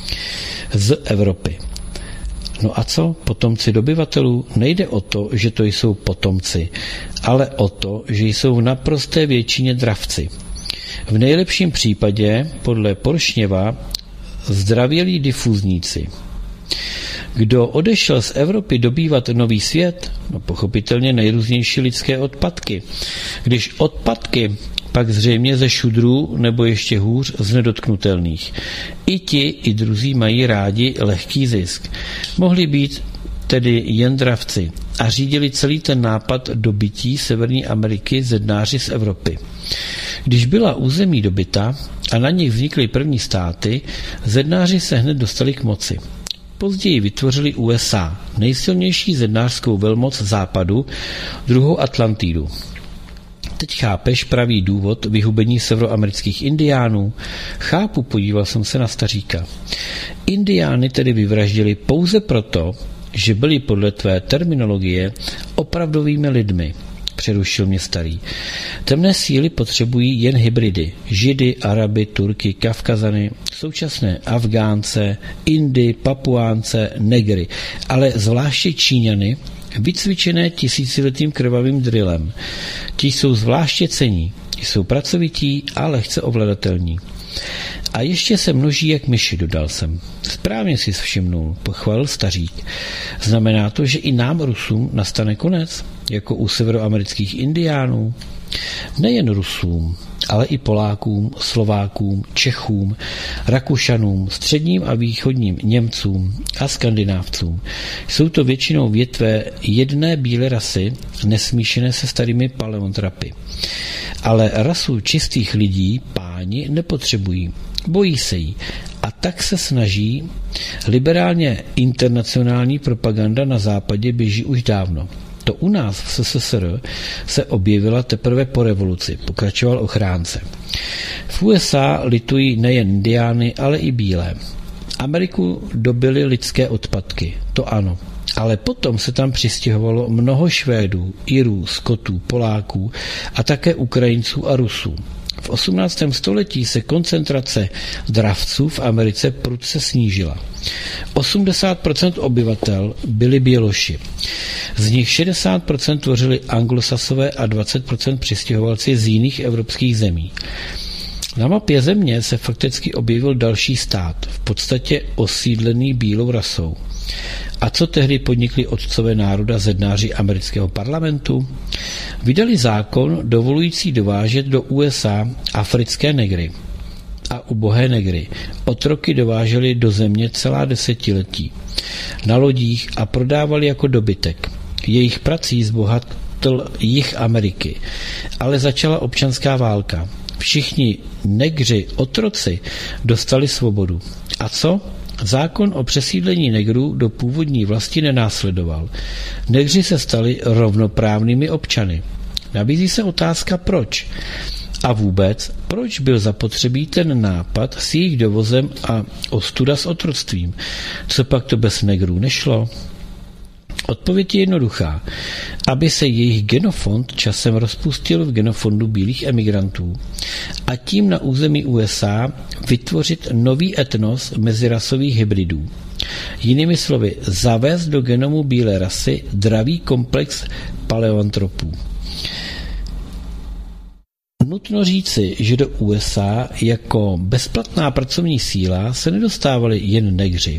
Z Evropy. No a co? Potomci dobyvatelů? Nejde o to, že to jsou potomci, ale o to, že jsou v naprosté většině dravci. V nejlepším případě, podle Poršněva, zdravělí difuzníci. Kdo odešel z Evropy dobývat nový svět? No pochopitelně nejrůznější lidské odpadky. Když odpadky, pak zřejmě ze šudrů nebo ještě hůř z nedotknutelných. I ti, i druzí mají rádi lehký zisk. Mohli být tedy jen dravci a řídili celý ten nápad dobytí Severní Ameriky zednáři z Evropy. Když byla území dobyta a na nich vznikly první státy, zednáři se hned dostali k moci. Později vytvořili U S A, nejsilnější zednářskou velmoc západu, druhou Atlantidu. Teď chápeš pravý důvod vyhubení severoamerických indiánů? Chápu, podíval jsem se na staříka. Indiány tedy vyvraždili pouze proto, že byli podle tvé terminologie opravdovými lidmi, přerušil mě starý. Temné síly potřebují jen hybridy. Židy, Araby, Turky, Kavkazany, současné Afgánce, Indy, Papuánce, Negry, ale zvláště Číňany, vycvičené tisíciletým krvavým drillem. Ti jsou zvláště cenní, jsou pracovití a lehce ovladatelní. A ještě se množí jak myši, dodal jsem. Správně si všimnul, pochválil stařík. Znamená to, že i nám Rusům nastane konec, jako u severoamerických indiánů? Nejen Rusům, ale i Polákům, Slovákům, Čechům, Rakušanům, středním a východním Němcům a Skandinávcům. Jsou to většinou větve jedné bílé rasy, nesmíšené se starými paleontrapy. Ale rasu čistých lidí páni nepotřebují. Bojí se jí. A tak se snaží. Liberálně internacionální propaganda na západě běží už dávno. To u nás v S S S R se objevila teprve po revoluci, pokračoval ochránce. V U S A litují nejen indiány, ale i bílé. Ameriku dobyly lidské odpadky, to ano. Ale potom se tam přistěhovalo mnoho Švédů, Irů, Skotů, Poláků a také Ukrajinců a Rusů. V osmnáctém století se koncentrace dravců v Americe prudce snížila. osmdesát procent obyvatel byli běloši. Z nich šedesát procent tvořili anglosasové a dvacet procent přistěhovalci z jiných evropských zemí. Na mapě země se fakticky objevil další stát, v podstatě osídlený bílou rasou. A co tehdy podnikli otcové národa zednáři amerického parlamentu? Vydali zákon dovolující dovážet do U S A africké negry a ubohé negry. Otroky dováželi do země celá desetiletí na lodích a prodávali jako dobytek. Jejich prací zbohatl jih Ameriky, ale začala občanská válka. Všichni negři, otroci dostali svobodu. A co? Zákon o přesídlení negrů do původní vlasti nenásledoval. Negři se stali rovnoprávnými občany. Nabízí se otázka proč. A vůbec, proč byl zapotřebí ten nápad s jejich dovozem a ostuda s otroctvím? Co pak to bez negrů nešlo? Odpověď je jednoduchá. Aby se jejich genofond časem rozpustil v genofondu bílých emigrantů a tím na území U S A vytvořit nový etnos mezirasových hybridů. Jinými slovy, zavést do genomu bílé rasy dravý komplex paleoantropů. Nutno říci, že do U S A jako bezplatná pracovní síla se nedostávali jen negři.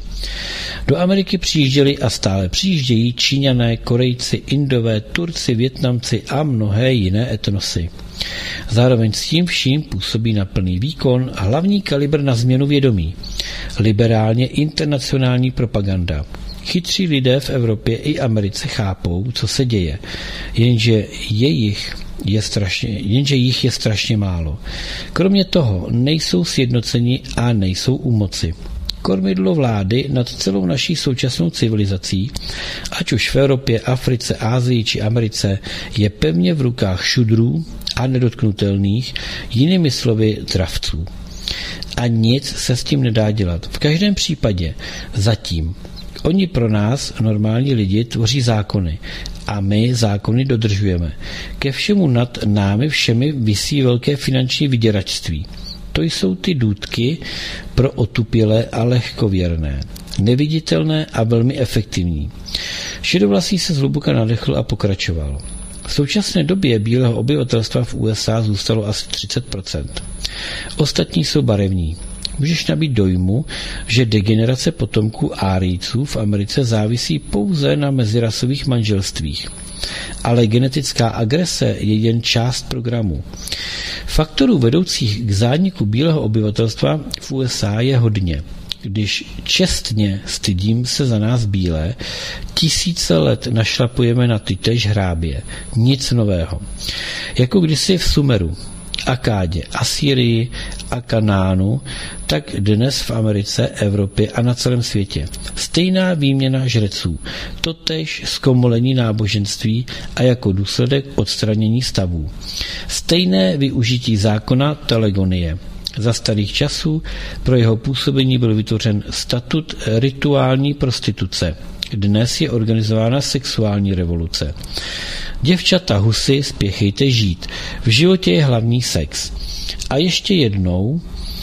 Do Ameriky přijížděli a stále přijíždějí Číňané, Korejci, Indové, Turci, Vietnamci a mnohé jiné etnosy. Zároveň s tím vším působí na plný výkon hlavní kalibr na změnu vědomí. Liberálně internacionální propaganda. Chytří lidé v Evropě i Americe chápou, co se děje, jenže jejich je strašně, jenže jich je strašně málo. Kromě toho nejsou sjednoceni a nejsou u moci. Kormidlo vlády nad celou naší současnou civilizací, ať už v Evropě, Africe, Asii či Americe, je pevně v rukách šudrů a nedotknutelných, jinými slovy dravců. A nic se s tím nedá dělat. V každém případě zatím. Oni pro nás, normální lidi, tvoří zákony a my zákony dodržujeme. Ke všemu nad námi všemi visí velké finanční vyděračství. To jsou ty důtky pro otupělé a lehkověrné, neviditelné a velmi efektivní. Šedovlasý se zhluboka nadechl a pokračoval. V současné době bílého obyvatelstva v U S A zůstalo asi třicet procent. Ostatní jsou barevní. Můžeš nabít dojmu, že degenerace potomků Árijců v Americe závisí pouze na mezirasových manželstvích. Ale genetická agrese je jen část programu. Faktorů vedoucích k zániku bílého obyvatelstva v U S A je hodně. Když čestně stydím se za nás bílé, tisíce let našlapujeme na tytéž hrábě. Nic nového. Jako kdysi v Sumeru, Akádě, Asýrii a Kanánu, tak dnes v Americe, Evropě a na celém světě. Stejná výměna žreců, totéž zkomolení náboženství a jako důsledek odstranění stavů. Stejné využití zákona telegonie. Za starých časů pro jeho působení byl vytvořen statut rituální prostituce. Dnes je organizována sexuální revoluce. Děvčata husy, spěchejte žít. V životě je hlavní sex. A ještě jednou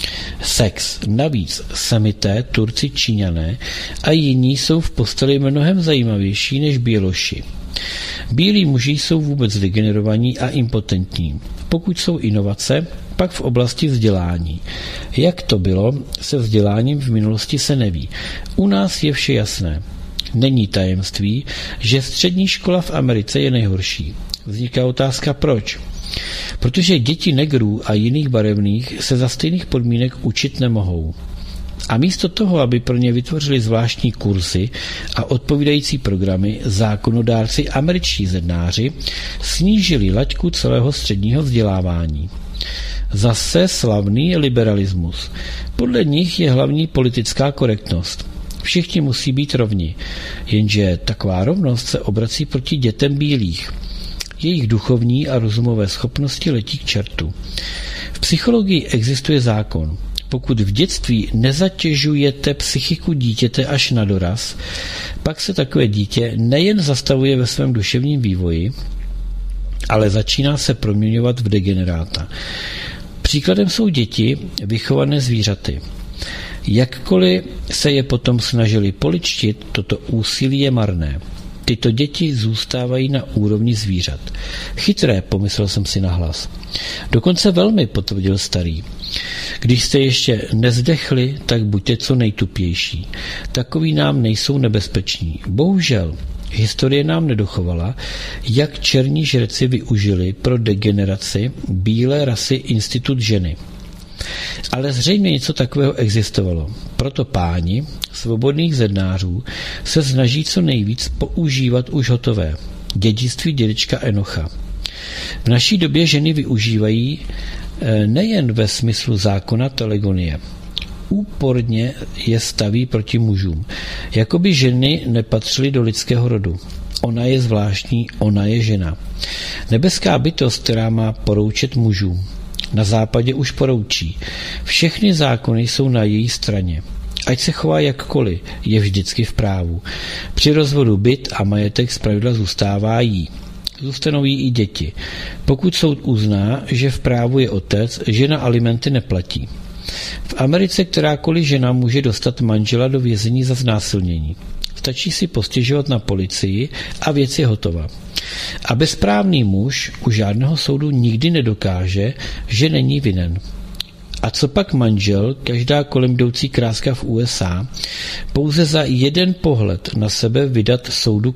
sex. Navíc Semité, Turci, Číňané a jiní jsou v posteli mnohem zajímavější než běloši. Bílí muži jsou vůbec degenerovaní a impotentní. Pokud jsou inovace, pak v oblasti vzdělání. Jak to bylo se vzděláním v minulosti se neví. U nás je vše jasné. Není tajemství, že střední škola v Americe je nejhorší. Vzniká otázka proč. Protože děti negrů a jiných barevných se za stejných podmínek učit nemohou. A místo toho, aby pro ně vytvořili zvláštní kurzy a odpovídající programy, zákonodárci američtí zednáři snížili laťku celého středního vzdělávání. Zase slavný liberalismus. Podle nich je hlavní politická korektnost. Všichni musí být rovni, jenže taková rovnost se obrací proti dětem bílých. Jejich duchovní a rozumové schopnosti letí k čertu. V psychologii existuje zákon. Pokud v dětství nezatěžujete psychiku dítěte až na doraz, pak se takové dítě nejen zastavuje ve svém duševním vývoji, ale začíná se proměňovat v degeneráta. Příkladem jsou děti vychované zvířaty. Jakkoliv se je potom snažili poličtit, toto úsilí je marné. Tyto děti zůstávají na úrovni zvířat. Chytré, pomyslel jsem si nahlas. Dokonce velmi, potvrdil starý. Když jste ještě nezdechli, tak buďte co nejtupější. Takoví nám nejsou nebezpeční. Bohužel, historie nám nedochovala, jak černí žreci využili pro degeneraci bílé rasy institut ženy. Ale zřejmě něco takového existovalo. Proto páni svobodných zednářů se snaží co nejvíc používat už hotové. Dědictví dědečka Enocha. V naší době ženy využívají nejen ve smyslu zákona telegonie. Úporně je staví proti mužům. Jakoby ženy nepatřily do lidského rodu. Ona je zvláštní, ona je žena. Nebeská bytost, která má poroučet mužům. Na západě už poroučí. Všechny zákony jsou na její straně. Ať se chová jakkoliv, je vždycky v právu. Při rozvodu byt a majetek zpravidla zůstává jí. Zůstanou jí i děti. Pokud soud uzná, že v právu je otec, žena alimenty neplatí. V Americe kterákoliv žena může dostat manžela do vězení za znásilnění. Stačí si postěžovat na policii a věc je hotova. A bezprávný muž u žádného soudu nikdy nedokáže, že není vinen. A co pak manžel, každá kolem jdoucí kráska v U S A, pouze za jeden pohled na sebe vydat soudu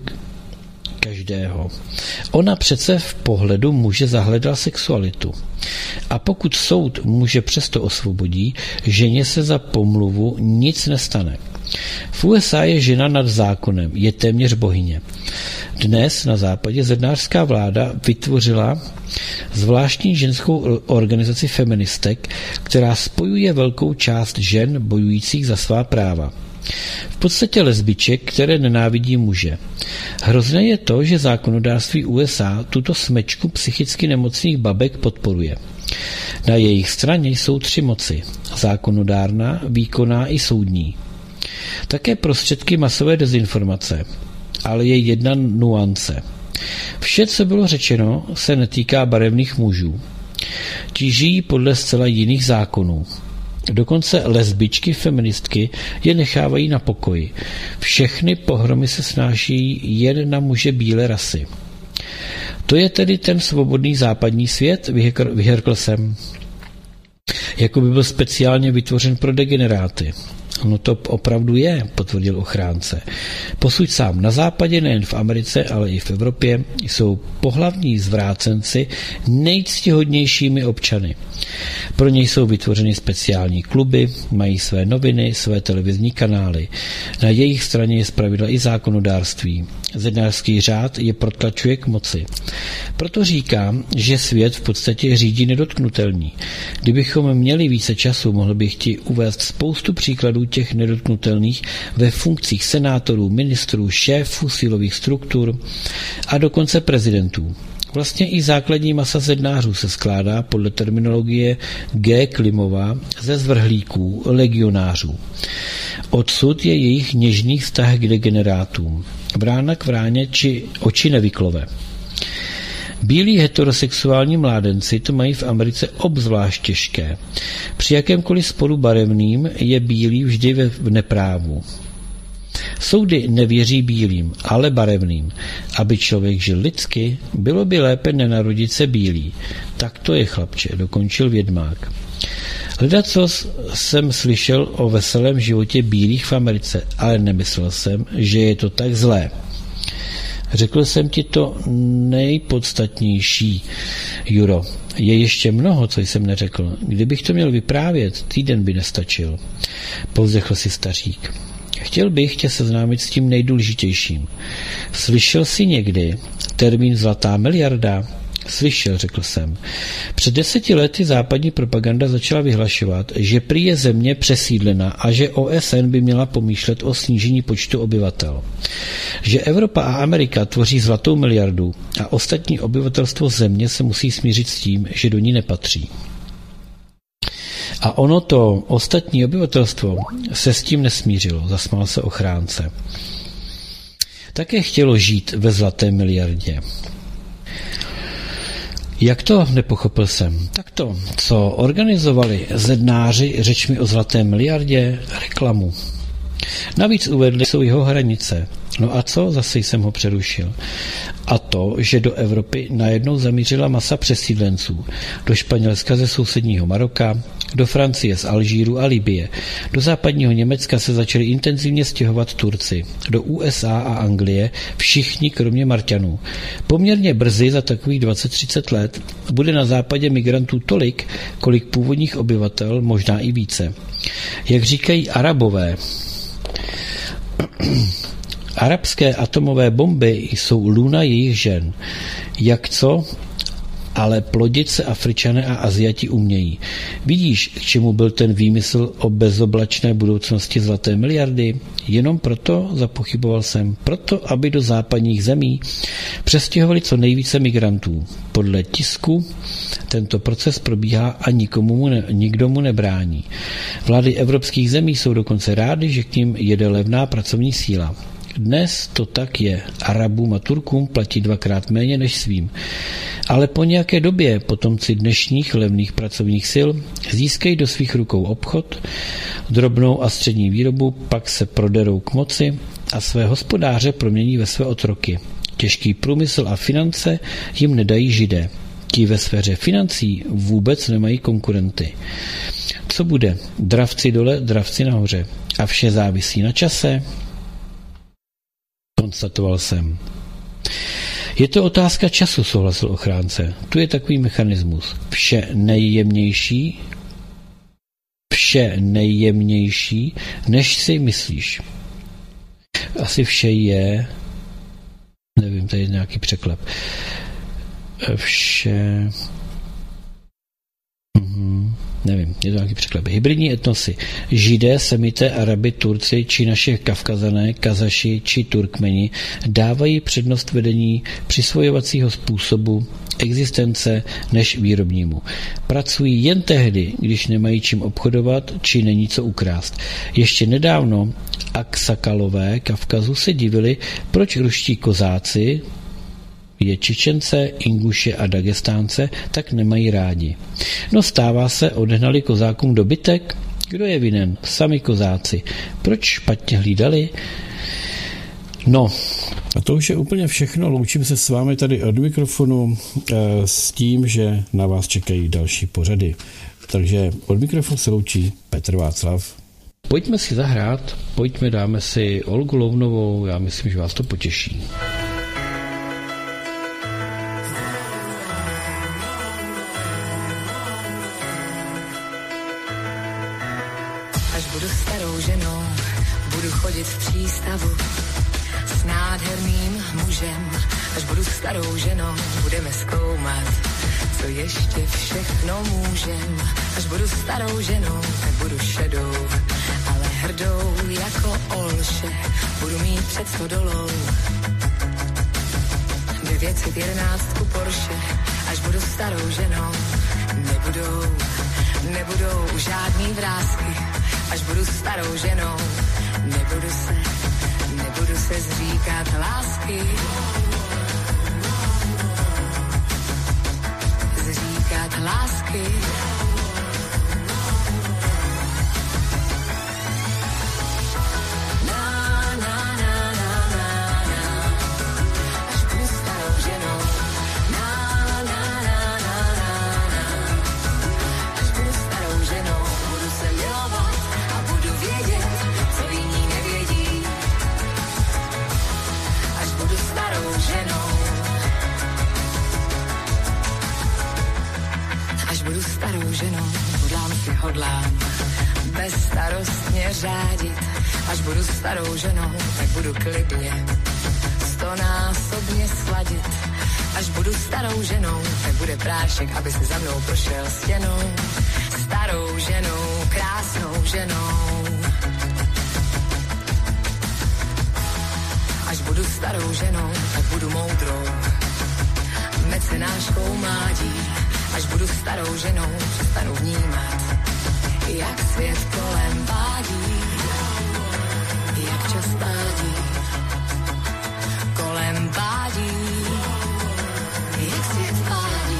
každého. Ona přece v pohledu muže zahledala sexualitu. A pokud soud muže přesto osvobodí, ženě se za pomluvu nic nestane. V U S A je žena nad zákonem, je téměř bohyně. Dnes na západě zednářská vláda vytvořila zvláštní ženskou organizaci feministek, která spojuje velkou část žen bojujících za svá práva. V podstatě lesbiček, které nenávidí muže. Hrozné je to, že zákonodárství U S A tuto smečku psychicky nemocných babek podporuje. Na jejich straně jsou tři moci. Zákonodárná, výkonná i soudní. Také prostředky masové dezinformace. Ale je jedna nuance. Vše, co bylo řečeno, se netýká barevných mužů. Ti žijí podle zcela jiných zákonů. Dokonce lesbičky, feministky je nechávají na pokoji. Všechny pohromy se snáší jen na muže bílé rasy. To je tedy ten svobodný západní svět, vyhrkl jsem. Jako by byl speciálně vytvořen pro degeneráty. No to opravdu je, potvrdil ochránce. Posuď sám, na západě, nejen v Americe, ale i v Evropě, jsou pohlavní zvrácenci nejctihodnějšími občany. Pro něj jsou vytvořeny speciální kluby, mají své noviny, své televizní kanály. Na jejich straně je zpravidla i zákonodárství. Zednářský řád je protlačuje k moci. Proto říkám, že svět v podstatě řídí nedotknutelný. Kdybychom měli více času, mohl bych ti uvést spoustu příkladů těch nedotknutelných ve funkcích senátorů, ministrů, šéfů silových struktur a dokonce prezidentů. Vlastně i základní masa zednářů se skládá podle terminologie G. Klimova ze zvrhlíků, legionářů. Odsud je jejich něžný vztah k degenerátům. Vrána k vráně či oči nevyklové. Bílí heterosexuální mládenci to mají v Americe obzvlášť těžké. Při jakémkoliv sporu barevným je bílý vždy v neprávu. Soudy nevěří bílým, ale barevným. Aby člověk žil lidsky, bylo by lépe nenarodit se bílý. Tak to je, chlapče, dokončil vědmák. Hledaco jsem slyšel o veselém životě bílých v Americe, ale nemyslel jsem, že je to tak zlé. Řekl jsem ti to nejpodstatnější, Juro. Je ještě mnoho, co jsem neřekl. Kdybych to měl vyprávět, týden by nestačil. Povzdechl si stařík. Chtěl bych tě seznámit s tím nejdůležitějším. Slyšel jsi někdy termín zlatá miliarda? Slyšel, řekl jsem. Před deseti lety západní propaganda začala vyhlašovat, že prý je země přesídlena a že O S N by měla pomýšlet o snížení počtu obyvatel. Že Evropa a Amerika tvoří zlatou miliardu a ostatní obyvatelstvo země se musí smířit s tím, že do ní nepatří. A ono to ostatní obyvatelstvo se s tím nesmířilo, zasmál se ochránce. Také chtělo žít ve zlaté miliardě. Jak to, nepochopil jsem? Tak to, co organizovali zednáři řečmi o zlaté miliardě, reklamu. Navíc uvedli jsou jeho hranice. No a co? Zase jsem ho přerušil. A to, že do Evropy najednou zamířila masa přesídlenců. Do Španělska ze sousedního Maroka, do Francie z Alžíru a Libye. Do západního Německa se začali intenzivně stěhovat Turci. Do U S A a Anglie všichni kromě Marťanů. Poměrně brzy za takových dvacet třicet let bude na západě migrantů tolik, kolik původních obyvatel, možná i více. Jak říkají Arabové, arabské atomové bomby jsou lůna jejich žen. Jak co? ale plodit se Afričané a Aziati umějí. Vidíš, k čemu byl ten výmysl o bezoblačné budoucnosti zlaté miliardy? Jenom proto, zapochyboval jsem, proto, aby do západních zemí přestěhovali co nejvíce migrantů. Podle tisku tento proces probíhá a nikomu mu ne, nikdo mu nebrání. Vlády evropských zemí jsou dokonce rády, že k nim jede levná pracovní síla. Dnes to tak je. Arabům a Turkům platí dvakrát méně než svým. Ale po nějaké době potomci dnešních levných pracovních sil získají do svých rukou obchod, drobnou a střední výrobu, pak se proderou k moci a své hospodáře promění ve své otroky. Těžký průmysl a finance jim nedají Židé. Ti ve sféře financí vůbec nemají konkurenty. Co bude? Dravci dole, dravci nahoře. A vše závisí na čase? Konstatoval jsem. Je to otázka času, souhlasil ochránce. Tu je takový mechanismus. Vše nejjemnější, vše nejjemnější, než si myslíš. Asi vše je, nevím, tady je nějaký překlep. Vše... Mhm. Nevím, je to nějaký překlep. Hybridní etnosy. Židé, Semité, Arabi, Turci, či naše Kavkazané, Kazaši, či Turkmeni dávají přednost vedení přisvojovacího způsobu existence než výrobnímu. Pracují jen tehdy, když nemají čím obchodovat, či není co ukrást. Ještě nedávno Aksakalové Kavkazu se divili, proč ruští kozáci, je Čečence, Inguše a Dagestánce, tak nemají rádi. No stává se, odehnali kozákům dobytek? Kdo je vinen? Sami kozáci. Proč špatně hlídali? No. A to už je úplně všechno. Loučím se s vámi tady od mikrofonu e, s tím, že na vás čekají další pořady. Takže od mikrofonu se loučí Petr Václav. Pojďme si zahrát, pojďme, dáme si Olgu Lounovou, já myslím, že vás to potěší. Budu starou ženou, budu chodit v přístavu s nádherným mužem. Až budu starou ženou, budeme zkoumat, co ještě všechno můžem. Až budu starou ženou, tak budu šedou, ale hrdou jako Olše. Budu mít před stodolou devět set jedenáct Porsche. Až budu starou ženou, nebudou, nebudou žádný vrásky. Až budu starou ženou, nebudu se, nebudu se zříkat lásky. Zříkat lásky. Budu starou ženou, hodlám si hodlám bezstarostně řádit. Až budu starou ženou, tak budu klidně stonásobně sladit. Až budu starou ženou, tak bude prášek, aby se za mnou prošel stěnou. Starou ženou, krásnou ženou. Až budu starou ženou, tak budu moudrou mecenáškou mládí. Až budu starou ženou, přestanu vnímat, jak svět kolem vádí, jak čas vádí, kolem vádí, jak svět vádí.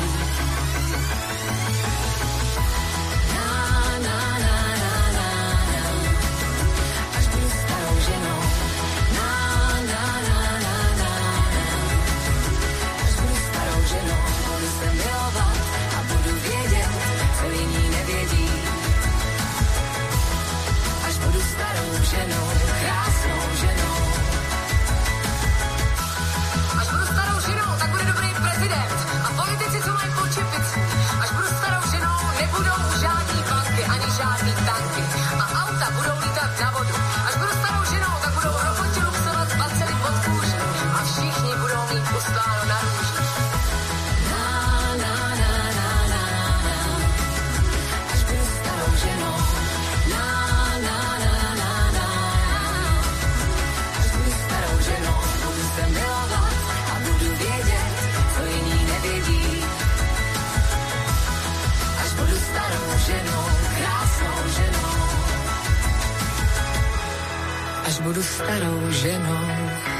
Na, na, na, na, na, na. Až budu starou ženou, na, na, na, na, na, na. Až budu starou ženou, budu se milovat, budu vědět, co jiní nevědí. Až budu starou ženou, krásnou ženou. Až budu budu starou ženou.